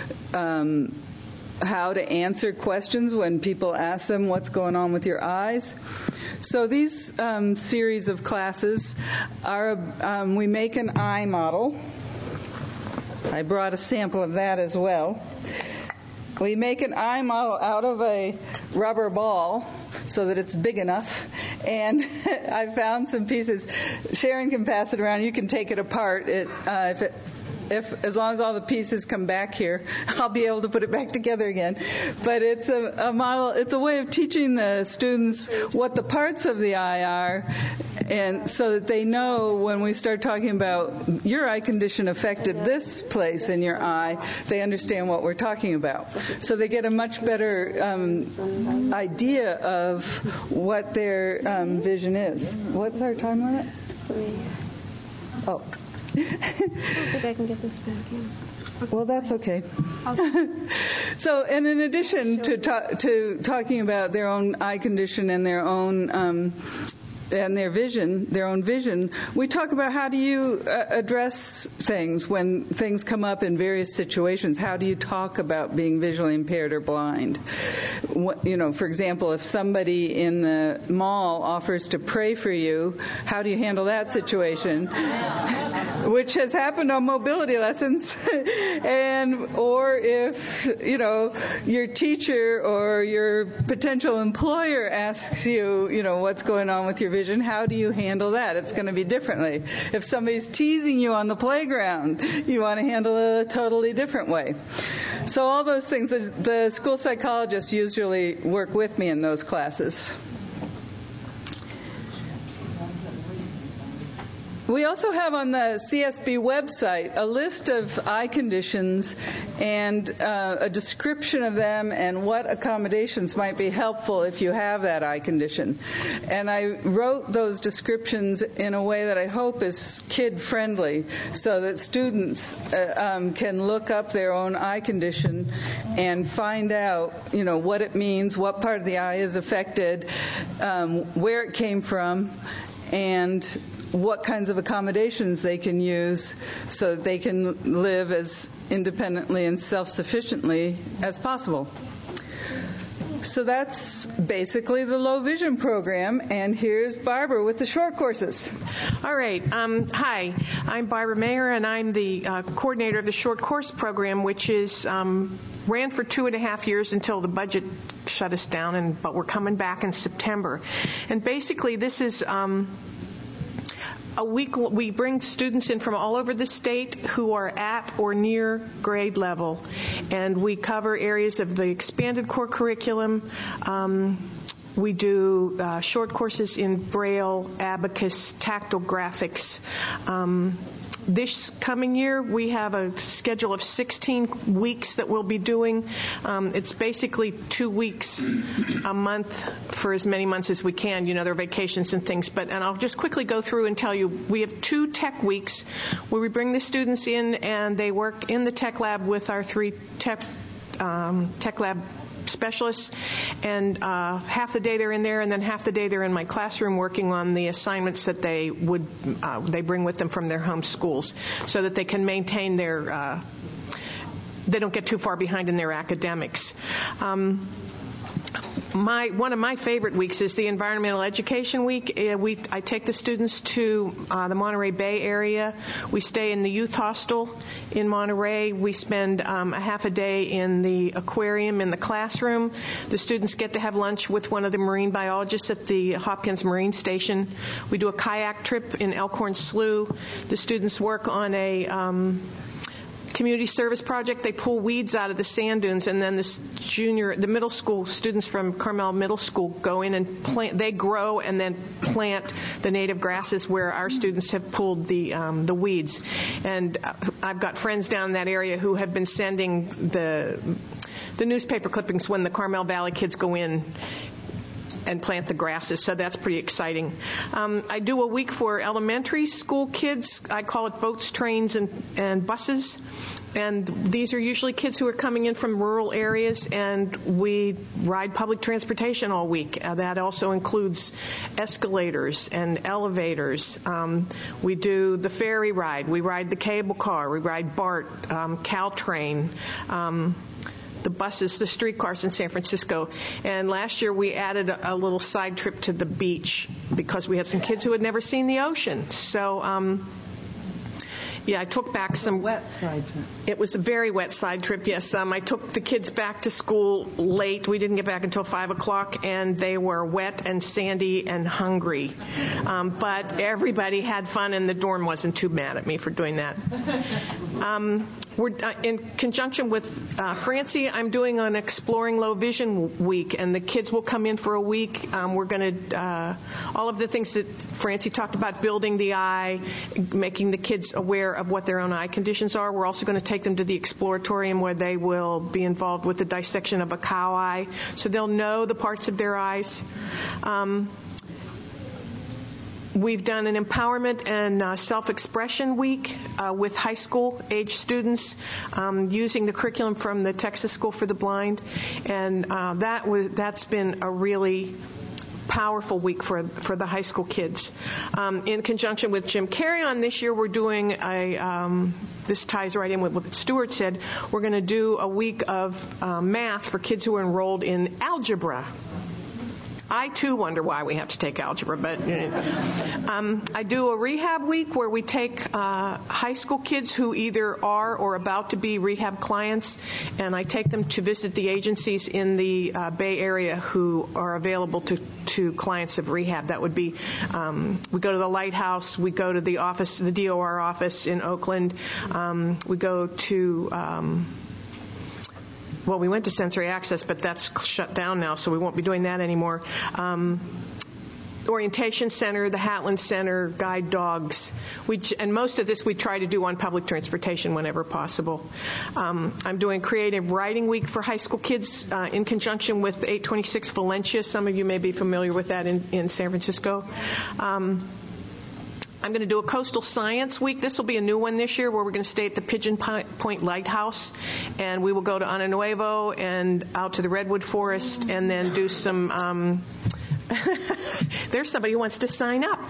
how to answer questions when people ask them what's going on with your eyes. So these series of classes are, we make an eye model. I brought a sample of that as well. We make an eye model out of a rubber ball so that it's big enough. And I found some pieces. Sharon can pass it around. You can take it apart. as long as all the pieces come back here, I'll be able to put it back together again. But it's a model. It's a way of teaching the students what the parts of the eye are, and so that they know when we start talking about your eye condition affected this place in your eye, they understand what we're talking about. So they get a much better idea of what their vision is. What's our time limit? Oh. I don't think I can get this back in. Well, that's okay. So, and in addition to talking about their own eye condition and their own and their own vision, we talk about how do you address things when things come up in various situations. How do you talk about being visually impaired or blind? For example, if somebody in the mall offers to pray for you, how do you handle that situation? Which has happened on mobility lessons. Or if, your teacher or your potential employer asks you, what's going on with your vision, how do you handle that? It's going to be differently. If somebody's teasing you on the playground, you want to handle it a totally different way. So all those things, the school psychologists usually work with me in those classes. We also have on the CSB website a list of eye conditions and a description of them and what accommodations might be helpful if you have that eye condition. And I wrote those descriptions in a way that I hope is kid-friendly so that students can look up their own eye condition and find out, what it means, what part of the eye is affected, where it came from, and what kinds of accommodations they can use so that they can live as independently and self-sufficiently as possible. So that's basically the low vision program, and here's Barbara with the short courses. All right. Hi, I'm Barbara Mayer, and I'm the coordinator of the short course program, which is ran for 2.5 years until the budget shut us down, but we're coming back in September. And basically, this is a week. We bring students in from all over the state who are at or near grade level, and we cover areas of the expanded core curriculum. We do short courses in Braille, Abacus, tactile graphics. This coming year, we have a schedule of 16 weeks that we'll be doing. It's basically 2 weeks a month for as many months as we can. There are vacations and things. And I'll just quickly go through and tell you, we have 2 tech weeks where we bring the students in and they work in the tech lab with our 3 tech lab specialists, and half the day they're in there, and then half the day they're in my classroom working on the assignments that they bring with them from their home schools, so that they can maintain their they don't get too far behind in their academics. One of my favorite weeks is the Environmental Education Week. I take the students to the Monterey Bay area. We stay in the youth hostel in Monterey. We spend a half a day in the aquarium in the classroom. The students get to have lunch with one of the marine biologists at the Hopkins Marine Station. We do a kayak trip in Elkhorn Slough. The students work on a community service project. They pull weeds out of the sand dunes, and then the middle school students from Carmel Middle School go in and plant. They grow and then plant the native grasses where our students have pulled the weeds. And I've got friends down in that area who have been sending the newspaper clippings when the Carmel Valley kids go in and plant the grasses, so that's pretty exciting. I do a week for elementary school kids. I call it boats, trains, and buses. And these are usually kids who are coming in from rural areas, and we ride public transportation all week. That also includes escalators and elevators. We do the ferry ride. We ride the cable car. We ride BART, Caltrain, the buses, the streetcars in San Francisco. And last year we added a little side trip to the beach because we had some kids who had never seen the ocean. So Yeah, I took back some wet side trip. It was a very wet side trip, yes. I took the kids back to school late. We didn't get back until 5 o'clock, and they were wet and sandy and hungry. But everybody had fun, and the dorm wasn't too mad at me for doing that. We're in conjunction with Francie, I'm doing an Exploring Low Vision week, and the kids will come in for a week. We're going to, all of the things that Francie talked about, building the eye, making the kids aware of what their own eye conditions are. We're also going to take them to the Exploratorium where they will be involved with the dissection of a cow eye, so they'll know the parts of their eyes. We've done an empowerment and self-expression week with high school age students using the curriculum from the Texas School for the Blind, and that's been a really powerful week for the high school kids. In conjunction with Jim Carry-On this year, we're doing this ties right in with what Stuart said, we're going to do a week of math for kids who are enrolled in algebra. I, too, wonder why we have to take algebra, but I do a rehab week where we take high school kids who either are or about to be rehab clients, and I take them to visit the agencies in the Bay Area who are available to clients of rehab. That would be, we go to the Lighthouse, we go to the office, the DOR office in Oakland, we go to... Well, we went to Sensory Access, but that's shut down now, so we won't be doing that anymore. Orientation Center, the Hatland Center, guide dogs. And most of this we try to do on public transportation whenever possible. I'm doing Creative Writing Week for high school kids in conjunction with 826 Valencia. Some of you may be familiar with that in San Francisco. I'm going to do a Coastal Science Week. This will be a new one this year where we're going to stay at the Pigeon Point Lighthouse, and we will go to Ano Nuevo and out to the Redwood Forest and then do some... There's somebody who wants to sign up.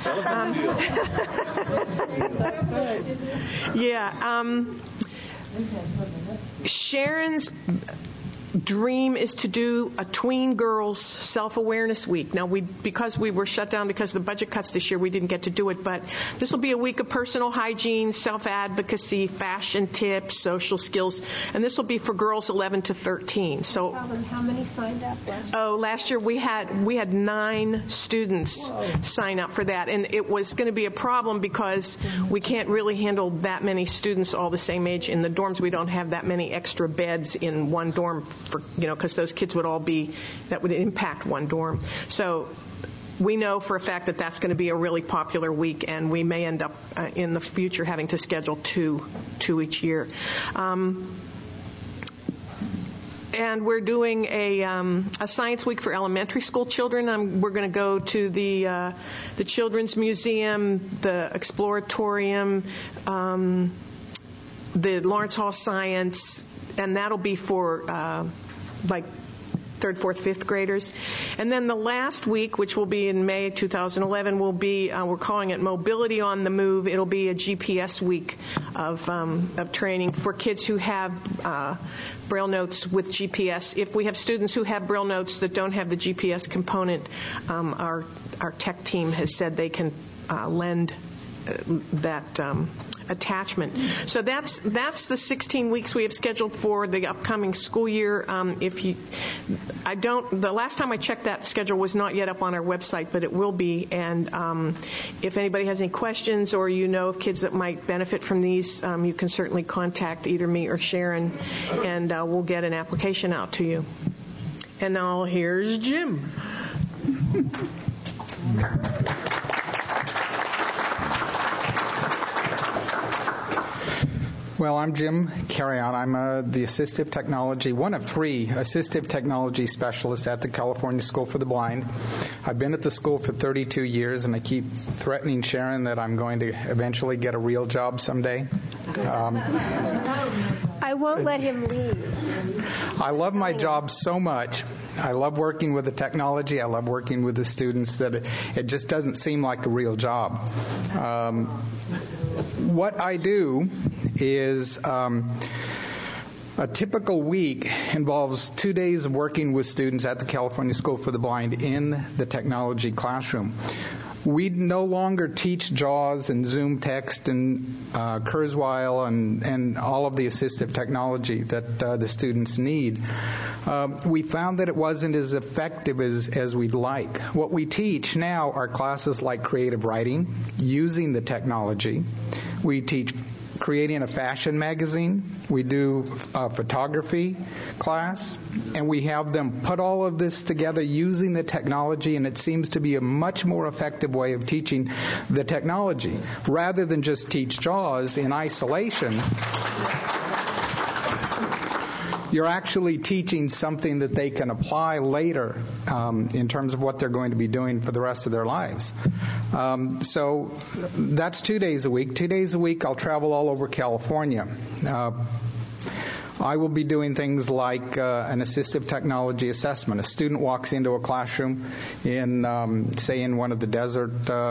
Sharon's dream is to do a tween girls self-awareness week. Now, because we were shut down because of the budget cuts this year, we didn't get to do it, but this will be a week of personal hygiene, self-advocacy, fashion tips, social skills, and this will be for girls 11 to 13. So, how many signed up last year? Last year we had 9 students sign up for that, and it was going to be a problem because we can't really handle that many students all the same age in the dorms. We don't have that many extra beds in one dorm. Because those kids would all that would impact one dorm. So we know for a fact that that's going to be a really popular week, and we may end up in the future having to schedule two each year. And we're doing a science week for elementary school children. We're going to go to the Children's Museum, the Exploratorium, the Lawrence Hall Science, and that'll be for like 3rd, 4th, 5th graders. And then the last week, which will be in May 2011, will be, we're calling it Mobility on the Move. It'll be a GPS week of training for kids who have Braille notes with GPS. If we have students who have Braille notes that don't have the GPS component, our tech team has said they can lend that attachment. So that's the 16 weeks we have scheduled for the upcoming school year. The last time I checked, that schedule was not yet up on our website, but it will be. And if anybody has any questions or of kids that might benefit from these, you can certainly contact either me or Sharon, and we'll get an application out to you. And now here's Jim. Well, I'm Jim Carry-On. I'm the assistive technology, one of 3 assistive technology specialists at the California School for the Blind. I've been at the school for 32 years, and I keep threatening Sharon that I'm going to eventually get a real job someday. I won't let him leave. I love my job so much. I love working with the technology. I love working with the students that it just doesn't seem like a real job. What I do is a typical week involves 2 days of working with students at the California School for the Blind in the technology classroom. We no longer teach JAWS and Zoom text and Kurzweil and all of the assistive technology that the students need. We found that it wasn't as effective as we'd like. What we teach now are classes like creative writing, using the technology. We teach creating a fashion magazine. We do a photography class, and we have them put all of this together using the technology, and it seems to be a much more effective way of teaching the technology. Rather than just teach JAWS in isolation, you're actually teaching something that they can apply later in terms of what they're going to be doing for the rest of their lives. So that's 2 days a week. 2 days a week I'll travel all over California. I will be doing things like an assistive technology assessment. A student walks into a classroom in, say, in one of the desert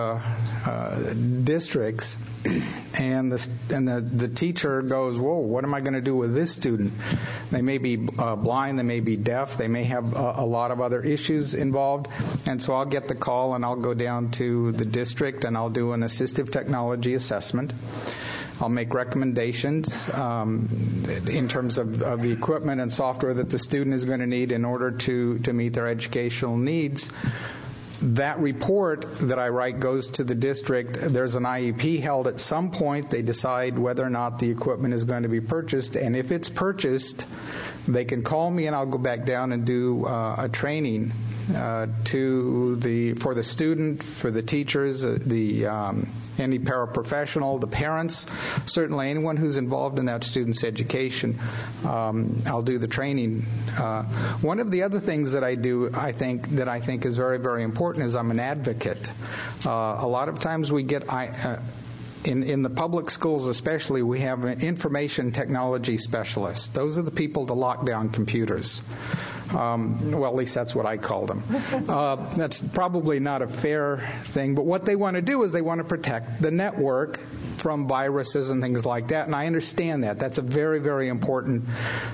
districts, and the teacher goes, "Whoa, what am I going to do with this student?" They may be blind, they may be deaf, they may have a lot of other issues involved, and so I'll get the call and I'll go down to the district and I'll do an assistive technology assessment. I'll make recommendations in terms of the equipment and software that the student is going to need in order to meet their educational needs. That report that I write goes to the district. There's an IEP held at some point. They decide whether or not the equipment is going to be purchased, and if it's purchased, they can call me and I'll go back down and do a training for the student, for the teachers, any paraprofessional, the parents, certainly anyone who's involved in that student's education. I'll do the training. One of the other things that I do, I think is very, very important is I'm an advocate. A lot of times we get in the public schools especially, we have information technology specialists. Those are the people to lock down computers. Well, at least that's what I call them. That's probably not a fair thing, but what they want to do is they want to protect the network from viruses and things like that, and I understand that. That's a very, very important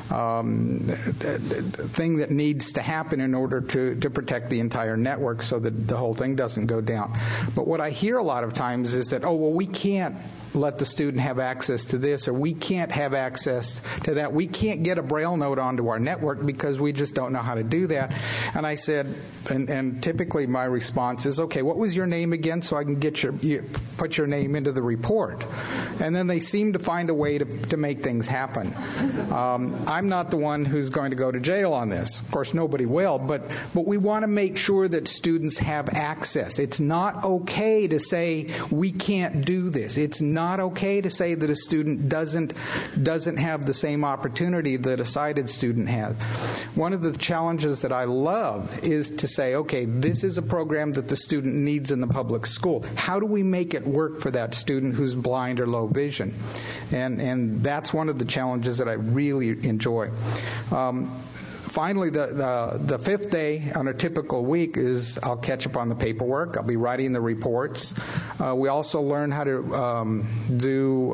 thing that needs to happen in order to protect the entire network so that the whole thing doesn't go down. But what I hear a lot of times is that, we can't let the student have access to this, or we can't have access to that. We can't get a Braille note onto our network because we just don't know how to do that. And I said, and typically my response is, okay, what was your name again so I can put your name into the report? And then they seem to find a way to make things happen. I'm not the one who's going to go to jail on this. Of course, nobody will, but we want to make sure that students have access. It's not okay to say we can't do this. It's not okay to say that a student doesn't have the same opportunity that a sighted student has. One of the challenges that I love is to say, okay, this is a program that the student needs in the public school. How do we make it work for that student who's blind or low vision? And that's one of the challenges that I really enjoy. Finally, the fifth day on a typical week is I'll catch up on the paperwork. I'll be writing the reports. We also learn how to do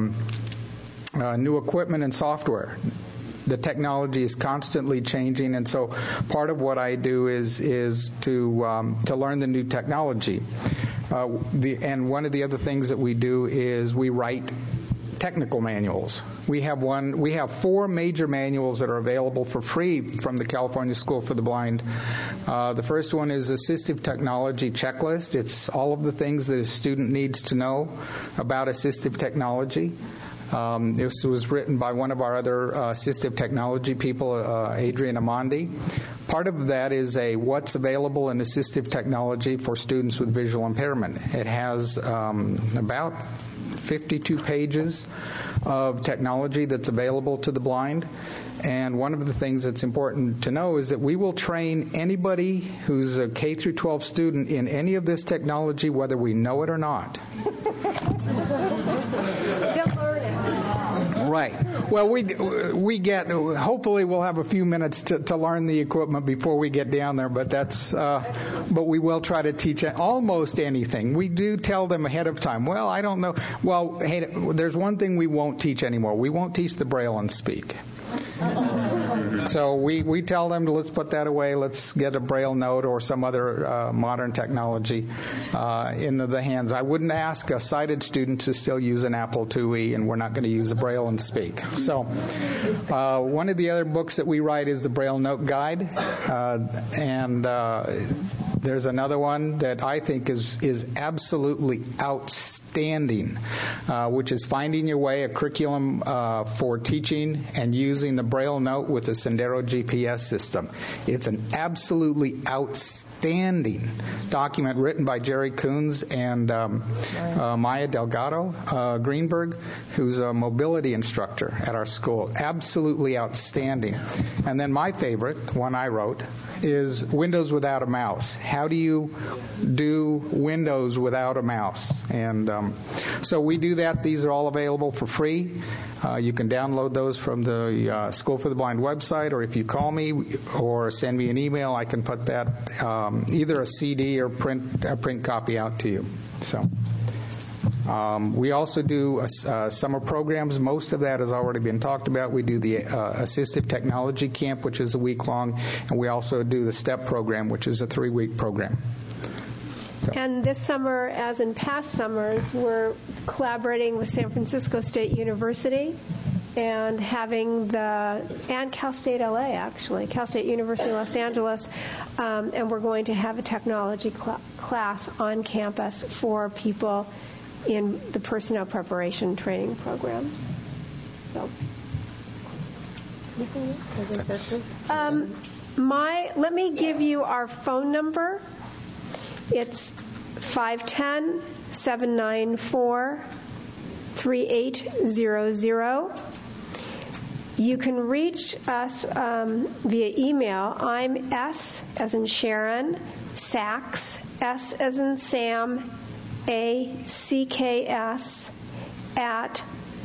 new equipment and software. The technology is constantly changing, and so part of what I do is to learn the new technology. And one of the other things that we do is we write technical manuals. We have 4 major manuals that are available for free from the California School for the Blind. The first one is Assistive Technology Checklist. It's all of the things that a student needs to know about assistive technology. This was written by one of our other assistive technology people, Adrian Amandi. Part of that is what's available in assistive technology for students with visual impairment. It has about 52 pages of technology that's available to the blind. And one of the things that's important to know is that we will train anybody who's a K through 12 student in any of this technology, whether we know it or not. Right. Well, hopefully we'll have a few minutes to learn the equipment before we get down there, but but we will try to teach almost anything. We do tell them ahead of time, well, I don't know. Well, hey, there's one thing we won't teach anymore. We won't teach the Braille and Speak. So we tell them, let's put that away. Let's get a Braille note or some other modern technology in the hands. I wouldn't ask a sighted student to still use an Apple IIe, and we're not going to use a Braille and speak. So one of the other books that we write is the Braille Note Guide, and there's another one that I think is absolutely outstanding, which is Finding Your Way, a curriculum for teaching and using the Braille Note with the Sendero GPS system. It's an absolutely outstanding document written by Jerry Coons and Maya Delgado Greenberg, who's a mobility instructor at our school. Absolutely outstanding. And then my favorite, one I wrote, is Windows Without a Mouse. How do you do Windows without a mouse? And so we do that. These are all available for free. You can download those from the School for the Blind website, or if you call me or send me an email, I can put that either a CD or a print copy out to you. So we also do summer programs. Most of that has already been talked about. We do the Assistive Technology Camp, which is a week long, and we also do the STEP program, which is a 3-week program. So. And this summer, as in past summers, we're collaborating with San Francisco State University and and Cal State LA, actually, Cal State University Los Angeles, and we're going to have a technology class on campus for people in the personnel preparation training programs. So, let me give you our phone number. It's 510-794-3800. You can reach us via email. I'm S as in Sharon, Sachs, S as in Sam, ACKS at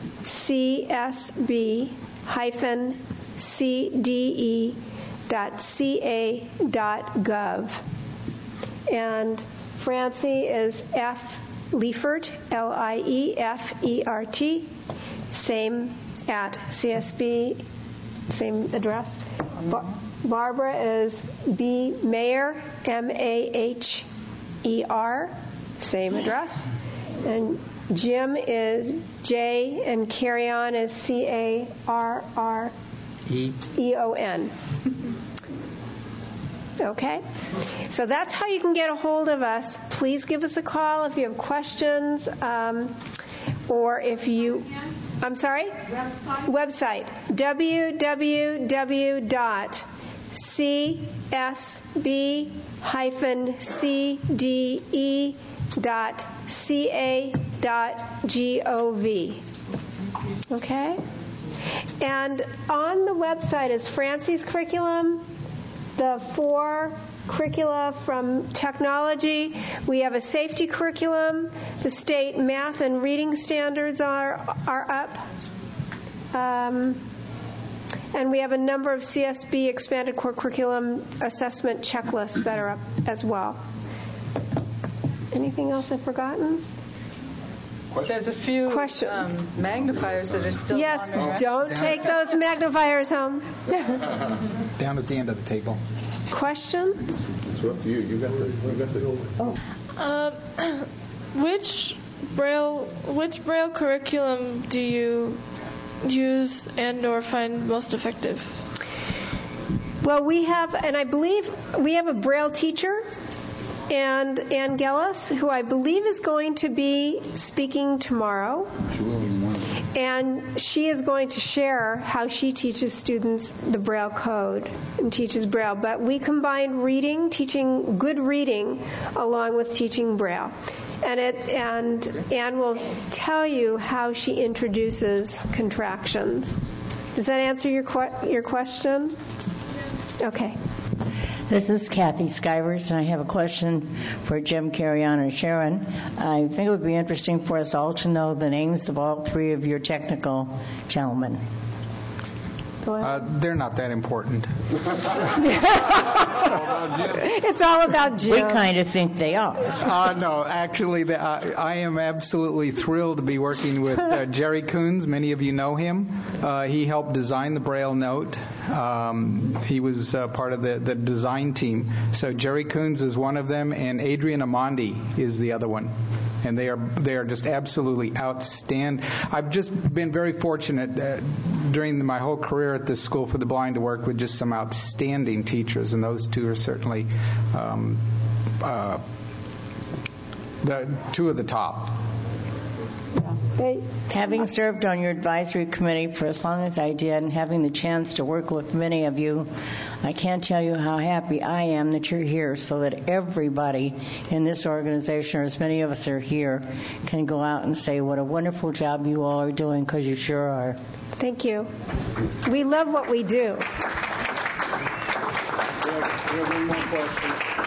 csb-cde.ca.gov. And Francie is F. Liefert, Liefert, same at CSB, same address. Barbara is B. Maher, Maher, same address. And Jim is J, and Carry-On is CARREON. Okay? So that's how you can get a hold of us. Please give us a call if you have questions, or if you... I'm sorry? Website. www.csb-cde.ca.gov. Okay? And on the website is Francie's curriculum, the 4 curricula from technology. We have a safety curriculum. The state math and reading standards are up. And we have a number of CSB expanded core curriculum assessment checklists that are up as well. Anything else I've forgotten? There's a few magnifiers that are still on there. Yes, don't take those magnifiers home. Down at the end of the table. Questions? It's up to you. You got the. Which Braille curriculum do you use and/or find most effective? Well, we have, and I believe we have a Braille teacher, and Ann Gellis, who I believe is going to be speaking tomorrow. She will in the morning. And she is going to share how she teaches students the Braille code and teaches Braille. But we combine reading, teaching good reading, along with teaching Braille. And Anne will tell you how she introduces contractions. Does that answer your question? Okay. This is Kathy Skivers, and I have a question for Jim, Carry-On, and Sharon. I think it would be interesting for us all to know the names of all 3 of your technical gentlemen. Go ahead. They're not that important. It's all about Jim. We kind of think they are. No, actually, I am absolutely thrilled to be working with Jerry Coons. Many of you know him. He helped design the Braille note. He was part of the design team. So Jerry Coons is one of them, and Adrian Amandi is the other one. And they are just absolutely outstanding. I've just been very fortunate during my whole career at the School for the Blind to work with just some outstanding teachers, and those two are certainly the two of the top. Having served on your advisory committee for as long as I did and having the chance to work with many of you, I can't tell you how happy I am that you're here so that everybody in this organization, or as many of us are here, can go out and say what a wonderful job you all are doing, because you sure are. Thank you. We love what we do. We have one more question.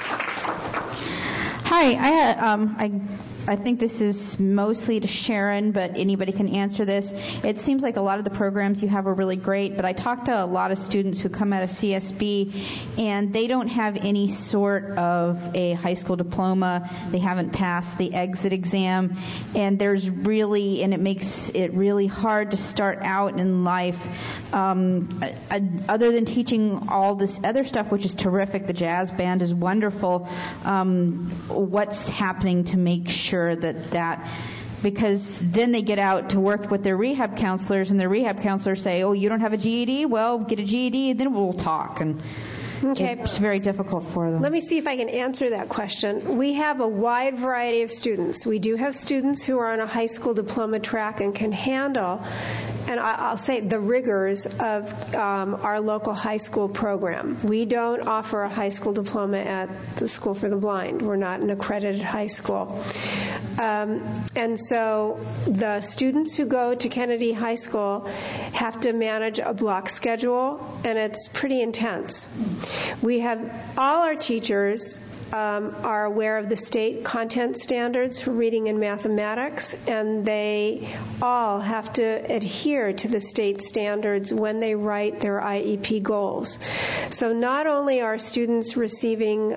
Hi, I think this is mostly to Sharon, but anybody can answer this. It seems like a lot of the programs you have are really great, but I talked to a lot of students who come out of CSB, and they don't have any sort of a high school diploma. They haven't passed the exit exam, and it makes it really hard to start out in life. Other than teaching all this other stuff, which is terrific, the jazz band is wonderful, what's happening to make sure that because then they get out to work with their rehab counselors, and their rehab counselors say, oh, you don't have a GED? Well, get a GED, then we'll talk. And okay. It's very difficult for them. Let me see if I can answer that question. We have a wide variety of students. We do have students who are on a high school diploma track and can handle, and I'll say, the rigors of our local high school program. We don't offer a high school diploma at the School for the Blind. We're not an accredited high school. And so the students who go to Kennedy High School have to manage a block schedule, and it's pretty intense. We have all our teachers are aware of the state content standards for reading and mathematics, and they all have to adhere to the state standards when they write their IEP goals. So not only are students receiving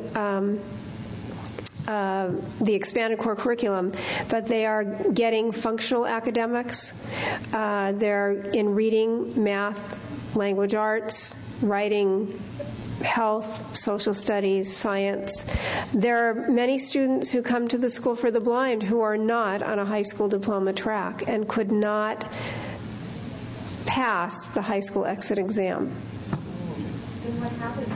the expanded core curriculum, but they are getting functional academics. They're in reading, math, language arts, writing, health, social studies, science. There are many students who come to the School for the Blind who are not on a high school diploma track and could not pass the high school exit exam. Then what happens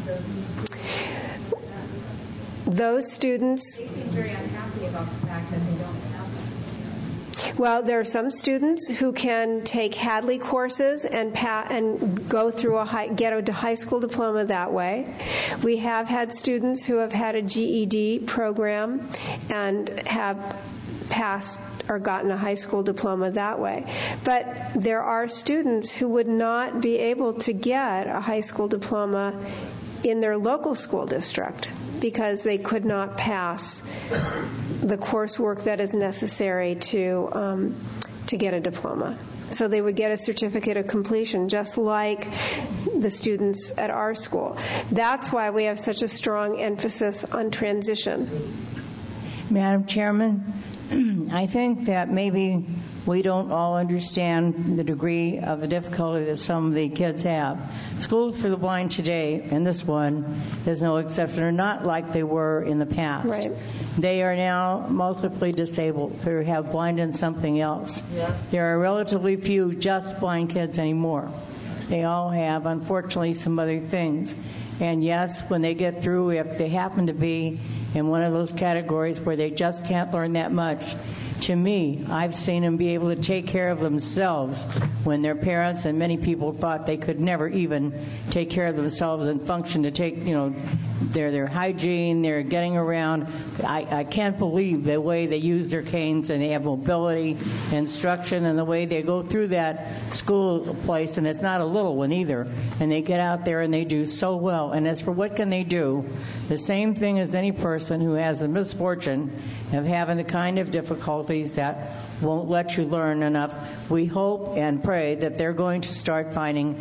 to those students? They seem very unhappy about the fact that they don't have. Well, there are some students who can take Hadley courses and go through get a high school diploma that way. We have had students who have had a GED program and have passed or gotten a high school diploma that way. But there are students who would not be able to get a high school diploma in their local school district because they could not pass the coursework that is necessary to get a diploma. So they would get a certificate of completion, just like the students at our school. That's why we have such a strong emphasis on transition. Madam Chairman, I think that maybe we don't all understand the degree of the difficulty that some of the kids have. Schools for the Blind today, and this one is no exception, are not like they were in the past. Right. They are now multiply disabled. They have blind and something else. Yeah. There are relatively few just blind kids anymore. They all have, unfortunately, some other things. And yes, when they get through, if they happen to be in one of those categories where they just can't learn that much, to me, I've seen them be able to take care of themselves when their parents and many people thought they could never even take care of themselves and function to take, their hygiene, their getting around. I can't believe the way they use their canes and they have mobility, instruction, and the way they go through that school place, and it's not a little one either, and they get out there and they do so well. And as for what can they do, the same thing as any person who has the misfortune of having the kind of difficulties that won't let you learn enough. We hope and pray that they're going to start finding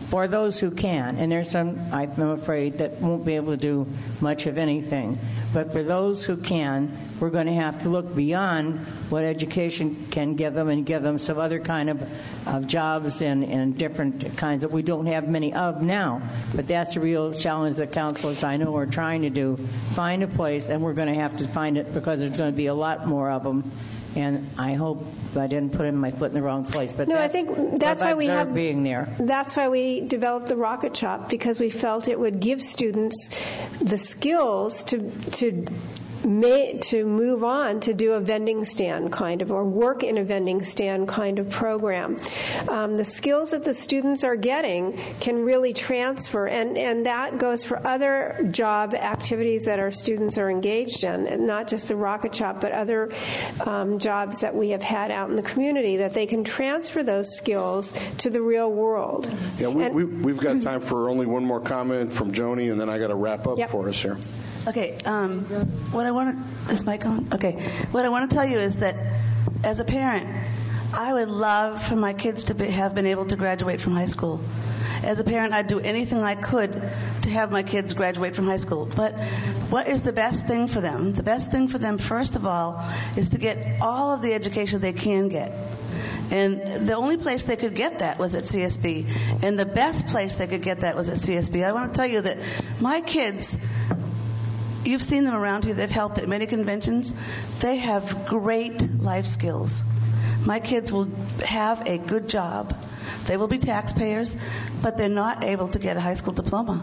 for those who can. And there's some, I'm afraid, that won't be able to do much of anything. But for those who can, we're going to have to look beyond what education can give them and give them some other kind of jobs and different kinds that we don't have many of now. But that's a real challenge that counselors I know are trying to do. Find a place, and we're going to have to find it because there's going to be a lot more of them. And I hope I didn't put my foot in the wrong place. But no, I think that's why we have being there. That's why we developed the Rocket Shop, because we felt it would give students the skills to move on to do a vending stand kind of, or work in a vending stand kind of program. The skills that the students are getting can really transfer, and that goes for other job activities that our students are engaged in, and not just the Rocket Shop, but other jobs that we have had out in the community, that they can transfer those skills to the real world. Yeah, we've got time for only one more comment from Joni, and then I got to wrap up for us here. Okay, what I want to, is mic on? Okay, what I want to tell you is that as a parent, I would love for my kids to have been able to graduate from high school. As a parent, I'd do anything I could to have my kids graduate from high school. But what is the best thing for them? The best thing for them, first of all, is to get all of the education they can get. And the only place they could get that was at CSB. And the best place they could get that was at CSB. I want to tell you that my kids, you've seen them around here. They've helped at many conventions. They have great life skills. My kids will have a good job. They will be taxpayers, but they're not able to get a high school diploma.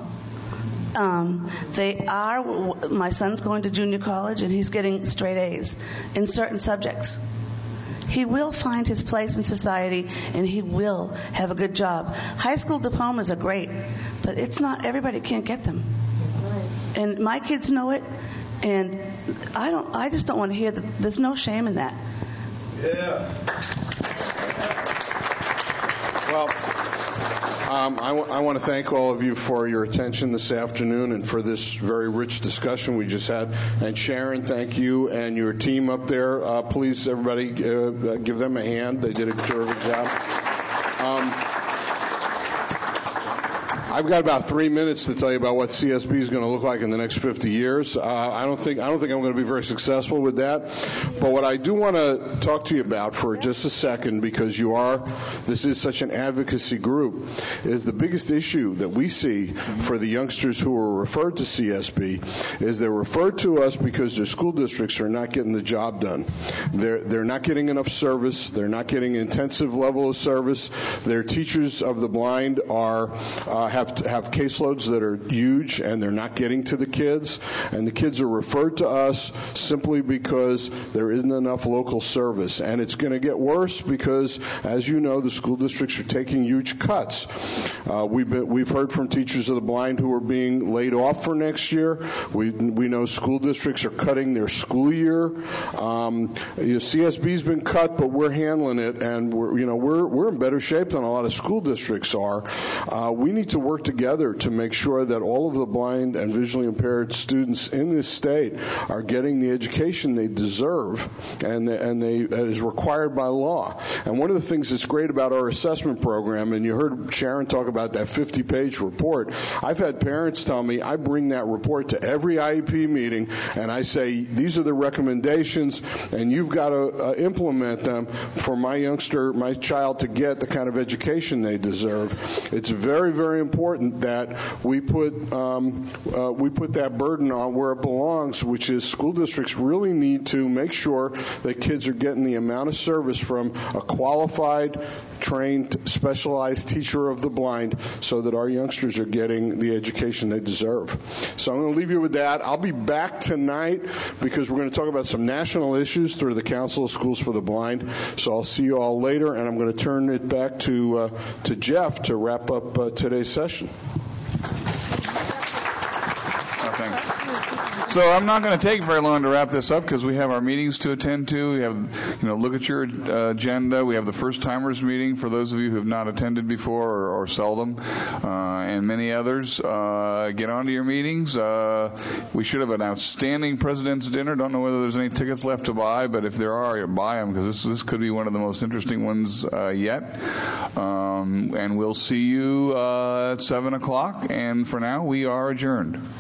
My son's going to junior college, and he's getting straight A's in certain subjects. He will find his place in society, and he will have a good job. High school diplomas are great, but it's not, everybody can't get them. And my kids know it, and I just don't want to hear that. There's no shame in that. Yeah. Well, I want to thank all of you for your attention this afternoon and for this very rich discussion we just had. And Sharon, thank you and your team up there. Please, everybody, give them a hand. They did a terrific job. I've got about 3 minutes to tell you about what CSB is going to look like in the next 50 years. I don't think I'm going to be very successful with that. But what I do want to talk to you about for just a second, because this is such an advocacy group, is the biggest issue that we see for the youngsters who are referred to CSB is they're referred to us because their school districts are not getting the job done. They're not getting enough service. They're not getting intensive level of service. Their teachers of the blind have caseloads that are huge, and they're not getting to the kids, and the kids are referred to us simply because there isn't enough local service. And it's going to get worse because, as you know, the school districts are taking huge cuts. We've heard from teachers of the blind who are being laid off for next year. We know school districts are cutting their school year. CSB's been cut, but we're handling it, and we're in better shape than a lot of school districts are. We need to work together to make sure that all of the blind and visually impaired students in this state are getting the education they deserve and that is required by law. And one of the things that's great about our assessment program, and you heard Sharon talk about that 50-page report, I've had parents tell me I bring that report to every IEP meeting and I say, these are the recommendations and you've got to implement them for my child to get the kind of education they deserve. It's very, very important that we put that burden on where it belongs, which is school districts really need to make sure that kids are getting the amount of service from a qualified, trained, specialized teacher of the blind so that our youngsters are getting the education they deserve. So I'm going to leave you with that. I'll be back tonight because we're going to talk about some national issues through the Council of Schools for the Blind. So I'll see you all later, and I'm going to turn it back to Jeff to wrap up today's session. Thanks. So I'm not going to take very long to wrap this up because we have our meetings to attend to. We have, look at your agenda. We have the first timers meeting for those of you who have not attended before or seldom, and many others. Get on to your meetings. We should have an outstanding President's Dinner. Don't know whether there's any tickets left to buy, but if there are, buy them because this could be one of the most interesting ones yet. And we'll see you at 7 o'clock. And for now, we are adjourned.